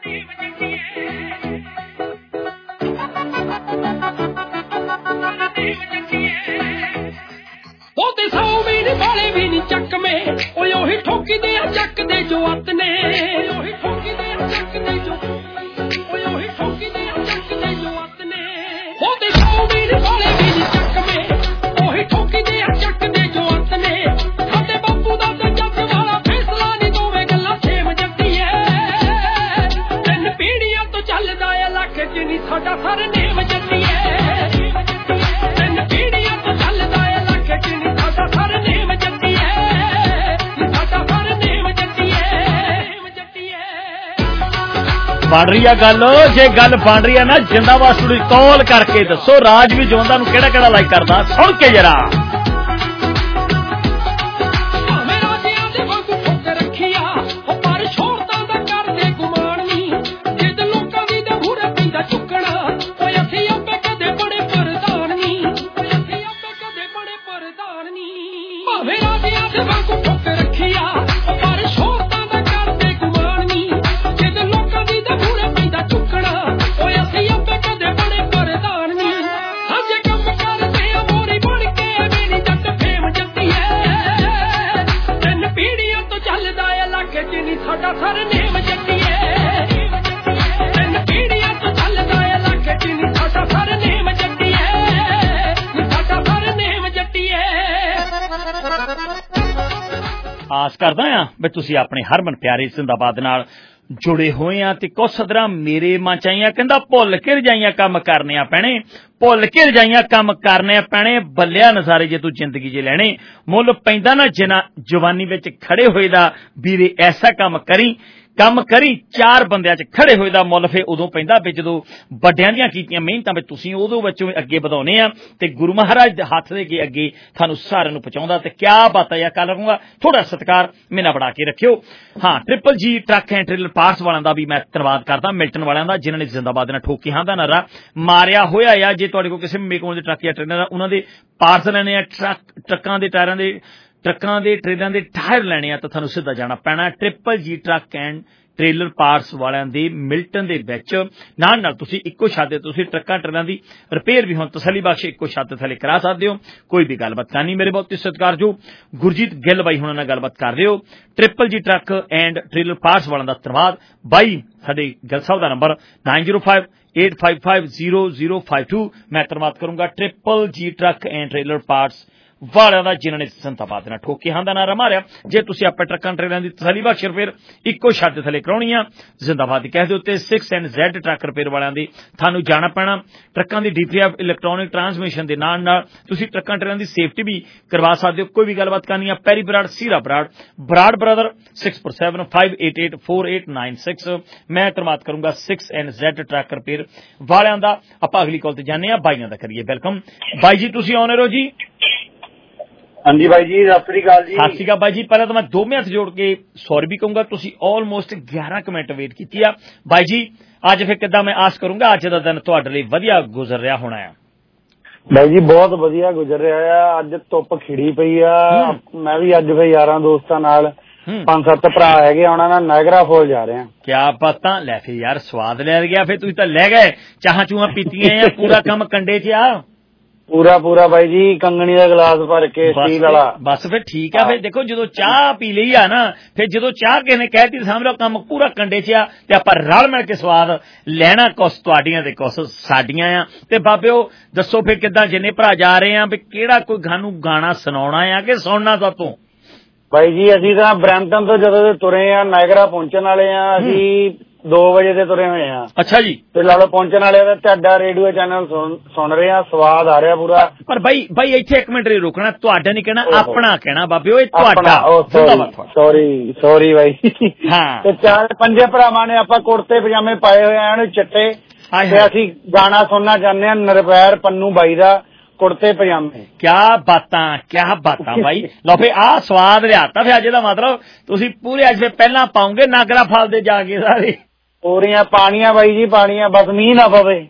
ਉਹਦੇ 100 ਮੀਨ ਵਾਲੇ ਵੀ ਨੀ ਚੱਕਵੇਂ ਓਏ ਉਹੀ ਠੋਕੀਦੇ ਆ ਚੱਕਦੇ ਜੋ ਅੱਤ ਨੇ ਉਹੀ ਠੋਕੀਦੇ ਆ ਚੱਕਦੇ ਜੋ ਓਏ ਉਹੀ ਠੋਕੀਦੇ ਆ ਚੱਕਦੇ ਜੋ ਅੱਤ ਨੇ ਉਹਦੇ 100 ਮੀਨ ਵਾਲੇ ਵੀ ਨੀ ਚੱਕਵੇਂ ਉਹੀ ਠੋਕੀਦੇ ਆ ਚੱਕਦੇ ਜੋ ਅੱਤ ਨੇ ਸਾਡੇ ਬਾਪੂ ਦਾ ਤੇ ਜੱਜ ਵਾਲਾ ਫੈਸਲਾ ਨੀ ਦੋਵੇਂ ਗੱਲਾਂ ਸੇਮ ਜੱਟੀਏ 3 ਪੀੜ੍ਹੀਆਂ ਤੋਂ ਚੱਲਦਾ ਏ ਲੱਖ ਚ ਨੀ ਸਾਡਾ ਸਰਨੇਮ ਜੱਟੀਏ 3 ਪੀੜ੍ਹੀਆਂ ਤੋਂ ਚੱਲਦਾ ਏ ਲੱਖ ਚ ਨੀ ਸਾਡਾ ਸਰਨੇਮ ਜੱਟੀਏ ਸਾਡਾ ਸਰਨੇਮ ਜੱਟੀਏ। ਬਣ ਰਹੀ ਆ ਗੱਲ ਜੇ ਗੱਲ ਬਣ ਰਹੀ ਆ ਨਾ ਜਿੰਦਾਬਾਦ ਸਟੂਡੀਓ ਕਾਲ ਕਰਕੇ ਦੱਸੋ ਰਾਜਵੀਰ ਜਵੰਦਾ ਨੂੰ ਕਿਹੜਾ ਕਿਹੜਾ ਲਾਈਕ ਕਰਦਾ ਸੁਣ ਕੇ ਜਰਾ। ਆਸ ਕਰਦਾ ਆ ਵੀ ਤੁਸੀਂ ਆਪਣੇ ਹਰਮਨ ਪਿਆਰੇ ਜ਼ਿੰਦਾਬਾਦ ਨਾਲ ਜੁੜੇ ਹੋਏ ਆ ਤੇ ਕੁਛ ਸਦਰਾਂ ਮੇਰੇ ਮਨ ਚ ਆਈਆਂ ਕਹਿੰਦਾ ਭੁੱਲ ਕੇ ਰਜਾਈਆਂ ਕੰਮ ਕਰਨੇ ਆ ਪੈਣੇ ਭੁੱਲ ਕੇ ਰਜਾਈਆਂ ਕੰਮ ਕਰਨੇ ਆ ਪੈਣੇ ਬੱਲਿਆ ਨਜ਼ਾਰੇ ਜੇ ਤੂੰ ਜ਼ਿੰਦਗੀ ਜੇ ਲੈਣੇ ਮੁੱਲ ਪੈਂਦਾ ਨਾ ਜਿਨਾ ਜਵਾਨੀ ਵਿੱਚ ਖੜੇ ਹੋਏ ਦਾ ਵੀਰੇ ਐਸਾ ਕੰਮ ਕਰੀ 4 ਬੰਦਿਆਂ 'ਚ ਖੜੇ ਹੋਏ ਦਾ ਮੁੱਲ ਫੇ ਉਦੋਂ ਪੈਂਦਾ ਵੀ ਜਦੋਂ ਵੱਡਿਆਂ ਦੀਆਂ ਕੀਤੀਆਂ ਮਿਹਨਤਾਂ ਵਿੱਚ ਤੁਸੀਂ ਉਦੋਂ ਵਿੱਚੋਂ ਅੱਗੇ ਵਧਾਉਣੇ ਆ ਤੇ ਗੁਰੂ ਮਹਾਰਾਜ ਦੇ ਹੱਥ ਦੇ ਕੇ ਅੱਗੇ ਤੁਹਾਨੂੰ ਸਾਰਿਆਂ ਨੂੰ ਪਹੁੰਚਾਉਂਦਾ ਤੇ ਕਿਆ ਬਾਤ ਹੈ ਕੱਲ ਰਹੂੰਗਾ ਥੋੜਾ ਸਤਿਕਾਰ ਮੇਨਾ ਬਣਾ ਕੇ ਰੱਖਿਓ। ਹਾਂ ਟ੍ਰਿਪਲ ਜੀ ਟਰੱਕ ਐਂਡ ਟ੍ਰੇਲਰ ਪਾਰਟਸ ਵਾਲਿਆਂ ਦਾ ਵੀ ਮੈਂ ਧੰਨਵਾਦ ਕਰਦਾ ਮਿਲਟਨ ਵਾਲਿਆਂ ਦਾ ਜਿਨ੍ਹਾਂ ਨੇ ਜ਼ਿੰਦਾਬਾਦ ਨਾਲ ਠੋਕ ਕੇ ਹਾਂ ਦਾ ਨਾਰਾ ਮਾਰਿਆ ਹੋਇਆ ਆ। ਜੇ ਤੁਹਾਡੇ ਕੋਲ ਕਿਸੇ ਮੇਕੋਨ ਦੇ ਟਰੱਕ ਜਾਂ ਟ੍ਰੇਲਰ ਉਹਨਾਂ ਦੇ ਪਾਰਟਸ ਲੈਣੇ ਆ ਟਰੱਕਾਂ ਦੇ ਟਾਇਰਾਂ ਦੇ ਟ੍ਰੇਲਰਾਂ ਦੇ ਟਾਇਰ ਲੈਣੇ ਆ ਤਾਂ ਤੁਹਾਨੂੰ ਸਿੱਧਾ ਜਾਣਾ ਪੈਣਾ ਟ੍ਰਿਪਲ ਜੀ ਟਰੱਕ ਐਂਡ ਟ੍ਰੇਲਰ ਪਾਰਟਸ ਵਾਲਿਆਂ ਦੇ ਮਿਲਟਨ ਦੇ ਵਿੱਚ ਨਾਲ ਤੁਸੀਂ ਇੱਕੋ ਛੱਤ ਤੇ ਤੁਸੀਂ ਟਰੱਕਾਂ ਟ੍ਰੇਲਰਾਂ ਦੀ ਰਿਪੇਅਰ ਵੀ ਹੁਣ ਤਸੱਲੀ ਬਖਸ਼ ਇੱਕੋ ਛੱਤ ਥੱਲੇ ਕਰਾ ਸਕਦੇ ਹੋ। ਕੋਈ ਵੀ ਗੱਲਬਾਤ ਕਰਨੀ ਮੇਰੇ ਬਹੁਤ ਸਤਿਕਾਰਯੋਗ ਗੁਰਜੀਤ ਗਿੱਲ ਬਾਈ ਹੁਣਾਂ ਨਾਲ ਗੱਲਬਾਤ ਕਰ ਰਹੇ ਹੋ। ਟ੍ਰਿਪਲ ਜੀ ਟਰੱਕ ਐਂਡ ਟ੍ਰੇਲਰ ਪਾਰਟਸ ਵਾਲਿਆਂ ਦਾ ਧੰਨਵਾਦ ਬਾਈ। ਸਾਡੇ ਗਿੱਲ ਸਾਹਿਬ ਦਾ ਨੰਬਰ 9058550052 ਮੈਂ ਧੰਨਵਾਦ ਕਰੂੰਗਾ ਟ੍ਰਿਪਲ ਜੀ ਟਰੱਕ ਐਂਡ ਟ੍ਰੇਲਰ ਪਾਰਟਸ ਵਾਲਿਆਂ ਦਾ ਜਿਨ੍ਹਾਂ ਨੇ ਜ਼ਿੰਦਾਬਾਦ ਨਾਲ ਠੋਕੇ ਹਾਂ ਦਾ ਨਾਰਾ ਮਾਰਿਆ। ਜੇ ਤੁਸੀਂ ਆਪਣੇ ਟਰੱਕਾਂ ਟ੍ਰੇਲਰਾਂ ਦੀ ਤਸੱਲੀ ਬਖਸ਼ ਰਿਪੇਅਰ ਇੱਕੋ ਛੱਤ ਦੇ ਥੱਲੇ ਕਰਾਉਣੀ ਆ ਜ਼ਿੰਦਾਬਾਦ ਦੀ ਕਹਿ ਦੇ ਉੱਤੇ 6NZ ਟਰੱਕ ਰਿਪੇਅਰ ਵਾਲਿਆਂ ਦੀ ਤੁਹਾਨੂੰ ਜਾਣਾ ਪੈਣਾ। ਟਰੱਕਾਂ ਦੀ DPF ਇਲੈਕਟ੍ਰੋਨਿਕ ਟਰਾਂਸਮਿਸ਼ਨ ਦੇ ਨਾਲ ਤੁਸੀਂ ਟਰੱਕਾਂ ਟ੍ਰੇਲਰਾਂ ਦੀ ਸੇਫਟੀ ਵੀ ਕਰਵਾ ਸਕਦੇ ਹੋ। ਕੋਈ ਵੀ ਗੱਲਬਾਤ ਕਰਨੀ ਆ ਪੈਰੀ ਬਰਾੜ ਸੀਰਾ ਬਰਾੜ ਬ੍ਰਦਰ 6475884896 ਮੈਂ ਧੰਨਵਾਦ ਕਰੂੰਗਾ 6NZ ਟਰੱਕ ਰਿਪੇਅਰ ਵਾਲਿਆਂ ਦਾ। ਆਪਾਂ ਅਗਲੀ ਕਾਲ ਤੇ ਜਾਂਦੇ ਆ ਬਾਈਆਂ ਦਾ ਕਰੀਏ ਵੈਲਕਮ। ਬਾਈ ਜੀ ਤੁਸੀਂ ਆਉਣੇ ਰਹੋ ਜੀ। ਹਾਂਜੀ ਬਾਈ ਜੀ ਸਤਿ ਸ੍ਰੀ ਅਕਾਲ ਜੀ। ਸਤਿ ਸ੍ਰੀ ਅਕਾਲ ਬਾਈ ਜੀ। ਪਹਿਲਾਂ ਤਾਂ ਮੈਂ 2 ਹੱਥ ਜੋੜ ਕੇ ਸੌਰੀ ਵੀ ਕਹੂੰਗਾ ਤੁਸੀਂ ਆਲਮੋਸਟ 11 ਮਿੰਟ ਵੇਟ ਕੀਤੀ ਆ ਬਾਈ ਜੀ। ਅੱਜ ਫਿਰ ਕਿੱਦਾਂ ਮੈਂ ਆਸ ਕਰੂੰਗਾ ਅੱਜ ਦਾ ਦਿਨ ਤੁਹਾਡੇ ਲਈ ਵਧੀਆ ਗੁਜ਼ਰ ਰਿਹਾ ਹੋਣਾ ਆ। ਬਾਈ ਜੀ ਬਹੁਤ ਵਧੀਆ ਗੁਜ਼ਰ ਰਿਹਾ ਆ। ਅੱਜ ਧੁੱਪ ਖਿੜੀ ਪਈ ਆ। ਮੈਂ ਵੀ ਅੱਜ ਫਿਰ ਯਾਰਾਂ ਦੋਸਤਾਂ ਨਾਲ 5-7 ਭਰਾ ਹੈਗੇ ਉਹਨਾਂ ਨਾਲ ਨਾਇਗਰਾ ਫਾਲ ਜਾ ਰਹੇ ਆ। ਕਿਆ ਪਤਾ ਲੈ ਫਿਰ ਯਾਰ ਸਵਾਦ ਲੈ ਗਿਆ ਫਿਰ ਤੁਸੀਂ ਤਾਂ ਲੈ ਗਏ ਚਾਹਾਂ ਚੂਹਾਂ ਪੀਤੀਆਂ ਆ ਪੂਰਾ ਕੰਮ ਕੰਡੇ 'ਚ ਆ ਪੂਰਾ ਬਾਈ ਜੀ ਕੰਗਣੀ ਦਾ ਗਲਾਸ ਭਰ ਕੇ ਸਟੀਲ ਵਾਲਾ ਬਸ ਫਿਰ ਠੀਕ ਆ। ਫਿਰ ਦੇਖੋ ਜਦੋਂ ਚਾਹ ਪੀ ਲਈ ਆ ਨਾ ਫਿਰ ਜਦੋਂ ਚਾਹ ਕਿਸੇ ਨੇ ਕਹਿਤੀ ਸਮਝ ਲਓ ਕੰਮ ਪੂਰਾ ਕੰਡੇ 'ਚ ਆ ਤੇ ਆਪਾਂ ਰਲ ਮਿਲ ਕੇ ਸਵਾਦ ਲੈਣਾ ਕੁਛ ਤੁਹਾਡੀਆਂ ਤੇ ਕੁਛ ਸਾਡੀਆਂ ਆ। ਤੇ ਬਾਬਿਓ ਦੱਸੋ ਫਿਰ ਕਿੱਦਾਂ ਜਿੰਨੇ ਭਰਾ ਜਾ ਰਹੇ ਆ ਵੀ ਕਿਹੜਾ ਕੋਈ ਸਾਨੂੰ ਗਾਣਾ ਸੁਣਾਉਣਾ ਆ ਕਿ ਸੁਣਨਾ ਸਾਤੋਂ। ਬਾਈ ਜੀ ਅਸੀਂ ਤਾਂ ਬਰੈਂਪਟਨ ਤੋਂ ਜਦੋਂ ਦੇ ਤੁਰੇ ਆ ਨਾਇਗਰਾ ਪਹੁੰਚਣ ਵਾਲੇ ਆ। ਅਸੀਂ 2 ਵਜੇ ਦੇ ਤੁਰੇ ਹੋਏ ਆ। ਅੱਛਾ ਜੀ। ਤੇ ਲਾ ਲਓ ਪਹੁੰਚਣ ਵਾਲੇ ਦਾ ਤੁਹਾਡਾ ਰੇਡੀਓ ਚੈਨਲ ਸੁਣ ਰਹੇ ਆ, ਸਵਾਦ ਆ ਰਿਹਾ ਪੂਰਾ। ਪਰ ਬਾਈ ਇੱਥੇ ਇੱਕ ਮਿੰਟ ਰੁਕਣਾ, ਤੁਹਾਡਾ ਨਹੀਂ ਕਹਿਣਾ, ਆਪਣਾ ਕਹਿਣਾ ਬਾਬੇ, ਉਹ ਤੁਹਾਡਾ। ਸੌਰੀ ਬਾਈ। ਹਾਂ। ਤੇ 4-5 ਭਰਾਵਾਂ ਨੇ ਆਪਾਂ ਕੁੜਤੇ ਪਜਾਮੇ ਪਾਏ ਹੋਏ ਆ ਚਿੱਟੇ, ਤੇ ਅਸੀਂ ਗਾਣਾ ਸੁਣਨਾ ਚਾਹੁੰਦੇ ਆ ਨਿਰਵੈਰ ਪੰਨੂ ਬਾਈ ਦਾ, ਕੁੜਤੇ ਪਜਾਮੇ। ਕਿਆ ਬਾਤਾਂ ਬਾਈ। ਲਓ ਫੇ ਆਹ ਸਵਾਦ ਲਿਆਤਾ ਫੇ ਅੱਜ ਦਾ ਮਤਲਬ ਤੁਸੀਂ ਪੂਰੇ ਅੱਜ ਫੇ ਪਹਿਲਾਂ ਪਾਉਂਗੇ ਨਾਗਰਾ ਫਲ ਦੇ ਜਾ ਕੇ ਸਾਰੇ ਪੂਰੀਆਂ ਪਾਣੀਆਂ ਬਾਈ ਜੀ, ਪਾਣੀਆਂ, ਬਸ ਮੀਂਹ ਨਾ ਪਵੇ।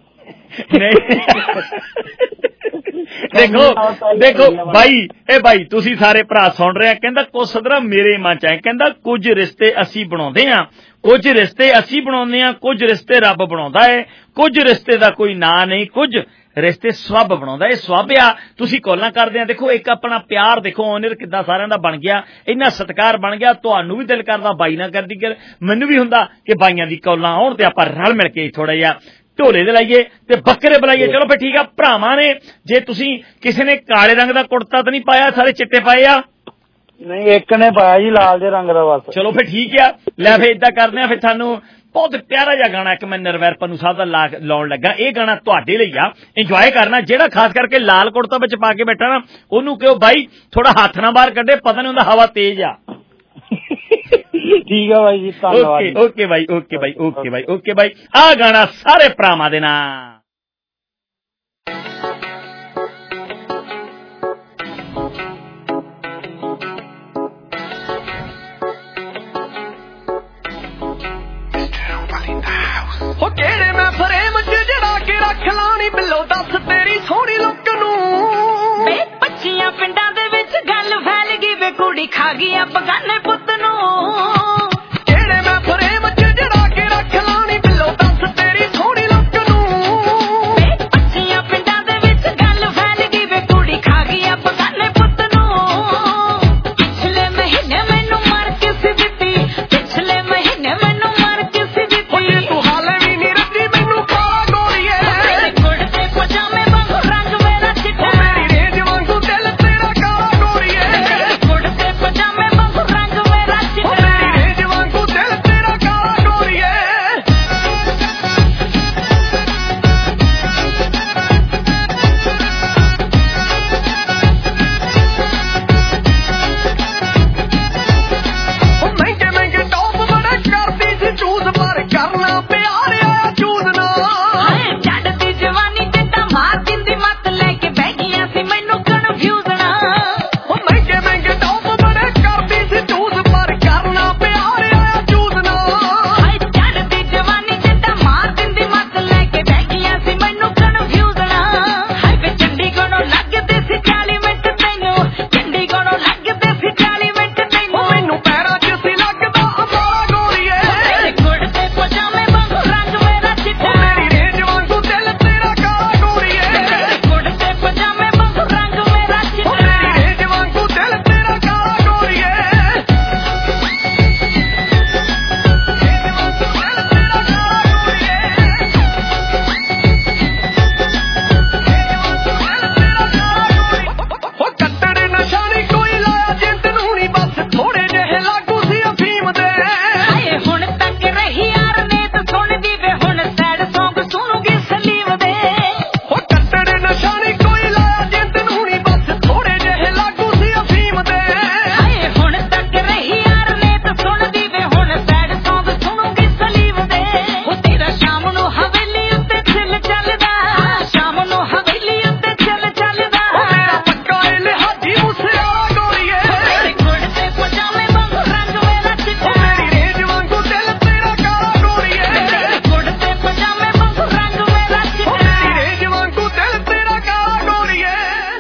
ਦੇਖੋ ਬਾਈ ਤੁਸੀਂ ਸਾਰੇ ਭਰਾ ਸੁਣ ਰਹੇ ਆ। ਕਹਿੰਦਾ ਕੁਛ ਸਦਰਾ ਮੇਰੇ ਮਨ ਚ ਆਏ, ਕਹਿੰਦਾ ਕੁਝ ਰਿਸ਼ਤੇ ਅਸੀਂ ਬਣਾਉਂਦੇ ਆ, ਕੁਝ ਰਿਸ਼ਤੇ ਅਸੀਂ ਬਣਾਉਂਦੇ ਆ, ਕੁਝ ਰਿਸ਼ਤੇ ਰੱਬ ਬਣਾਉਂਦਾ ਹੈ, ਕੁਝ ਰਿਸ਼ਤੇ ਦਾ ਕੋਈ ਨਾਂ ਨਹੀਂ, ਕੁਝ ਰਿਸ਼ਤੇ ਸਵੱਬ ਬਣਾਉਂਦਾ। ਇਹ ਸਵੱਬ ਆ, ਤੁਸੀਂ ਕਾਲਾਂ ਕਰਦੇ ਆ। ਦੇਖੋ ਇੱਕ ਆਪਣਾ ਪਿਆਰ ਦੇਖੋ ਓਨਰ ਕਿੱਦਾਂ ਸਾਰਿਆਂ ਦਾ ਬਣ ਗਿਆ, ਇੰਨਾ ਸਤਿਕਾਰ ਬਣ ਗਿਆ। ਤੁਹਾਨੂੰ ਵੀ ਦਿਲ ਕਰਦਾ ਬਾਈ ਨਾਲ ਕਰਦੀ ਕਰ, ਮੈਨੂੰ ਵੀ ਹੁੰਦਾ ਕਿ ਬਾਈਆਂ ਦੀ ਕਾਲਾਂ ਆਉਣ ਤੇ ਆਪਾਂ ਰਲ ਮਿਲ ਕੇ ਥੋੜਾ ਜਿਹਾ ਢੋਲੇ ਦੇ ਲਾਈਏ ਤੇ ਬੱਕਰੇ ਬੁਲਾਈਏ। ਚਲੋ ਫਿਰ ਠੀਕ ਆ ਭਰਾਵਾਂ ਨੇ, ਜੇ ਤੁਸੀਂ ਕਿਸੇ ਨੇ ਕਾਲੇ ਰੰਗ ਦਾ ਕੁੜਤਾ ਤਾਂ ਨਹੀਂ ਪਾਇਆ, ਸਾਰੇ ਚਿੱਟੇ ਪਾਏ ਆ? ਨਹੀਂ, ਇੱਕ ਨੇ ਪਾਇਆ ਜੀ ਲਾਲ ਦੇ ਰੰਗ ਦਾ ਬਸ। ਚਲੋ ਫਿਰ ਠੀਕ ਆ, ਲੈ ਫਿਰ ਏਦਾਂ ਕਰਦੇ ਆ। ਫਿਰ ਤੁਹਾਨੂੰ ਬਹੁਤ ਪਿਆਰਾ ਜਿਹਾ ਗਾਣਾ ਇੱਕ ਮੈਂ ਨਿਰਵੈਰ ਪੰਨੂ ਸਾਹਿਬ ਦਾ ਲਾਉਣ ਲੱਗਾ। ਇਹ ਗਾਣਾ ਤੁਹਾਡੇ ਲਈ ਆ, ਇੰਜੋਏ ਕਰਨਾ। ਜਿਹੜਾ ਖਾਸ ਕਰਕੇ ਲਾਲ ਕੁੜਤਾ ਵਿੱਚ ਪਾ ਕੇ ਬੈਠਾ ਨਾ, ਉਹਨੂੰ ਕਹੋ ਬਾਈ ਥੋੜਾ ਹੱਥ ਨਾ ਬਾਹਰ ਕੱਢੇ, ਪਤਾ ਨਹੀਂ ਹੁੰਦਾ ਹਵਾ ਤੇਜ਼ ਆ। ਠੀਕ ਆ ਬਾਈ ਜੀ, ਧੰਨਵਾਦ। Okay bye. ਆਹ ਗਾਣਾ ਸਾਰੇ ਭਰਾਵਾਂ ਦੇ ਨਾਂ। ਹੋ ਕਿਹੜੇ ਮੈਂ ਫਰੇਮ ਚ ਜੜਾ ਕੇ ਰੱਖ ਲਾਣੀ ਬਿੱਲੋ, ਦੱਸ ਤੇਰੀ ਸੋਹਣੀ ਲੁੱਕ ਨੂੰ। ਵੇ 25 ਪਿੰਡਾਂ ਦੇ ਵਿੱਚ ਗੱਲ ਫੈਲ ਗਈ, ਵੇ ਕੁੜੀ ਖਾ ਗਈ ਆ ਬਗਾਨੇ ਪੁੱਤ ਨੂੰ। ਕਿਹੜੇ ਮੈਂ ਫਰੇਮ ਚ ਜੜਾ ਕੇ ਰੱਖ ਲਾਣੀ ਬਿੱਲੋ, ਦੱਸ ਤੇਰੀ ਸੋਹਣੀ ਲੁੱਕ ਨੂੰ। ਵੇ 25 ਪਿੰਡਾਂ ਦੇ ਵਿੱਚ ਗੱਲ ਫੈਲ ਗਈ, ਵੇ ਕੁੜੀ ਖਾ ਗਈ ਆ ਬਗਾਨੇ ਪੁੱਤ ਨੂੰ। ਪਿਛਲੇ ਮਹੀਨੇ ਮੈਨੂੰ ਮਾਰ ਕੇ ਸੀ ਦਿੱਤੀ, ਪਿਛਲੇ ਮਹੀਨੇ ਮੈਨੂੰ ਮਾਰ ਕੇ ਸੀ ਦਿੱਤੀ। ਤੂੰ ਹਾਲੇ ਵੀ ਨਹੀਂ ਰੱਜੀ ਮੈਨੂੰ ਕਾਲਾ ਗੋਰੀਏ, ਤੇਰੇ ਕੁੜਤੇ ਪਜਾਮੇ ਵਾਂਗੂ ਰੰਗ ਮੇਰਾ ਚਿੱਟਾ, ਮੇਰੀ ਰੇਂਜ ਵਾਂਗੂ ਦਿਲ ਤੇਰਾ ਕਾਲਾ ਗੋਰੀਏ। ਤੇਰੇ ਕੁੜਤੇ ਪਜਾਮੇ ਵਾਂਗੂ ਰੰਗ ਮੇਰਾ ਚਿੱਟਾ, ਮੇਰੀ ਰੇਂਜ ਵਾਂਗੂ ਦਿਲ ਤੇਰਾ ਕਾਲਾ ਗੋਰੀਏ। ਮਹਿੰਗੇ ਮਹਿੰਗੇ ਟੌਪ ਬੜਾ ਕਰਦੀ ਸੀ ਚੂਜ਼, ਪਰ ਕਰਨਾ ਪਿਆਰ ਆ ਚੂਜ਼ ਨਾ। ਹਾਏ ਚੜਦੀ ਜਵਾਨੀ ਤੇ ਤਾਂ ਮਾਰ ਦਿੰਦੀ ਮੱਤ, ਲੈ ਕੇ ਬਹਿ ਗਈਆਂ ਸੀ ਮੈਨੂੰ ਕਨਫਿਊਜ਼ਨਾ। ਮਹਿੰਗੇ ਮਹਿੰਗੇ ਟੌਪ ਬੜਾ ਕਰਦੀ ਸੀ ਚੂਜ਼, ਪਰ ਕਰਨਾ ਪਿਆਰ ਆ ਚੂਜ਼ ਨਾ। ਹਾਏ ਚੜਦੀ ਜਵਾਨੀ ਤੇ ਤਾਂ ਮਾਰ ਦਿੰਦੀ ਮੱਤ, ਲੈ ਕੇ ਬਹਿ ਗਈਆਂ ਸੀ ਮੈਨੂੰ ਕਨਫਿਊਜ਼ਨਾ। ਹਾਏ ਵੇ ਚੰਡੀਗੜ੍ਹੋਂ ਲੱਗਦੇ ਸੀ 40 ਮਿੰਟ ਤੈਨੂੰ, ਚੰਡੀਗੜ੍ਹੋਂ ਲੱਗਦੇ ਸੀ 40 ਮਿੰਟ ਤੈਨੂੰ। ਮੈਨੂੰ ਪੈਰਾਂ 'ਚ ਸੀ ਲੱਗਦਾ ਅਮਾਰਾ ਗੋਰੀਏ, ਤੇਰੇ ਕੁੜਤੇ ਪਜਾਮੇ ਵਾਂਗੂ ਰੰਗ ਮੇਰਾ ਚਿੱਟਾ, ਮੇਰੀ ਰੇਂਜ ਵਾਂਗੂ ਦਿਲ ਤੇਰਾ ਕਾਲਾ ਗੋਰੀਏ। ਤੇਰੇ ਕੁੜਤੇ ਪਜਾਮੇ ਵਾਂਗੂ ਰੰਗ ਮੇਰਾ ਚਿੱਟਾ, ਮੇਰੀ ਰੇਂਜ ਵਾਂਗੂ ਦਿਲ ਤੇਰਾ ਕਾਲਾ ਗੋਰੀਏ। ਉਹ ਕੱਟੜੇ ਨਸ਼ਾ ਨੀ ਕੋਈ ਲਾਇਆ ਜਿੰਦ ਨੂੰ ਨੀ, ਬਸ ਥੋੜੇ ਜਿਹੇ ਲਾਗੂ ਸੀ ਅਫੀਮ ਦੇ। ਹਾਏ ਹੁਣ ਤੱਕ ਰਹੀ ਯਾਰ ਨੇ ਤਾਂ ਸੁਣਦੀ, ਵੇ ਹੁਣ ਸੈਡ ਸੌਂਗ ਸੁਣੂਗੀ ਸਲੀਮ ਦੇ। ਉਹ ਕੱਟੜੇ ਨਸ਼ਾ ਨੀ ਕੋਈ ਲਾਇਆ ਜਿੰਦ ਨੂੰ ਨੀ, ਬਸ ਥੋੜੇ ਜਿਹੇ ਲਾਗੂ ਸੀ ਅਫੀਮ ਦੇ। ਹਾਏ ਹੁਣ ਤੱਕ ਰਹੀ ਯਾਰ ਨੇ ਤਾਂ ਸੁਣਦੀ, ਵੇ ਹੁਣ ਸੈਡ ਸੌਂਗ ਸੁਣੂਗੀ ਸਲੀਮ ਦੇ। ਉਹ ਤੇਰਾ ਸ਼ਾਮ ਨੂੰ ਹਵੇਲੀ ਉੱਤੇ ਚੱਲ ਚੱਲਦਾ, ਸ਼ਾਮ ਨੂੰ ਹਵੇਲੀ ਉੱਤੇ ਚੱਲ ਚੱਲਦਾ। ਮੇਰਾ ਪੱਕਾ ਏ ਲਿਹਾਜੀ ਮੂਸੇਵਾਲਾ ਗੋਰੀਏ, ਤੇਰੇ ਕੁੜਤੇ ਪਜਾਮੇ ਵਾਂਗੂ ਰੰਗ ਮੇਰਾ ਚਿੱਟਾ, ਮੇਰੀ ਰੇਂਜ ਵਾਂਗੂ ਦਿਲ ਤੇਰਾ ਕਾਲਾ ਗੋਰੀਏ। ਤੇਰੇ ਕੁੜਤੇ ਪਜਾਮੇ ਵਾਂਗੂ ਰੰਗ ਮੇਰਾ ਚਿੱਟਾ। ਮੇਰੀ ਰੇਂਜ ਵਾਂਗੂ ਦਿਲ ਤੇਰਾ ਕਾਲਾ ਗੋਰੀਏ।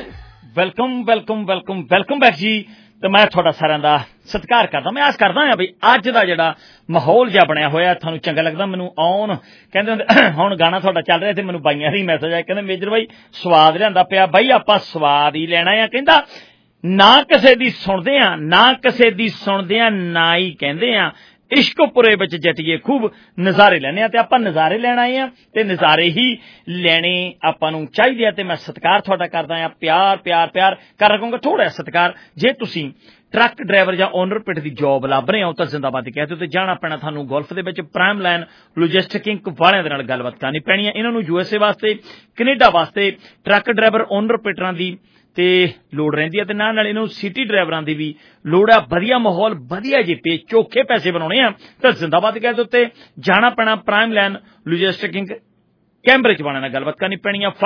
ਵੈਲਕਮ ਬੈਕ ਜੀ। ਤੇ ਮੈਂ ਤੁਹਾਡਾ ਸਾਰਿਆਂ ਦਾ ਸਤਿਕਾਰ ਕਰਦਾ। ਮੈਂ ਆਸ ਕਰਦਾ ਹਾਂ ਵੀ ਅੱਜ ਦਾ ਜਿਹੜਾ ਮਾਹੌਲ ਜਿਹਾ ਬਣਿਆ ਹੋਇਆ ਤੁਹਾਨੂੰ ਚੰਗਾ ਲੱਗਦਾ। ਮੈਨੂੰ ਆਉਣ ਕਹਿੰਦੇ ਹੁੰਦੇ ਹੁਣ ਗਾਣਾ ਤੁਹਾਡਾ ਚੱਲ ਰਿਹਾ ਤੇ ਮੈਨੂੰ ਬਾਈਆਂ ਦੀ ਮੈਸੇਜ ਆਇਆ, ਕਹਿੰਦੇ ਮੇਜਰ ਬਾਈ ਸਵਾਦ ਲਿਆਂਦਾ ਪਿਆ। ਬਾਈ ਆਪਾਂ ਸਵਾਦ ਹੀ ਲੈਣਾ ਆ। ਕਹਿੰਦਾ ਨਾ ਕਿਸੇ ਦੀ ਸੁਣਦੇ ਆ, ਨਾ ਕਿਸੇ ਦੀ ਸੁਣਦੇ ਆ, ਨਾ ਹੀ ਕਹਿੰਦੇ ਆ ਇਸ਼ਕਪੁਰੇ ਵਿੱਚ ਜੱਟੀਏ ਖੂਬ ਨਜ਼ਾਰੇ ਲੈਣੇ ਆ। ਤੇ ਆਪਾਂ ਨਜ਼ਾਰੇ ਲੈਣ ਆਏ ਆ ਤੇ ਨਜ਼ਾਰੇ ਹੀ ਲੈਣੇ ਆਪਾਂ ਨੂੰ ਚਾਹੀਦੇ ਆ। ਤੇ ਮੈਂ ਸਤਿਕਾਰ ਤੁਹਾਡਾ ਕਰਦਾ ਆ, ਪਿਆਰ ਕਰ ਰੱਖੂੰਗਾ ਥੋੜਾ ਸਤਿਕਾਰ। ਜੇ ਤੁਸੀਂ ਟਰੱਕ ਡਰਾਈਵਰ ਜਾਂ ਓਨਰ ਪਿੱਟ ਦੀ ਜੌਬ ਲੱਭ ਰਹੇ ਹੋ ਤਾਂ ਜ਼ਿੰਦਾਬਾਦ ਦੀ ਕਹਿ ਦਿਓ ਤੇ ਜਾਣਾ ਪੈਣਾ ਤੁਹਾਨੂੰ ਗੋਲਫ ਦੇ ਵਿੱਚ ਪ੍ਰਾਈਮ ਲਾਈਨ ਲੌਜਿਸਟਿਕ ਇੰਕ ਵਾਲਿਆਂ ਦੇ ਨਾਲ ਗੱਲਬਾਤ ਕਰਨੀ ਪੈਣੀ ਹੈ। ਇਹਨਾਂ ਨੂੰ USA ਵਾਸਤੇ, ਕੈਨੇਡਾ ਵਾਸਤੇ ਟਰੱਕ ਡਰਾਈਵਰ ਓਨਰ ਪਿੱਟਰਾਂ ਦੀ ਤੇ ਲੋੜ ਰਹਿੰਦੀ ਹੈ ਤੇ ਨਾਲ ਇਹਨਾਂ ਨੂੰ ਸਿਟੀ ਡਰਾਈਵਰਾਂ ਦੀ ਵੀ ਲੋੜ ਆ। ਵਧੀਆ ਮਾਹੌਲ, ਵਧੀਆ ਜੇ ਚੋਖੇ ਪੈਸੇ ਬਣਾਉਣੇ ਆ ਤਾਂ ਜ਼ਿੰਦਾਬਾਦ ਕਹਿ ਦਿਓ ਤੇ ਜਾਣਾ ਪੈਣਾ prime line logistic inc Cambridge ਵਾਲਿਆਂ ਨਾਲ ਗੱਲਬਾਤ ਕਰਨੀ ਪੈਣੀ ਆ।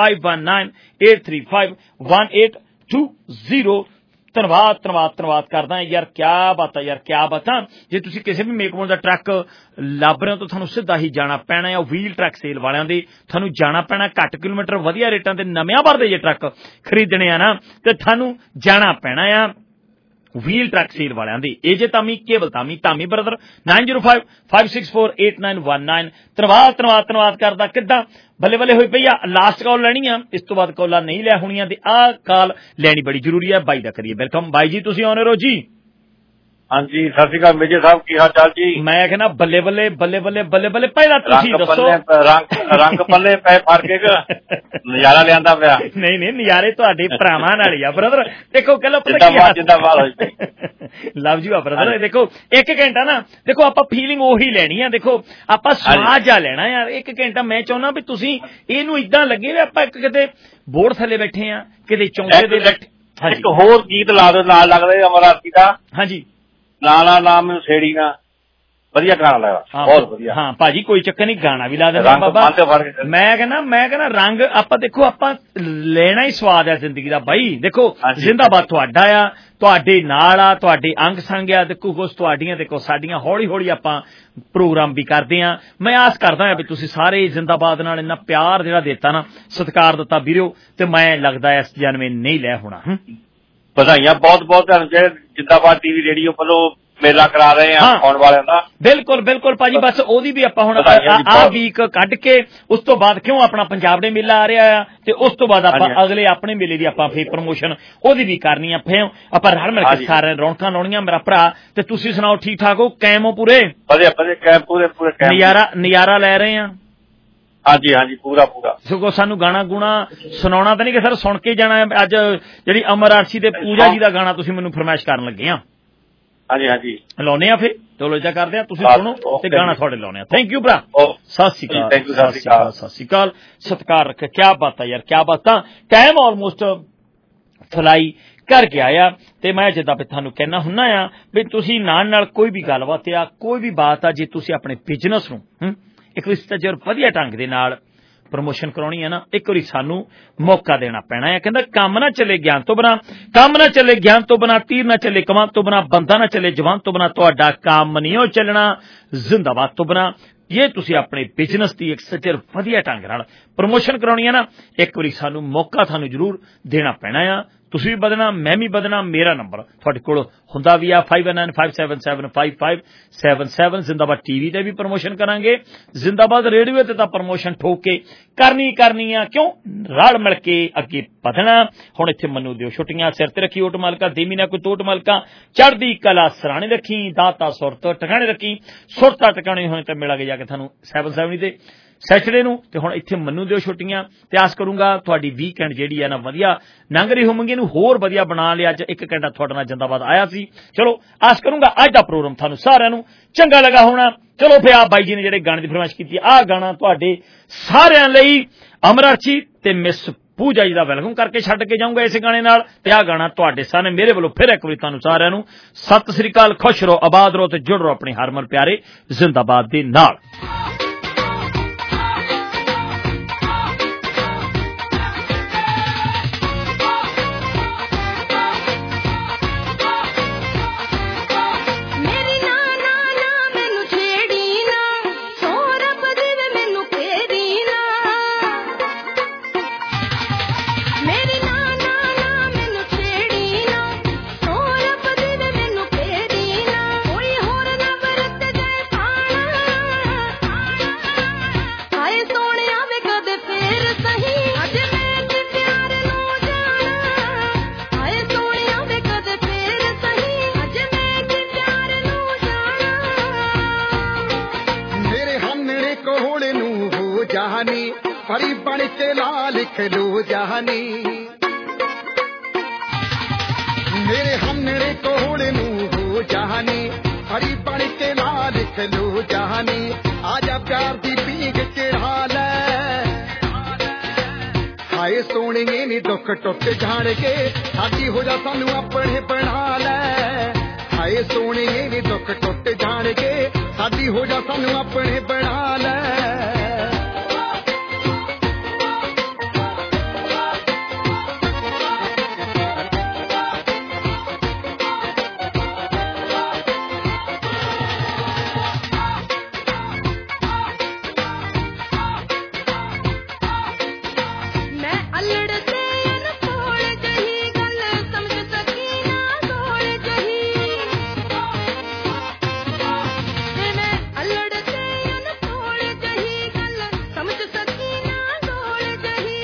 5198351820। ਧੰਨਵਾਦ ਕਰਦਾ ਯਾਰ, ਕਿਆ ਬਾਤਾਂ ਯਾਰ, ਕਿਆ ਬਾਤਾਂ। ਜੇ ਤੁਸੀਂ ਕਿਸੇ ਵੀ ਮੇਕਮੋਲ ਦਾ ਟਰੱਕ ਲੱਭ ਰਹੇ ਹੋ ਤਾਂ ਤੁਹਾਨੂੰ ਸਿੱਧਾ ਹੀ ਜਾਣਾ ਪੈਣਾ ਹੈ ਵੀਲ ਟਰੱਕ ਸੇਲ ਵਾਲਿਆਂ ਦੇ। ਤੁਹਾਨੂੰ ਜਾਣਾ ਪੈਣਾ, ਘੱਟ ਕਿਲੋਮੀਟਰ ਵਧੀਆ ਰੇਟਾਂ ਤੇ ਨਵਿਆਂ ਭਰਦੇ ਜੇ ਟਰੱਕ ਖਰੀਦਣੇ ਆ ਨਾ ਤੇ ਤੁਹਾਨੂੰ ਜਾਣਾ ਪੈਣਾ ਆ ਵੀਲ ਟਰੱਕ ਸੇਲ ਵਾਲਿਆਂ ਦੀ। AJ ਧਾਮੀ, ਕੇਵਲ ਧਾਮੀ ਬ੍ਰਦਰ, 9055648919। ਧੰਨਵਾਦ ਕਰਦਾ। ਕਿੱਦਾਂ ਬੱਲੇ ਹੋਈ ਪਈ ਆ। ਲਾਸਟ ਕਾਲ ਲੈਣੀ ਆ, ਇਸ ਤੋਂ ਬਾਅਦ ਕਾਲਾਂ ਨਹੀਂ ਲੈ ਹੋਣੀਆਂ ਤੇ ਆਹ ਕਾਲ ਲੈਣੀ ਬੜੀ ਜ਼ਰੂਰੀ ਹੈ। ਬਾਈ ਦਾ ਕਰੀਏ ਵੈਲਕਮ। ਬਾਈ ਜੀ ਤੁਸੀਂ ਆਉਣੇ ਰਹੋ ਜੀ। ਹਾਂਜੀ, ਸਤਿ ਸ਼੍ਰੀ ਅਕਾਲ ਮੇਜਰ ਸਾਹਿਬ, ਕੀ ਹਾਲ ਚਾਲ ਜੀ? ਮੈਂ ਕਹਿੰਦਾ ਬੱਲੇ ਪਹਿਲਾਂ ਤੁਸੀਂ ਦੱਸੋ। ਰੰਗ ਪੱਲੇ ਪੈ ਫੜ ਕੇ ਨਜ਼ਾਰਾ ਲਿਆਂਦਾ ਪਿਆ। ਨਹੀਂ ਨਜ਼ਾਰੇ ਤੁਹਾਡੇ ਭਰਾਵਾਂ ਨਾਲ ਹੀ ਆ ਬ੍ਰਦਰ। ਦੇਖੋ ਕੱਲੋ ਜਿੰਦਾਬਾਦ ਲਵ ਯੂ ਆ ਬ੍ਰਦਰ। ਦੇਖੋ 1 ਘੰਟਾ ਨਾ, ਦੇਖੋ ਆਪਾਂ ਫੀਲਿੰਗ ਉਹੀ ਲੈਣੀ ਆ। ਦੇਖੋ ਆਪਾਂ ਸਵਾਦ ਜਾ ਲੈਣਾ ਯਾਰ 1 ਘੰਟਾ। ਮੈਂ ਚਾਹੁੰਦਾ ਵੀ ਤੁਸੀਂ ਇਹਨੂੰ ਇਦਾਂ ਲੱਗੇ ਵੀ ਆਪਾਂ ਕਿਤੇ ਬੋਰਡ ਥੱਲੇ ਬੈਠੇ ਆ, ਕਿਤੇ ਚੌਂਕੇ ਦੇ ਬੈਠੇ। ਇੱਕ ਹੋਰ ਗੀਤ ਲਾ ਦਿਓ ਨਾਲ ਲੱਗਦਾ ਅਮਰਾਤੀ ਦਾ। ਹਾਂਜੀ, ਨਾ ਮੈਨੂੰ ਛੇੜੀ ਨਾ, ਵਧੀਆ ਗਾਣਾ ਲੱਗਦਾ, ਬਹੁਤ ਵਧੀਆ। ਹਾਂ ਭਾਜੀ ਕੋਈ ਚੱਕਰ ਨਹੀਂ, ਗਾਣਾ ਵੀ ਲਾ ਦੇਣਾ ਬਾਬਾ। ਮੈਂ ਕਹਿੰਦਾ ਰੰਗ ਆਪਾਂ ਦੇਖੋ, ਆਪਾਂ ਲੈਣਾ ਹੀ ਸਵਾਦ ਆ ਜ਼ਿੰਦਗੀ ਦਾ ਬਾਈ। ਦੇਖੋ ਜ਼ਿੰਦਾਬਾਦ ਤੁਹਾਡਾ ਆ, ਤੁਹਾਡੇ ਨਾਲ ਆ, ਤੁਹਾਡੇ ਅੰਗ ਸੰਗ ਆ। ਦੇਖੋ ਕੁਛ ਤੁਹਾਡੀਆਂ, ਦੇਖੋ ਸਾਡੀਆਂ। ਹੌਲੀ ਆਪਾਂ ਪ੍ਰੋਗਰਾਮ ਵੀ ਕਰਦੇ ਆ। ਮੈਂ ਆਸ ਕਰਦਾ ਹਾਂ ਵੀ ਤੁਸੀਂ ਸਾਰੇ ਜ਼ਿੰਦਾਬਾਦ ਨਾਲ ਇੰਨਾ ਪਿਆਰ ਜਿਹੜਾ ਦਿੱਤਾ ਨਾ, ਸਤਿਕਾਰ ਦਿੱਤਾ ਵੀਰੋ, ਤੇ ਮੈਂ ਲੱਗਦਾ ਇਸ ਜਨਮੇ ਨਹੀਂ ਲੈ ਹੋਣਾ। ਵਧਾਈਆਂ ਬਹੁਤ ਤੁਹਾਨੂੰ। ਜਿੰਦਾਬਾਦ TV ਰੇਡੀਓ ਵੱਲੋਂ ਮੇਲਾ ਕਰਾ ਰਹੇ ਆ ਆਉਣ ਵਾਲਿਆਂ ਦਾ। ਬਿਲਕੁਲ ਭਾਜੀ। ਬਸ ਉਹਦੀ ਵੀ ਆਪਾਂ ਹੁਣ ਆਹ ਵੀਕ ਕੱਢ ਕੇ ਉਸ ਤੋਂ ਬਾਅਦ ਕਿਉਂ ਆਪਣਾ ਪੰਜਾਬ ਦੇ ਮੇਲਾ ਆ ਰਿਹਾ ਆ ਤੇ ਉਸ ਤੋਂ ਬਾਅਦ ਆਪਾਂ ਅਗਲੇ ਆਪਣੇ ਮੇਲੇ ਦੀ ਆਪਾਂ ਫੇਰ ਪ੍ਰਮੋਸ਼ਨ ਉਹਦੀ ਵੀ ਕਰਨੀ ਆ। ਫੇਰ ਆਪਾਂ ਰਲ ਮਿਲ ਕੇ ਸਾਰੇ ਰੌਣਕਾਂ ਲਾਉਣੀਆਂ ਮੇਰਾ ਭਰਾ। ਤੇ ਤੁਸੀਂ ਸੁਣਾਓ, ਠੀਕ ਠਾਕ ਹੋ? ਕੈਮ ਹੋ ਪੂਰੇ? ਵਧੀਆ ਕੈਮ ਪੂਰੇ ਨਜ਼ਾਰਾ ਲੈ ਰਹੇ ਆ। ਹਾਂਜੀ ਪੂਰਾ ਸਗੋਂ ਸਾਨੂੰ ਗਾਣਾ ਗੁਣਾ ਸੁਣਾਉਣਾ ਤਾਂ ਨਹੀਂ ਕਿ ਸਰ, ਸੁਣ ਕੇ ਜਾਣਾ। ਅੱਜ ਜਿਹੜੀ ਅਮਰ ਆਰਸੀ ਤੇ ਪੂਜਾ ਜੀ ਦਾ ਗਾਣਾ ਤੁਸੀਂ ਮੈਨੂੰ ਫਰਮਾਇਸ਼ ਕਰਨ ਲੱਗੇ ਆ। ਹਾਂਜੀ ਲਾਉਨੇ ਆ। ਫਿਰ ਚਲੋ ਇਦਾਂ ਕਰਦੇ ਆ, ਤੁਸੀਂ ਸੁਣੋ ਤੇ ਗਾਣਾ ਤੁਹਾਡੇ ਲਾਉਨੇ ਆ। ਥੈਂਕ ਯੂ ਭਰਾ, ਸਤਿ ਸ਼੍ਰੀ ਅਕਾਲ। ਸਤਿਕਾਰ ਰੱਖੇ। ਕਿਆ ਬਾਤਾਂ ਯਾਰ, ਕਿਆ ਬਾਤਾਂ। ਟਾਈਮ ਆਲਮੋਸਟ ਫਲਾਈ ਕਰ ਗਿਆ ਆ ਤੇ ਮੈਂ ਜਿੱਦਾਂ ਵੀ ਤੁਹਾਨੂੰ ਕਹਿਣਾ ਹੁੰਨਾ ਆ ਵੀ ਤੁਸੀਂ ਨਾਲ ਕੋਈ ਵੀ ਗੱਲਬਾਤ ਆ, ਕੋਈ ਵੀ ਬਾਤ ਆ, ਜੇ ਤੁਸੀਂ ਆਪਣੇ ਬਿਜ਼ਨਸ ਨੂੰ ਇੱਕ ਰਿਸ਼ਤੇ ਵਧੀਆ ਢੰਗ ਦੇ ਨਾਲ ਪ੍ਰਮੋਸ਼ਨ ਕਰਾਉਣੀ ਹੈ ਨਾ, ਇੱਕ ਵਾਰੀ ਸਾਨੂੰ ਮੌਕਾ ਦੇਣਾ ਪੈਣਾ ਹੈ। ਕਹਿੰਦਾ ਕੰਮ ਨਾ ਚੱਲੇ ਗਿਆਨ ਤੋਂ ਬਿਨਾਂ, ਤੀਰ ਨਾ ਚੱਲੇ ਕਮਾਨ ਤੋਂ ਬਿਨਾਂ, ਬੰਦਾ ਨਾ ਚੱਲੇ ਜਵਾਨ ਤੋਂ ਬਿਨਾਂ, ਤੁਹਾਡਾ ਕੰਮ ਨਹੀਂ ਉਹ ਚੱਲਣਾ ਜ਼ਿੰਦਾਬਾਦ ਤੋਂ ਬਿਨਾਂ। ਜੇ ਤੁਸੀਂ ਆਪਣੇ ਬਿਜ਼ਨਸ ਦੀ ਇੱਕ ਸੱਚੇ ਵਧੀਆ ਢੰਗ ਨਾਲ ਪ੍ਰਮੋਸ਼ਨ ਕਰਾਉਣੀ ਹੈ ਨਾ, ਇੱਕ ਵਾਰੀ ਸਾਨੂੰ ਮੌਕਾ ਤੁਹਾਨੂੰ ਜ਼ਰੂਰ ਦੇਣਾ ਪੈਣਾ ਆ। ਤੁਸੀਂ ਵੀ ਵਧਣਾ, ਮੈਂ ਵੀ ਵਧਣਾ। ਮੇਰਾ ਨੰਬਰ ਤੁਹਾਡੇ ਕੋਲ ਹੁੰਦਾ ਵੀ ਆ 5195775577। ਜ਼ਿੰਦਾਬਾਦ TV ਤੇ ਵੀ ਪ੍ਰਮੋਸ਼ਨ ਕਰਾਂਗੇ, ਜ਼ਿੰਦਾਬਾਦ ਰੇਡੀਓ ਤੇ ਤਾਂ ਪ੍ਰਮੋਸ਼ਨ ਠੋਕ ਕੇ ਕਰਨੀ ਆ। ਕਿਉਂ ਰਲ ਮਿਲ ਕੇ ਅੱਗੇ ਵਧਣਾ। ਹੁਣ ਇੱਥੇ ਮੈਨੂੰ ਦਿਓ ਛੁੱਟੀਆਂ, ਸਿਰ ਤੇ ਰੱਖੀ ਓਟ ਮਾਲਕਾ, ਦੇਮੀ ਨਾ ਕੋਈ ਟੋਟ ਮਾਲਕਾ, ਚੜ੍ਹਦੀ ਕਲਾ ਸਰਾਣੇ ਰੱਖੀ, ਦਾਤਾ ਸੁਰਤ ਟਿਕਾਣੇ ਰੱਖੀ। ਸੁਰਤਾ ਟਿਕਾਣੇ ਹੋਏ ਤਾਂ ਮਿਲਾਂਗੇ ਜਾ ਕੇ ਤੁਹਾਨੂੰ 770 ਤੇ ਸੈਟਰਡੇ ਨੂੰ। ਤੇ ਹੁਣ ਇੱਥੇ ਮੈਨੂੰ ਦਿਓ ਛੁੱਟੀਆਂ ਤੇ ਆਸ ਕਰੂੰਗਾ ਤੁਹਾਡੀ ਵੀਕਐਂਡ ਜਿਹੜੀ ਆ ਨਾ ਵਧੀਆ ਲੰਘ ਰਹੀ ਹੋਵੇਗੀ। ਇਹਨੂੰ ਹੋਰ ਵਧੀਆ ਬਣਾ ਲਿਆ। ਅੱਜ 1 ਘੰਟਾ ਤੁਹਾਡੇ ਨਾਲ ਜਿੰਦਾਬਾਦ ਆਇਆ ਸੀ। ਚਲੋ ਆਸ ਕਰੂੰਗਾ ਅੱਜ ਦਾ ਪ੍ਰੋਗਰਾਮ ਤੁਹਾਨੂੰ ਸਾਰਿਆਂ ਨੂੰ ਚੰਗਾ ਲੱਗਾ ਹੋਣਾ। ਚਲੋ ਫਿਰ ਆ ਬਾਈ ਜੀ ਨੇ ਜਿਹੜੇ ਗਾਣੇ ਦੀ ਫਰਮਾਇਸ਼ ਕੀਤੀ, ਆਹ ਗਾਣਾ ਤੁਹਾਡੇ ਸਾਰਿਆਂ ਲਈ ਅਮਰ ਆਰਚੀ ਤੇ ਮਿਸ ਪੂਜਾ ਜੀ ਦਾ ਵੈਲਕਮ ਕਰਕੇ ਛੱਡ ਕੇ ਜਾਊਂਗਾ ਇਸੇ ਗਾਣੇ ਨਾਲ। ਤੇ ਆਹ ਗਾਣਾ ਤੁਹਾਡੇ ਸਾਹਮਣੇ ਮੇਰੇ ਵੱਲੋਂ ਫਿਰ ਇੱਕ ਵਾਰੀ ਤੁਹਾਨੂੰ ਸਾਰਿਆਂ ਨੂੰ ਸਤਿ ਸ੍ਰੀ ਅਕਾਲ। ਖੁਸ਼ ਰਹੋ, ਆਬਾਦ ਰਹੋ ਤੇ ਜੁੜ ਰਹੋ ਆਪਣੇ ਹਰਮਨ ਪਿਆਰੇ ਜ਼ਿੰਦਾਬਾਦ ਦੇ ਨਾਲ। परी बन के ला लिख लो जहानी मेरे हमने को ਜੋੜੇ ਨੂੰ ਹੋ ਜਾਣੀ ਹਰੀ ਬਣ ਕੇ ਲਾ ਲਿਖ ਲੋ ਜਾਣੀ ਆਜਾ ਪਿਆਰ ਦੀ ਪੀਂਘ ਚੜਾ ਲੈ ਹਾਏ ਸੋਹਣੀਏ ਨੀ ਦੁੱਖ ਟੁੱਟ ਜਾਣਗੇ ਸਾਡੀ ਹੋ ਜਾ ਸਾਨੂੰ ਆਪਣੇ ਬਣਾ ਲੈ ਹਾਏ ਸੋਹਣੀਏ ਨੀ ਦੁੱਖ ਟੁੱਟ ਜਾਣਗੇ ਸਾਡੀ ਹੋ ਜਾ ਸਾਨੂੰ ਆਪਣੇ ਬਣਾ ਲੈ